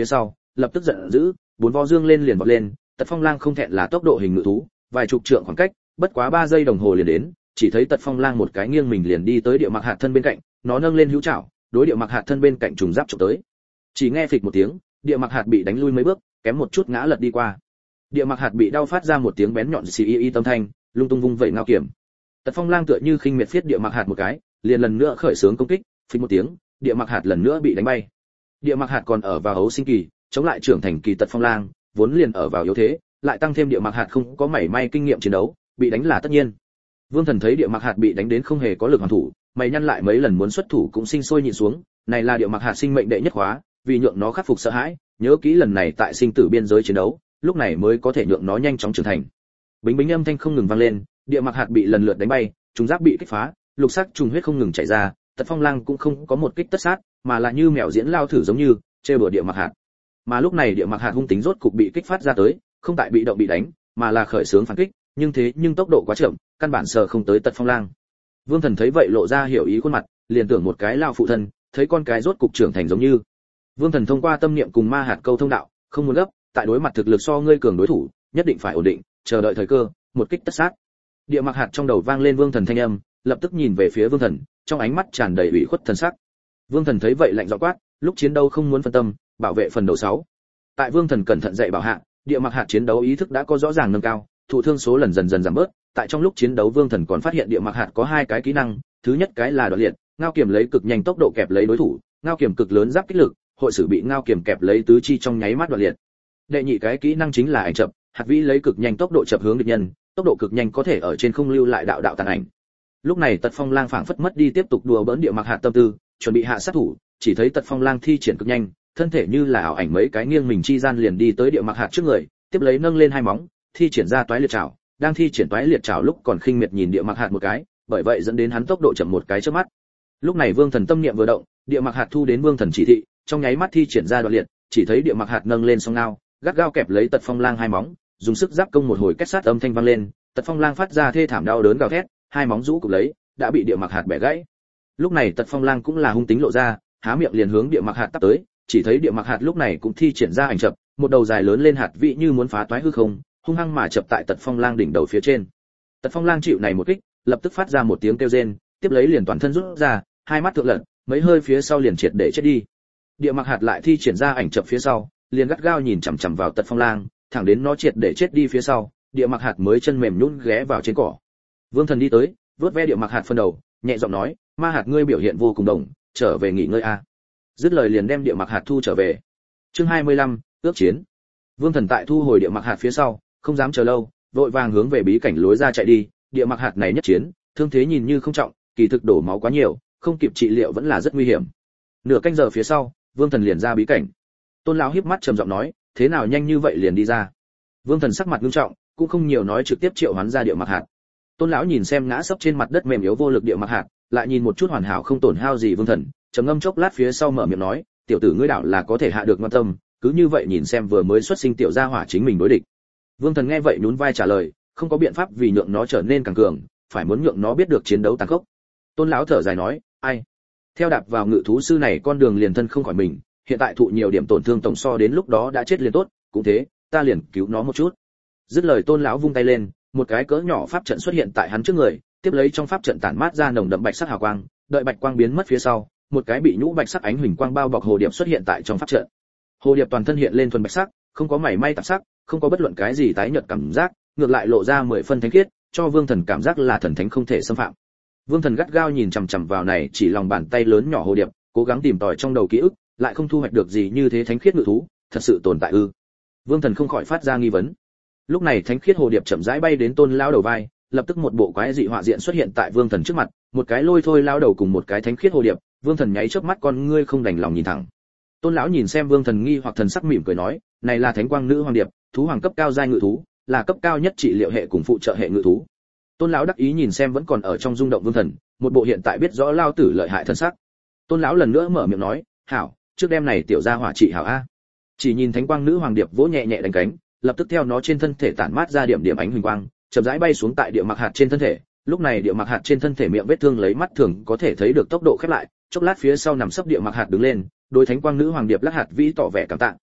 lập tức giận dữ, bốn vó dương lên liền vọt lên. Tật Phong Lang không thẹn là tốc độ hình ngự thú, vài chục trượng khoảng cách, bất quá 3 giây đồng hồ liền đến, chỉ thấy Tật Phong Lang một cái nghiêng mình liền đi tới Địa Mặc Hạt thân bên cạnh, nó nâng lên hữu trảo, đối Địa Mặc Hạt thân bên cạnh trùng giáp chụp tới. Chỉ nghe phịch một tiếng, Địa Mặc Hạt bị đánh lui mấy bước, kém một chút ngã lật đi qua. Địa Mặc Hạt bị đau phát ra một tiếng bén nhọn xì y tâm thanh, lung tung vung vẩy ngao kiểm. Tật Phong Lang tựa như khinh miệt phiết Địa Mặc Hạt một cái, liền lần nữa khởi xướng công kích, phịch một tiếng, Địa Mặc Hạt lần nữa bị đánh bay. Địa Mặc Hạt còn ở vào hấu sinh kỳ, chống lại trưởng thành kỳ Tật Phong Lang, vốn liền ở vào yếu thế, lại tăng thêm Địa Mặc Hạt không có mảy may kinh nghiệm chiến đấu, bị đánh là tất nhiên. Vương Thần thấy Địa Mặc Hạt bị đánh đến không hề có lực hoàn thủ, mày nhăn lại mấy lần muốn xuất thủ cũng sinh sôi nhịn xuống, này là Địa Mặc Hạt sinh mệnh đệ nhất khóa, vì nhượng nó khắc phục sợ hãi, nhớ kỹ lần này tại sinh tử biên giới chiến đấu, lúc này mới có thể nhượng nó nhanh chóng trưởng thành. Bính bính âm thanh không ngừng vang lên, Địa Mặc Hạt bị lần lượt đánh bay, trùng giáp bị kích phá, lục sắc trùng huyết không ngừng chảy ra, Tật Phong Lang cũng không có một kích tất sát, mà là như mèo diễn lao thử giống như trêu đùa Địa Mặc Hạt. Mà lúc này Địa Mặc Hạt hung tính rốt cục bị kích phát ra tới, không tại bị động bị đánh, mà là khởi xướng phản kích, nhưng tốc độ quá chậm, căn bản sờ không tới Tật Phong Lang. Vương Thần thấy vậy lộ ra hiểu ý khuôn mặt, liền tưởng một cái lao phụ thân, thấy con cái rốt cục trưởng thành giống như. Vương Thần thông qua tâm niệm cùng ma hạt câu thông đạo, không muốn gấp, tại đối mặt thực lực so ngươi cường đối thủ, nhất định phải ổn định, chờ đợi thời cơ, một kích tất sát. Địa Mặc Hạt trong đầu vang lên Vương Thần thanh âm, lập tức nhìn về phía Vương Thần, trong ánh mắt tràn đầy ủy khuất thần sắc. Vương Thần thấy vậy lạnh giọng quát, lúc chiến đấu không muốn phân tâm, bảo vệ phần đầu 6. Tại Vương Thần cẩn thận dạy bảo hạ, Địa Mặc Hạt chiến đấu ý thức đã có rõ ràng nâng cao, thụ thương số lần dần dần giảm bớt. Tại trong lúc chiến đấu Vương Thần còn phát hiện Địa Mặc Hạt có 2 cái kỹ năng, thứ nhất cái là đoạn liệt, ngao kiểm lấy cực nhanh tốc độ kẹp lấy đối thủ, ngao kiểm cực lớn giáp kích lực, hội sử bị ngao kiểm kẹp lấy tứ chi trong nháy mắt đoạn liệt. Đệ nhị cái kỹ năng chính là ảnh chập, hạt vĩ lấy cực nhanh tốc độ chập hướng địch nhân, tốc độ cực nhanh có thể ở trên không lưu lại đạo đạo tàn ảnh. Lúc này Tật Phong Lang phảng phất mất đi tiếp tục đùa bỡn Địa Mặc Hạt tâm tư, chuẩn bị hạ sát thủ, chỉ thấy Tật Phong Lang thi triển cực nhanh, thân thể như là ảo ảnh mấy cái nghiêng mình chi gian liền đi tới Địa Mặc Hạt trước người, tiếp lấy nâng lên 2 móng, thi triển ra toái liệt trảo, đang thi triển toái liệt trảo lúc còn khinh miệt nhìn Địa Mặc Hạt một cái, bởi vậy dẫn đến hắn tốc độ chậm một cái chớp mắt. Lúc này Vương Thần tâm niệm vừa động, Địa Mặc Hạt thu đến Vương Thần chỉ thị, trong nháy mắt thi triển ra đoạn liệt, chỉ thấy Địa Mặc Hạt nâng lên song ngao, gắt gao kẹp lấy Tật Phong Lang 2 móng, dùng sức giáp công một hồi kết sát âm thanh vang lên, Tật Phong Lang phát ra thê thảm đau đớn gào thét, 2 móng rũ cụp lấy, đã bị Địa Mặc Hạt bẻ gãy. Lúc này Tật Phong Lang cũng là hung tính lộ ra, há miệng liền hướng Địa Mặc Hạt tắp tới, chỉ thấy Địa Mặc Hạt lúc này cũng thi triển ra ảnh chập, một đầu dài lớn lên hạt vị như muốn phá toái hư không, hung hăng mà chập tại Tật Phong Lang đỉnh đầu phía trên. Tật Phong Lang chịu này một kích, lập tức phát ra một tiếng kêu rên, tiếp lấy liền toàn thân rút ra, 2 mắt thượng lật, mấy hơi phía sau liền triệt để chết đi. Địa Mặc Hạt lại thi triển ra ảnh chập phía sau, liền gắt gao nhìn chằm chằm vào Tật Phong Lang, thẳng đến nó triệt để chết đi phía sau, Địa Mặc Hạt mới chân mềm nhũn ghé vào trên cỏ. Vương Thần đi tới, vuốt ve Địa Mặc Hạt phần đầu, nhẹ giọng nói, ma hạt ngươi biểu hiện vô cùng đồng, trở về nghỉ ngơi a. Dứt lời liền đem Địa Mặc Hạt thu trở về. Chương 25, ước chiến. Vương Thần tại thu hồi Địa Mặc Hạt phía sau, không dám chờ lâu, vội vàng hướng về bí cảnh lối ra chạy đi. Địa Mặc Hạt này nhất chiến, thương thế nhìn như không trọng, kỳ thực đổ máu quá nhiều, không kịp trị liệu vẫn là rất nguy hiểm. Nửa canh giờ phía sau, Vương Thần liền ra bí cảnh. Tôn lão híp mắt trầm giọng nói, thế nào nhanh như vậy liền đi ra? Vương Thần sắc mặt nghiêm trọng, cũng không nhiều nói trực tiếp triệu hoán ra Địa Mặc Hạt. Tôn lão nhìn xem ngã sấp trên mặt đất mềm yếu vô lực Địa Mặc Hạt, lại nhìn một chút hoàn hảo không tổn hao gì Vương Thần, trầm ngâm chốc lát phía sau mở miệng nói, tiểu tử ngươi đạo là có thể hạ được ngoan tâm, cứ như vậy nhìn xem vừa mới xuất sinh tiểu gia hỏa chính mình đối địch. Vương Thần nghe vậy nhún vai trả lời, không có biện pháp vì nhượng nó trở nên càng cường, phải muốn nhượng nó biết được chiến đấu tàn khốc. Tôn lão thở dài nói, ai, theo đạp vào ngự thú sư này con đường liền thân không khỏi mình, hiện tại thụ nhiều điểm tổn thương tổng so đến lúc đó đã chết liền tốt, cũng thế, ta liền cứu nó một chút. Dứt lời Tôn lão vung tay lên, một cái cỡ nhỏ pháp trận xuất hiện tại hắn trước người, tiếp lấy trong pháp trận tản mát ra nồng đậm bạch sắc hào quang, đợi bạch quang biến mất phía sau, một cái bị nhũ bạch sắc ánh huỳnh quang bao bọc hồ điệp xuất hiện tại trong pháp trận. Hồ điệp toàn thân hiện lên thuần bạch sắc, không có mảy may tạp sắc, không có bất luận cái gì tái nhợt cảm giác, ngược lại lộ ra 10 phân thánh khiết, cho Vương Thần cảm giác là thần thánh không thể xâm phạm. Vương Thần gắt gao nhìn chằm chằm vào này chỉ lòng bàn tay lớn nhỏ hồ điệp, cố gắng tìm tòi trong đầu ký ức, lại không thu hoạch được gì như thế thánh khiết ngự thú, thật sự tồn tại ư? Vương Thần không khỏi phát ra nghi vấn. Lúc này thánh khiết hồ điệp chậm rãi bay đến Tôn lão đầu vai, lập tức một bộ quái dị họa diện xuất hiện tại Vương Thần trước mặt, một cái lôi thôi lao đầu cùng một cái thánh khiết hồ điệp, Vương Thần nháy chớp mắt con ngươi không đành lòng nhìn thẳng. Tôn lão nhìn xem Vương Thần nghi hoặc thần sắc mỉm cười nói, này là thánh quang nữ hoàng điệp, thú hoàng cấp cao giai ngự thú, là cấp cao nhất trị liệu hệ cùng phụ trợ hệ ngự thú. Tôn lão đắc ý nhìn xem vẫn còn ở trong rung động Vương Thần, một bộ hiện tại biết rõ lao tử lợi hại thần sắc. Tôn lão lần nữa mở miệng nói, hảo, trước đêm này tiểu gia hỏa trị hảo a. Chỉ nhìn thánh quang nữ hoàng điệp vỗ nhẹ nhẹ đánh cánh, lập tức theo nó trên thân thể tản mát ra điểm điểm ánh huỳnh quang, chậm rãi bay xuống tại Địa Mặc Hạt trên thân thể. Lúc này Địa Mặc Hạt trên thân thể miệng vết thương lấy mắt thường có thể thấy được tốc độ khép lại, chốc lát phía sau nằm sấp Địa Mặc Hạt đứng lên, đối thánh quang nữ hoàng điệp lắc hạt vĩ tỏ vẻ cảm tạ,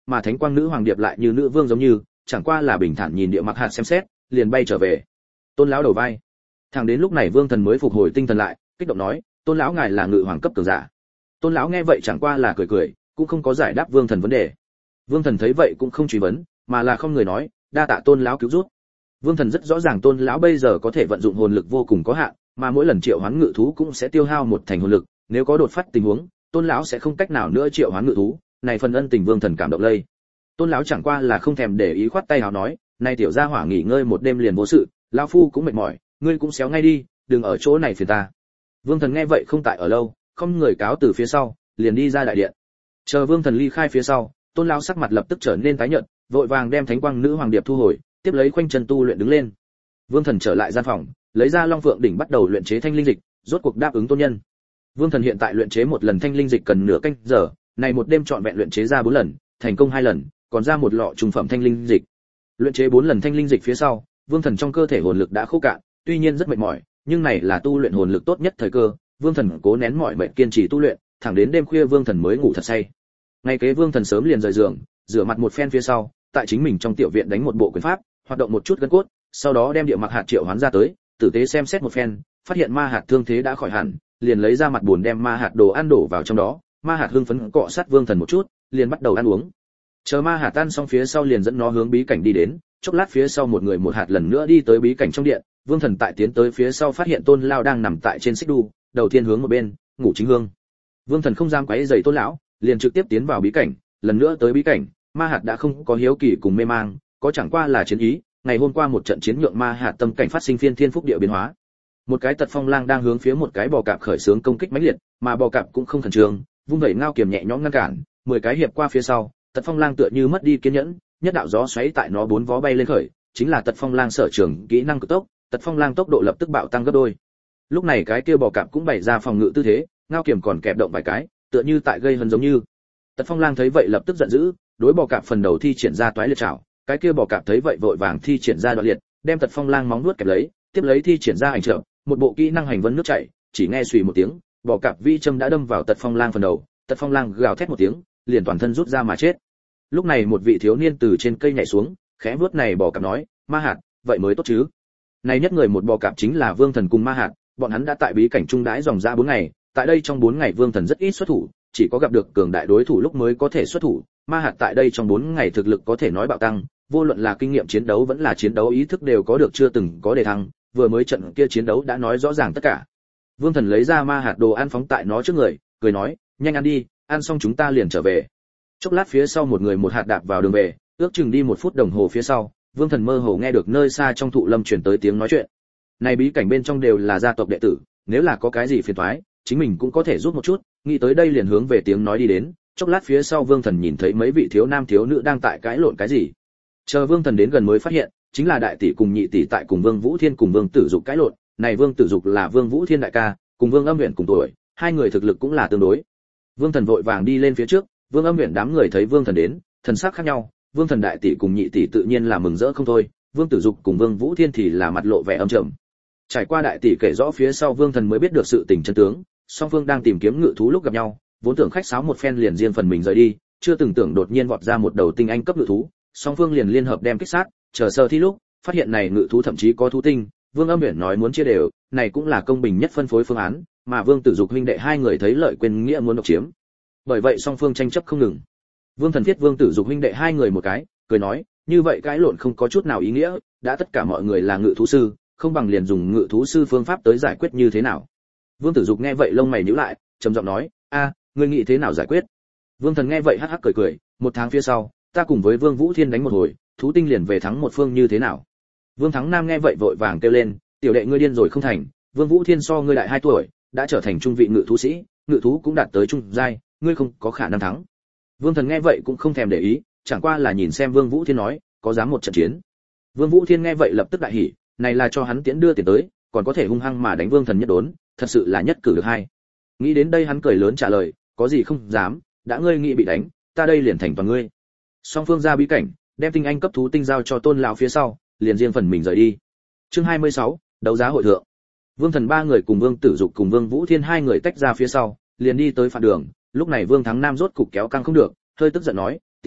mà Thánh Quang Nữ Hoàng Điệp lại như nữ vương giống như, chẳng qua là bình thản nhìn Địa Mặc Hạt xem xét, liền bay trở về. Tôn lão đầu vai. Thẳng đến lúc này Vương Thần mới phục hồi tinh thần lại, kích động nói, Tôn lão ngài là ngự hoàng cấp cường giả. Tôn lão nghe vậy chẳng qua là cười cười, cũng không có giải đáp Vương Thần vấn đề. Vương Thần thấy vậy cũng không truy vấn, mà là không người nói, đa tạ Tôn lão cứu giúp. Vương Thần rất rõ ràng Tôn lão bây giờ có thể vận dụng hồn lực vô cùng có hạn, mà mỗi lần triệu hoán ngự thú cũng sẽ tiêu hao một thành hồn lực, nếu có đột phát tình huống, Tôn lão sẽ không cách nào nữa triệu hoán ngự thú, này phần ân tình Vương Thần cảm động lây. Tôn lão chẳng qua là không thèm để ý khoát tay áo nói, này tiểu gia hỏa nghỉ ngơi một đêm liền vô sự, lão phu cũng mệt mỏi, ngươi cũng xéo ngay đi, đừng ở chỗ này phiền ta. Vương Thần nghe vậy không tại ở lâu, không người cáo từ phía sau, liền đi ra đại điện. Chờ Vương Thần ly khai phía sau, Tôn lão sắc mặt lập tức trở nên tái nhợt, vội vàng đem Thánh Quang Nữ Hoàng Điệp thu hồi, tiếp lấy khoanh chân tu luyện đứng lên. Vương Thần trở lại gian phòng, lấy ra Long Phượng đỉnh bắt đầu luyện chế thanh linh dịch, rốt cuộc đáp ứng tôn nhân. Vương Thần hiện tại luyện chế một lần thanh linh dịch cần nửa canh giờ, này một đêm trọn vẹn luyện chế ra 4 lần, thành công 2 lần, còn ra một lọ trùng phẩm thanh linh dịch. Luyện chế 4 lần thanh linh dịch phía sau, Vương Thần trong cơ thể hồn lực đã khô cạn, tuy nhiên rất mệt mỏi, nhưng này là tu luyện hồn lực tốt nhất thời cơ, Vương Thần cố nén mọi mệt kiên trì tu luyện, thẳng đến đêm khuya Vương Thần mới ngủ thật say. Ngày kế Vương Thần sớm liền rời giường, rửa mặt một phen phía sau, tại chính mình trong tiểu viện đánh một bộ quyền pháp, hoạt động một chút gân cốt, sau đó đem Địa Mặc Hạt triệu hoán ra tới, tử tế xem xét một phen, phát hiện ma hạt thương thế đã khỏi hẳn, liền lấy ra mặt buồn đem ma hạt đồ ăn đổ vào trong đó, ma hạt hưng phấn cọ sát Vương Thần một chút, liền bắt đầu ăn uống. Chờ ma hạt tan xong phía sau liền dẫn nó hướng bí cảnh đi đến, chốc lát phía sau một người một hạt lần nữa đi tới bí cảnh trong điện, Vương Thần tại tiến tới phía sau phát hiện Tôn lão đang nằm tại trên xích đu, đầu tiên hướng một bên, ngủ chính hương. Vương Thần không dám quấy rầy Tôn lão, liền trực tiếp tiến vào bí cảnh, lần nữa tới bí cảnh, ma hạt đã không có hiếu kỳ cùng mê mang, có chẳng qua là chiến ý, ngày hôm qua một trận chiến nhượng ma hạt tâm cảnh phát sinh phiên thiên phúc địa biến hóa. Một cái Tật Phong Lang đang hướng phía một cái bò cạp khởi xướng công kích mãnh liệt, mà bò cạp cũng không khẩn trương, vung vẩy ngao kiềm nhẹ nhõm ngăn cản, 10 cái hiệp qua phía sau, Tật Phong Lang tựa như mất đi kiên nhẫn, nhất đạo gió xoáy tại nó 4 vó bay lên khởi, chính là Tật Phong Lang sở trường kỹ năng cực tốc, Tật Phong Lang tốc độ lập tức bạo tăng gấp đôi. Lúc này cái kia bò cạp cũng bày ra phòng ngự tư thế, ngao kiềm còn kẹp động vài cái, tựa như tại gây hấn giống như. Tật Phong Lang thấy vậy lập tức giận dữ, đối bò cạp phần đầu thi triển ra toái liệt trảo, cái kia bò cạp thấy vậy vội vàng thi triển ra đoạn liệt, đem Tật Phong Lang móng nuốt kẹp lấy, tiếp lấy thi triển ra ảnh trợ, một bộ kỹ năng hành vân nước chảy, chỉ nghe xùy một tiếng, bò cạp vi châm đã đâm vào Tật Phong Lang phần đầu, Tật Phong Lang gào thét một tiếng, liền toàn thân rút ra mà chết. Lúc này một vị thiếu niên từ trên cây nhảy xuống, khẽ vuốt này bò cạp nói, ma hạt, vậy mới tốt chứ. Này nhất người một bò cạp chính là Vương Thần cùng ma hạt, bọn hắn đã tại bí cảnh trung đãi dòng ra 4 ngày, tại đây trong 4 ngày Vương Thần rất ít xuất thủ, chỉ có gặp được cường đại đối thủ lúc mới có thể xuất thủ, ma hạt tại đây trong 4 ngày thực lực có thể nói bạo tăng, vô luận là kinh nghiệm chiến đấu vẫn là chiến đấu ý thức đều có được chưa từng có đề thăng, vừa mới trận kia chiến đấu đã nói rõ ràng tất cả. Vương Thần lấy ra ma hạt đồ ăn phóng tại nó trước người, cười nói, nhanh ăn đi, ăn xong chúng ta liền trở về. Chốc lát phía sau một người một hạt đạp vào đường về, ước chừng đi 1 phút đồng hồ phía sau, Vương Thần mơ hồ nghe được nơi xa trong thụ lâm truyền tới tiếng nói chuyện. Này bí cảnh bên trong đều là gia tộc đệ tử, nếu là có cái gì phiền toái, chính mình cũng có thể giúp một chút, nghĩ tới đây liền hướng về tiếng nói đi đến. Chốc lát phía sau Vương Thần nhìn thấy mấy vị thiếu nam thiếu nữ đang tại cãi lộn cái gì. Chờ Vương Thần đến gần mới phát hiện, chính là đại tỷ cùng nhị tỷ tại cùng Vương Vũ Thiên cùng Vương Tử Dục cãi lộn, này Vương Tử Dục là Vương Vũ Thiên đại ca, cùng Vương Âm Uyển cùng tuổi, hai người thực lực cũng là tương đối. Vương Thần vội vàng đi lên phía trước, Vương Âm Uyển đám người thấy Vương Thần đến, thần sắc khác nhau, Vương Thần đại tỷ cùng nhị tỷ tự nhiên là mừng rỡ không thôi, Vương Tử Dục cùng Vương Vũ Thiên thì là mặt lộ vẻ âm trầm. Trải qua đại tỷ kể rõ phía sau Vương Thần mới biết được sự tình chân tướng, song phương đang tìm kiếm ngự thú lúc gặp nhau, vốn tưởng khách sáo một phen liền riêng phần mình rời đi, chưa từng tưởng đột nhiên vọt ra một đầu tinh anh cấp ngự thú, song phương liền liên hợp đem kích sát, chờ sơ thi lúc, phát hiện này ngự thú thậm chí có thú tinh, Vương Âm Uyển nói muốn chia đều, này cũng là công bình nhất phân phối phương án, mà Vương Tử Dục huynh đệ hai người thấy lợi quên nghĩa muốn độc chiếm. Bởi vậy song phương tranh chấp không ngừng. Vương Thần thiết Vương Tử Dục huynh đệ hai người một cái, cười nói, như vậy cãi lộn không có chút nào ý nghĩa, đã tất cả mọi người là ngự thú sư, không bằng liền dùng ngự thú sư phương pháp tới giải quyết như thế nào. Vương Tử Dục nghe vậy lông mày nhíu lại, trầm giọng nói, a, ngươi nghĩ thế nào giải quyết? Vương Thần nghe vậy hắc hắc cười cười, 1 tháng phía sau, ta cùng với Vương Vũ Thiên đánh một hồi, thú tinh liền về thắng một phương như thế nào? Vương Thắng Nam nghe vậy vội vàng kêu lên, tiểu đệ ngươi điên rồi không thành, Vương Vũ Thiên so ngươi đại 2 tuổi, đã trở thành trung vị ngự thú sĩ, ngự thú cũng đạt tới trung giai, ngươi không có khả năng thắng. Vương Thần nghe vậy cũng không thèm để ý, chẳng qua là nhìn xem Vương Vũ Thiên nói, có dám một trận chiến. Vương Vũ Thiên nghe vậy lập tức đại hỉ, này là cho hắn tiễn đưa tiền tới, còn có thể hung hăng mà đánh Vương Thần nhất đốn, thật sự là nhất cử được hai. Nghĩ đến đây hắn cười lớn trả lời, có gì không dám, đã ngươi nghĩ bị đánh, ta đây liền thành toàn ngươi. Song phương ra bí cảnh, đem tinh anh cấp thú tinh giao cho Tôn lão phía sau, liền riêng phần mình rời đi. Chương 26, đấu giá hội thượng. Vương Thần 3 người cùng Vương Tử Dục cùng Vương Vũ Thiên 2 người tách ra phía sau, liền đi tới phạt đường, lúc này Vương Thắng Nam rốt cục kéo căng không được, hơi tức giận nói, tiểu đệ,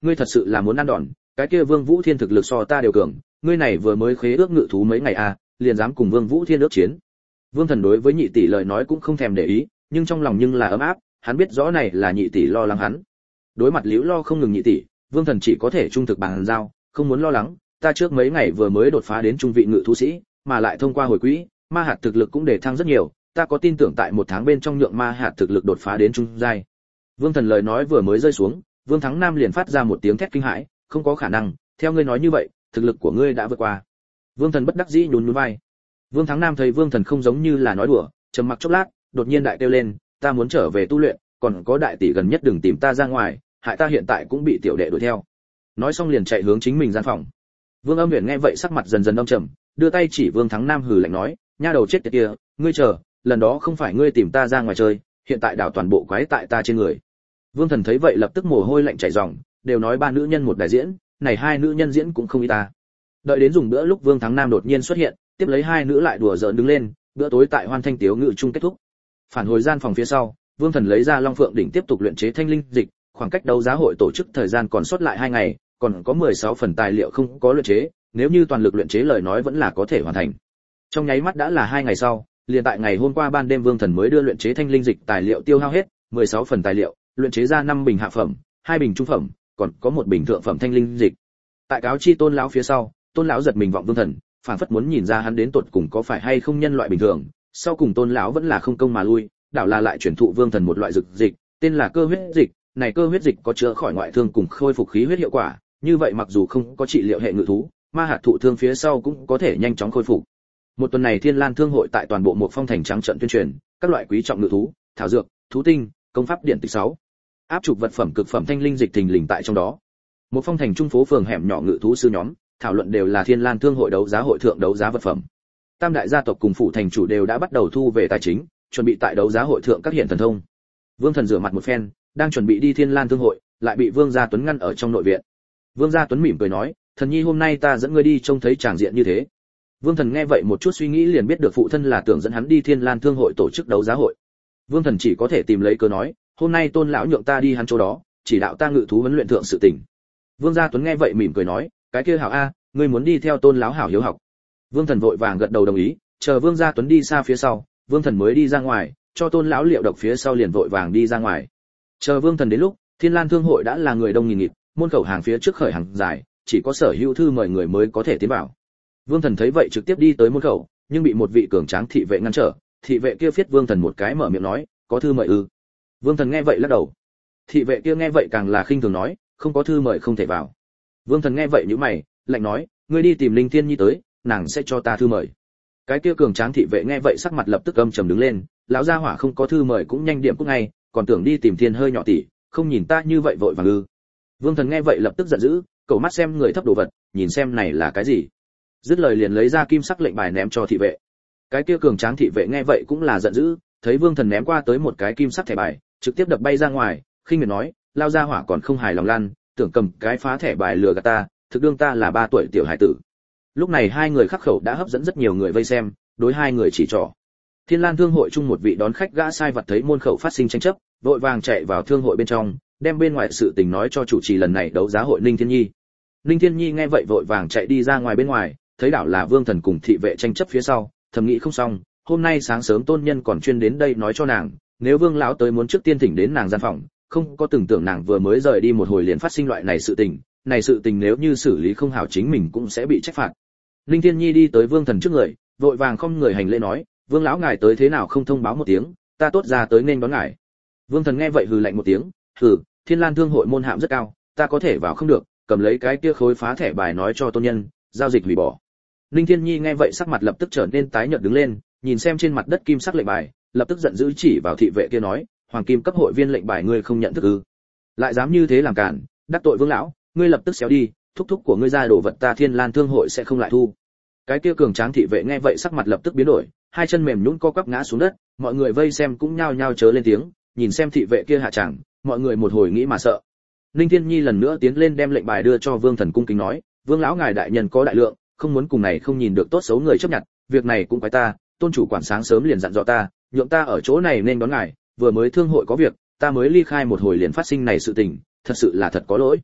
ngươi thật sự là muốn ăn đòn, cái kia Vương Vũ Thiên thực lực so ta đều cường, ngươi này vừa mới khế ước ngự thú mấy ngày liền dám cùng Vương Vũ Thiên ước chiến. Vương Thần đối với nhị tỷ lời nói cũng không thèm để ý, nhưng trong lòng nhưng là ấm áp, hắn biết rõ này là nhị tỷ lo lắng hắn. Đối mặt liễu lo không ngừng nhị tỷ, Vương Thần chỉ có thể trung thực bàn giao, không muốn lo lắng, ta trước mấy ngày vừa mới đột phá đến trung vị ngự thú sĩ, mà lại thông qua hồi quỹ, ma hạt thực lực cũng để thăng rất nhiều, ta có tin tưởng tại 1 tháng bên trong nhượng ma hạt thực lực đột phá đến trung giai. Vương Thần lời nói vừa mới rơi xuống, Vương Thắng Nam liền phát ra một tiếng thét kinh hãi, không có khả năng, theo ngươi nói như vậy, thực lực của ngươi đã vượt qua. Vương Thần bất đắc dĩ nhún nhún vai. Vương Thắng Nam thấy Vương Thần không giống như là nói đùa, trầm mặc chốc lát, đột nhiên đại kêu lên, ta muốn trở về tu luyện, còn có đại tỷ gần nhất đừng tìm ta ra ngoài, hại ta hiện tại cũng bị tiểu đệ đuổi theo. Nói xong liền chạy hướng chính mình gian phòng. Vương Âm Uyển nghe vậy sắc mặt dần dần âm trầm, đưa tay chỉ Vương Thắng Nam hừ lạnh nói, nha đầu chết tiệt kia, ngươi chờ, lần đó không phải ngươi tìm ta ra ngoài chơi, hiện tại đảo toàn bộ quái tại ta trên người. Vương Thần thấy vậy lập tức mồ hôi lạnh chảy ròng, đều nói 3 nữ nhân một đại diễn, này 2 nữ nhân diễn cũng không ý ta. Đợi đến dùng bữa lúc Vương Thắng Nam đột nhiên xuất hiện, tiếp lấy 2 nữ lại đùa giỡn đứng lên, bữa tối tại Hoan Thanh Tiếu ngự chung kết thúc. Phản hồi gian phòng phía sau, Vương Thần lấy ra Long Phượng đỉnh tiếp tục luyện chế thanh linh dịch, khoảng cách đấu giá hội tổ chức thời gian còn sót lại 2 ngày, còn có 16 phần tài liệu không có luyện chế, nếu như toàn lực luyện chế lời nói vẫn là có thể hoàn thành. Trong nháy mắt đã là 2 ngày sau, liền tại ngày hôm qua ban đêm Vương Thần mới đưa luyện chế thanh linh dịch tài liệu tiêu hao hết, 16 phần tài liệu, luyện chế ra 5 bình hạ phẩm, 2 bình trung phẩm, còn có 1 bình thượng phẩm thanh linh dịch. Tại cáo chi Tôn lão phía sau, Tôn lão giật mình vọng Vương Thần, phảng phất muốn nhìn ra hắn đến tột cùng có phải hay không nhân loại bình thường. Sau cùng Tôn lão vẫn là không công mà lui, đảo là lại chuyển thụ Vương Thần một loại dược dịch, tên là cơ huyết dịch, này cơ huyết dịch có chữa khỏi ngoại thương cùng khôi phục khí huyết hiệu quả, như vậy mặc dù không có trị liệu hệ ngự thú, ma hạt thụ thương phía sau cũng có thể nhanh chóng khôi phục. Một tuần này Thiên Lan Thương hội tại toàn bộ Một Phong thành trắng trận tuyên truyền, các loại quý trọng ngự thú, thảo dược, thú tinh, công pháp điện tịch 6. Áp trục vật phẩm cực phẩm thanh linh dịch thình lình tại trong đó. Một Phong thành trung phố phường hẻm nhỏ ngự thú sư nhóm, thảo luận đều là Thiên Lan Thương hội đấu giá hội thượng đấu giá vật phẩm. Tam đại gia tộc cùng phủ thành chủ đều đã bắt đầu thu về tài chính, chuẩn bị tại đấu giá hội thượng các hiện thần thông. Vương Thần rửa mặt một phen, đang chuẩn bị đi Thiên Lan Thương hội, lại bị Vương Gia Tuấn ngăn ở trong nội viện. Vương Gia Tuấn mỉm cười nói, "Thần nhi hôm nay ta dẫn ngươi đi trông thấy tràng diện như thế." Vương Thần nghe vậy một chút suy nghĩ liền biết được phụ thân là tưởng dẫn hắn đi Thiên Lan Thương hội tổ chức đấu giá hội. Vương Thần chỉ có thể tìm lấy cớ nói, "Hôm nay Tôn lão nhượng ta đi hắn chỗ đó, chỉ đạo ta ngự thú huấn luyện thượng sự tình." Vương Gia Tuấn nghe vậy mỉm cười nói, "Cái kia hảo a, ngươi muốn đi theo Tôn lão hảo hiếu học." Vương Thần vội vàng gật đầu đồng ý, chờ Vương Gia Tuấn đi xa phía sau, Vương Thần mới đi ra ngoài, cho Tôn lão liệu độc phía sau liền vội vàng đi ra ngoài. Chờ Vương Thần đến lúc, Thiên Lan Thương hội đã là người đông nghìn nghịt, môn khẩu hàng phía trước khởi hàng dài, chỉ có sở hữu thư mời người mới có thể tiến vào. Vương Thần thấy vậy trực tiếp đi tới môn khẩu, nhưng bị một vị cường tráng thị vệ ngăn trở, thị vệ kia phiết Vương Thần một cái mở miệng nói, "Có thư mời ư?" Vương Thần nghe vậy lắc đầu. Thị vệ kia nghe vậy càng là khinh thường nói, "Không có thư mời không thể vào." Vương Thần nghe vậy nhíu mày, lạnh nói, "Ngươi đi tìm Linh Thiên Nhi tới, nàng sẽ cho ta thư mời." Cái kia cường tráng thị vệ nghe vậy sắc mặt lập tức âm trầm đứng lên, lão gia hỏa không có thư mời cũng nhanh điểm cút ngay, còn tưởng đi tìm Thiên hơi nhỏ tỷ, không nhìn ta như vậy vội vàng ư? Vương Thần nghe vậy lập tức giận dữ, cậu mắt xem người thấp đồ vật, nhìn xem này là cái gì. Dứt lời liền lấy ra kim sắc lệnh bài ném cho thị vệ. Cái kia cường tráng thị vệ nghe vậy cũng là giận dữ, thấy Vương Thần ném qua tới một cái kim sắc thẻ bài, trực tiếp đập bay ra ngoài, khinh miệt nói, lao gia hỏa còn không hài lòng lăn, tưởng cầm cái phá thẻ bài lừa gạt ta, thực đương ta là 3 tuổi tiểu hải tử. Lúc này hai người khắc khẩu đã hấp dẫn rất nhiều người vây xem, đối hai người chỉ trỏ. Thiên Lan Thương hội chung một vị đón khách gã sai vặt thấy môn khẩu phát sinh tranh chấp, vội vàng chạy vào thương hội bên trong, đem bên ngoài sự tình nói cho chủ trì lần này đấu giá hội Ninh Thiên Nhi. Ninh Thiên Nhi nghe vậy vội vàng chạy đi ra ngoài bên ngoài, thấy đảo là Vương Thần cùng thị vệ tranh chấp phía sau, thầm nghĩ không xong, hôm nay sáng sớm tôn nhân còn chuyên đến đây nói cho nàng, nếu Vương lão tới muốn trước tiên thỉnh đến nàng gian phòng, không có tưởng tượng nàng vừa mới rời đi một hồi liền phát sinh loại này sự tình nếu như xử lý không hảo chính mình cũng sẽ bị trách phạt. Ninh Thiên Nhi đi tới Vương Thần trước người, vội vàng không người hành lễ nói, Vương lão ngài tới thế nào không thông báo một tiếng, ta tốt ra tới nên đón ngài. Vương Thần nghe vậy hừ lạnh một tiếng, hừ, Thiên Lan Thương hội môn hạm rất cao, ta có thể vào không được, cầm lấy cái kia khối phá thẻ bài nói cho tôn nhân, giao dịch hủy bỏ. Ninh Thiên Nhi nghe vậy sắc mặt lập tức trở nên tái nhợt đứng lên, nhìn xem trên mặt đất kim sắc lệnh bài, lập tức giận dữ chỉ vào thị vệ kia nói, hoàng kim cấp hội viên lệnh bài ngươi không nhận thức ư? Lại dám như thế làm cản, đắc tội Vương lão, ngươi lập tức xéo đi, thúc thúc của ngươi ra đồ vật ta Thiên Lan Thương hội sẽ không lại thu. Cái kia cường tráng thị vệ nghe vậy sắc mặt lập tức biến đổi, hai chân mềm nhũn co quắp ngã xuống đất, mọi người vây xem cũng nhao nhao chớ lên tiếng, nhìn xem thị vệ kia hạ chẳng, mọi người một hồi nghĩ mà sợ. Ninh Thiên Nhi lần nữa tiến lên đem lệnh bài đưa cho Vương Thần cung kính nói, Vương lão ngài đại nhân có đại lượng, không muốn cùng này không nhìn được tốt xấu người chấp nhận, việc này cũng quái ta, tôn chủ quản sáng sớm liền dặn dò ta, nhượng ta ở chỗ này nên đón ngài, vừa mới thương hội có việc, ta mới ly khai một hồi liền phát sinh này sự tình, thật sự là thật có lỗi.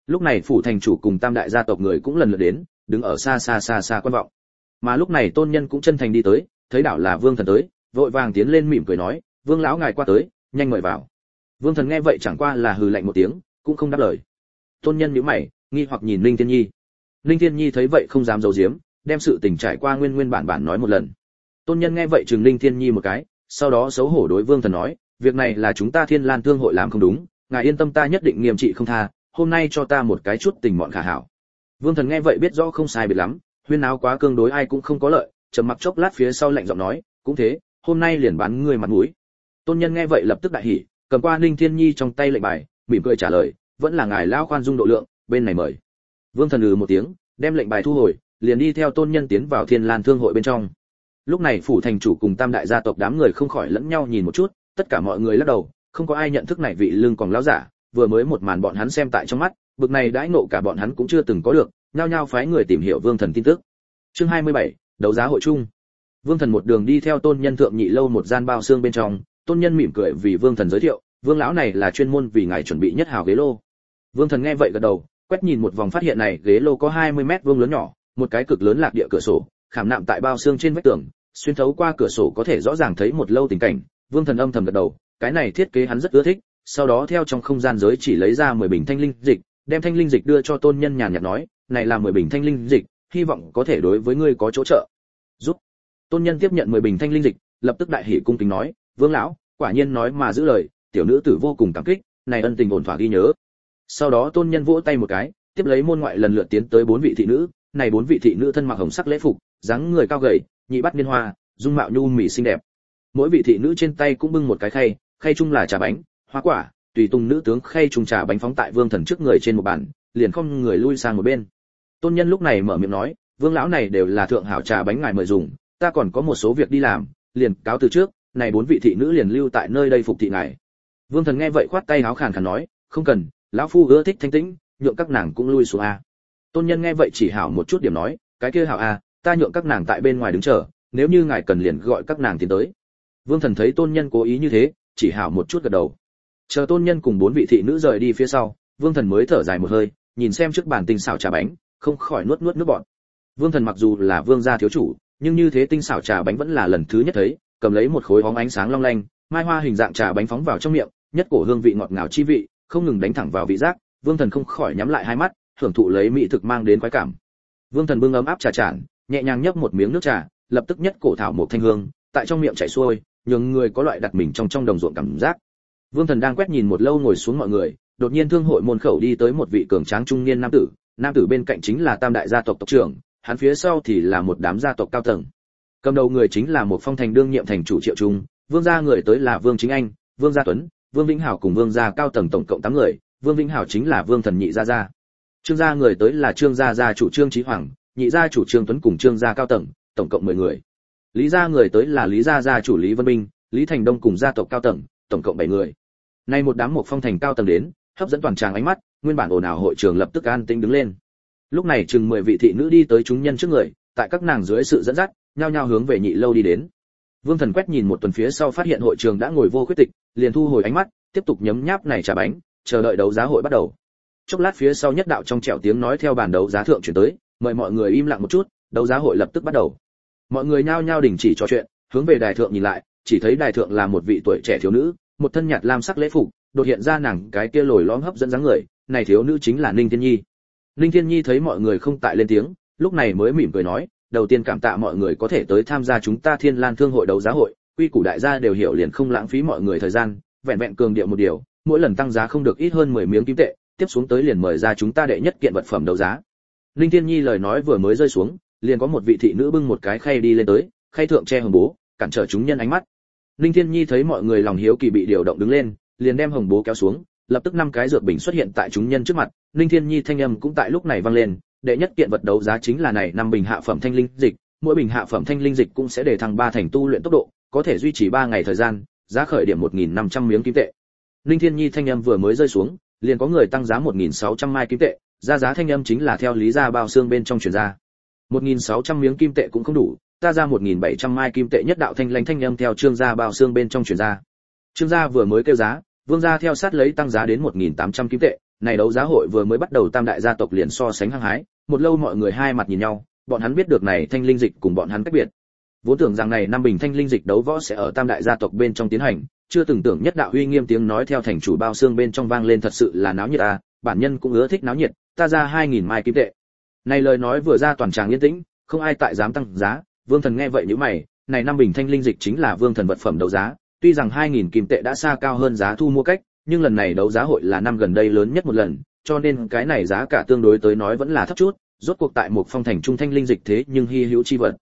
Lúc này phủ thành chủ cùng tam đại gia tộc người cũng lần lượt đến, đứng ở xa quan vọng. Mà lúc này Tôn Nhân cũng chân thành đi tới, thấy đảo là Vương Thần tới, vội vàng tiến lên mỉm cười nói, "Vương lão ngài qua tới, nhanh mời vào." Vương Thần nghe vậy chẳng qua là hừ lạnh một tiếng, cũng không đáp lời. Tôn Nhân nhíu mày, nghi hoặc nhìn Linh Thiên Nhi. Linh Thiên Nhi thấy vậy không dám giấu giếm, đem sự tình trải qua nguyên bản nói một lần. Tôn Nhân nghe vậy trừng Linh Thiên Nhi một cái, sau đó xấu hổ đối Vương Thần nói, "Việc này là chúng ta Thiên Lan Thương hội làm không đúng, ngài yên tâm ta nhất định nghiêm trị không tha, hôm nay cho ta một cái chút tình mọn khả hảo." Vương Thần nghe vậy biết rõ không sai biệt lắm, huyên náo quá cương đối ai cũng không có lợi, trầm mặc chốc lát phía sau lạnh giọng nói, "Cũng thế, hôm nay liền bán ngươi mặt mũi." Tôn Nhân nghe vậy lập tức đại hỉ, cầm qua Ninh Thiên Nhi trong tay lệnh bài, mỉm cười trả lời, "Vẫn là ngài lão khoan dung độ lượng, bên này mời." Vương Thần một tiếng, đem lệnh bài thu hồi, liền đi theo Tôn Nhân tiến vào Thiên Lan Thương hội bên trong. Lúc này phủ thành chủ cùng tam đại gia tộc đám người không khỏi lẫn nhau nhìn một chút, tất cả mọi người lắc đầu, không có ai nhận thức này vị lưng còn lão giả, vừa mới một màn bọn hắn xem tại trong mắt, bực này đãi nộ cả bọn hắn cũng chưa từng có được, nhao nhao phái người tìm hiểu Vương Thần tin tức. Chương 27, đấu giá hội chung. Vương Thần một đường đi theo Tôn Nhân thượng nhị lâu một gian bao xương bên trong, Tôn Nhân mỉm cười vì Vương Thần giới thiệu, "Vương lão này là chuyên môn vì ngài chuẩn bị nhất hào ghế lô." Vương Thần nghe vậy gật đầu, quét nhìn một vòng phát hiện này ghế lô có 20 mét vuông lớn nhỏ, một cái cực lớn lạc địa cửa sổ, khảm nạm tại bao xương trên vách tường, xuyên thấu qua cửa sổ có thể rõ ràng thấy một lâu tình cảnh. Vương Thần âm thầm gật đầu, cái này thiết kế hắn rất ưa thích, sau đó theo trong không gian giới chỉ lấy ra 10 bình thanh linh dịch, đem thanh linh dịch đưa cho Tôn Nhân nhàn nhạt nói, "Này là 10 bình thanh linh dịch, hy vọng có thể đối với ngươi có chỗ trợ giúp." Tôn Nhân tiếp nhận 10 bình thanh linh dịch, lập tức đại hỉ cung kính nói, "Vương lão, quả nhiên nói mà giữ lời, tiểu nữ tử vô cùng cảm kích, này ân tình ổn thỏa ghi nhớ." Sau đó Tôn Nhân vỗ tay một cái, tiếp lấy môn ngoại lần lượt tiến tới 4 vị thị nữ, này 4 vị thị nữ thân mặc hồng sắc lễ phục, dáng người cao gầy, nhị bát niên hoa, dung mạo nhu mì xinh đẹp. Mỗi vị thị nữ trên tay cũng bưng một cái khay, khay chung là trà bánh, hoa quả, tùy tùng nữ tướng khay chung trà bánh phóng tại Vương Thần trước người trên một bàn, liền không người lui sang một bên. Tôn Nhân lúc này mở miệng nói, "Vương lão này đều là thượng hảo trà bánh ngài mời dùng, ta còn có một số việc đi làm, liền cáo từ trước, này 4 vị thị nữ liền lưu tại nơi đây phục thị ngài." Vương Thần nghe vậy khoát tay áo khàn khàn nói, "Không cần, lão phu ưa thích thanh tĩnh, nhượng các nàng cũng lui xuống a." Tôn Nhân nghe vậy chỉ hảo một chút điểm nói, "Cái kia hảo a, ta nhượng các nàng tại bên ngoài đứng chờ, nếu như ngài cần liền gọi các nàng tiến tới." Vương Thần thấy Tôn Nhân cố ý như thế, chỉ hảo một chút gật đầu. Chờ Tôn Nhân cùng 4 vị thị nữ rời đi phía sau, Vương Thần mới thở dài một hơi, nhìn xem trước bàn tinh xảo trà bánh, không khỏi nuốt nước bọt. Vương Thần mặc dù là vương gia thiếu chủ, nhưng như thế tinh xảo trà bánh vẫn là lần thứ nhất thấy, cầm lấy một khối bóng ánh sáng long lanh, mai hoa hình dạng trà bánh phóng vào trong miệng, nhất cổ hương vị ngọt ngào chi vị, không ngừng đánh thẳng vào vị giác, Vương Thần không khỏi nhắm lại hai mắt, hưởng thụ lấy mỹ thực mang đến khoái cảm. Vương Thần bưng ấm áp trà chản, nhẹ nhàng nhấp một miếng nước trà, lập tức nhất cổ thảo một thanh hương, tại trong miệng chảy xuôi, nhường người có loại đặt mình trong đồng ruộng cảm giác. Vương Thần đang quét nhìn một lâu ngồi xuống mọi người, đột nhiên thương hội môn khẩu đi tới một vị cường tráng trung niên nam tử bên cạnh chính là tam đại gia tộc tộc trưởng, hắn phía sau thì là một đám gia tộc cao tầng. Cầm đầu người chính là một phong thành đương nhiệm thành chủ Triệu Trung, vương gia người tới là Vương Chính Anh, Vương Gia Tuấn, Vương Vĩnh Hảo cùng vương gia cao tầng tổng cộng 8 người, Vương Vĩnh Hảo chính là Vương Thần nhị gia gia. Trương gia người tới là Trương gia gia chủ Trương Chí Hoàng, nhị gia chủ Trương Tuấn cùng Trương gia cao tầng, tổng cộng 10 người. Lý gia người tới là Lý gia gia chủ Lý Vân Minh, Lý Thành Đông cùng gia tộc cao tầng, tổng cộng 7 người. Nay một đám một phong thành cao tầng đến, hấp dẫn toàn tràng ánh mắt, nguyên bản ồn ào hội trường lập tức an tĩnh đứng lên. Lúc này chừng 10 vị thị nữ đi tới chúng nhân trước người, tại các nàng dưới sự dẫn dắt, nhao nhao hướng về nhị lâu đi đến. Vương Thần quét nhìn một tuần phía sau phát hiện hội trường đã ngồi vô khuyết tịch, liền thu hồi ánh mắt, tiếp tục nhấm nháp này trà bánh, chờ đợi đấu giá hội bắt đầu. Chốc lát phía sau nhất đạo trong trẻo tiếng nói theo bàn đấu giá thượng chuyển tới, mời mọi người im lặng một chút, đấu giá hội lập tức bắt đầu. Mọi người nhao nhao đình chỉ trò chuyện, hướng về đài thượng nhìn lại, chỉ thấy đài thượng là một vị tuổi trẻ thiếu nữ, một thân nhạt lam sắc lễ phục, đột hiện ra nàng cái kia lồi lõm hấp dẫn dáng người, này thiếu nữ chính là Ninh Thiên Nhi. Ninh Thiên Nhi thấy mọi người không tại lên tiếng, lúc này mới mỉm cười nói, đầu tiên cảm tạ mọi người có thể tới tham gia chúng ta Thiên Lan Thương hội đấu giá hội, quy củ đại gia đều hiểu liền không lãng phí mọi người thời gian, vẹn vẹn cường điệu một điều, mỗi lần tăng giá không được ít hơn 10 miếng kim tệ, tiếp xuống tới liền mời ra chúng ta đệ nhất kiện vật phẩm đấu giá. Ninh Thiên Nhi lời nói vừa mới rơi xuống, liền có một vị thị nữ bưng một cái khay đi lên tới, khay thượng che hồng bố, cản trở chúng nhân ánh mắt. Ninh Thiên Nhi thấy mọi người lòng hiếu kỳ bị điều động đứng lên, liền đem hồng bố kéo xuống, lập tức 5 cái dược bình xuất hiện tại chúng nhân trước mặt, Ninh Thiên Nhi thanh âm cũng tại lúc này vang lên, đệ nhất kiện vật đấu giá chính là này 5 bình hạ phẩm thanh linh dịch, mỗi bình hạ phẩm thanh linh dịch cũng sẽ để thăng 3 thành tu luyện tốc độ, có thể duy trì 3 ngày thời gian, giá khởi điểm 1500 miếng kim tệ. Ninh Thiên Nhi thanh âm vừa mới rơi xuống, liền có người tăng giá 1600 mai kim tệ, giá thanh âm chính là theo lý gia bao xương bên trong truyền ra. 1600 miếng kim tệ cũng không đủ, ta ra 1700 mai kim tệ, nhất đạo thanh lãnh thanh âm theo Trương gia bao xương bên trong truyền ra. Trương gia vừa mới kêu giá, Vương gia theo sát lấy tăng giá đến 1800 kim tệ, này đấu giá hội vừa mới bắt đầu tam đại gia tộc liền so sánh hăng hái, một lâu mọi người hai mặt nhìn nhau, bọn hắn biết được này thanh linh dịch cùng bọn hắn cách biệt. Vốn tưởng rằng này năm bình thanh linh dịch đấu võ sẽ ở tam đại gia tộc bên trong tiến hành, chưa từng tưởng nhất đạo uy nghiêm tiếng nói theo thành chủ bao xương bên trong vang lên, thật sự là náo nhiệt à, bản nhân cũng ưa thích náo nhiệt, ta ra 2000 mai kim tệ. Này lời nói vừa ra toàn tràng yên tĩnh, không ai tại dám tăng giá. Vương Thần nghe vậy nhíu mày, này năm bình thanh linh dịch chính là Vương Thần vật phẩm đấu giá, tuy rằng 2000 kim tệ đã xa cao hơn giá thu mua cách, nhưng lần này đấu giá hội là năm gần đây lớn nhất một lần, cho nên cái này giá cả tương đối tới nói vẫn là thấp chút, rốt cuộc tại một phong thành trung thanh linh dịch thế nhưng hi hữu chi vật.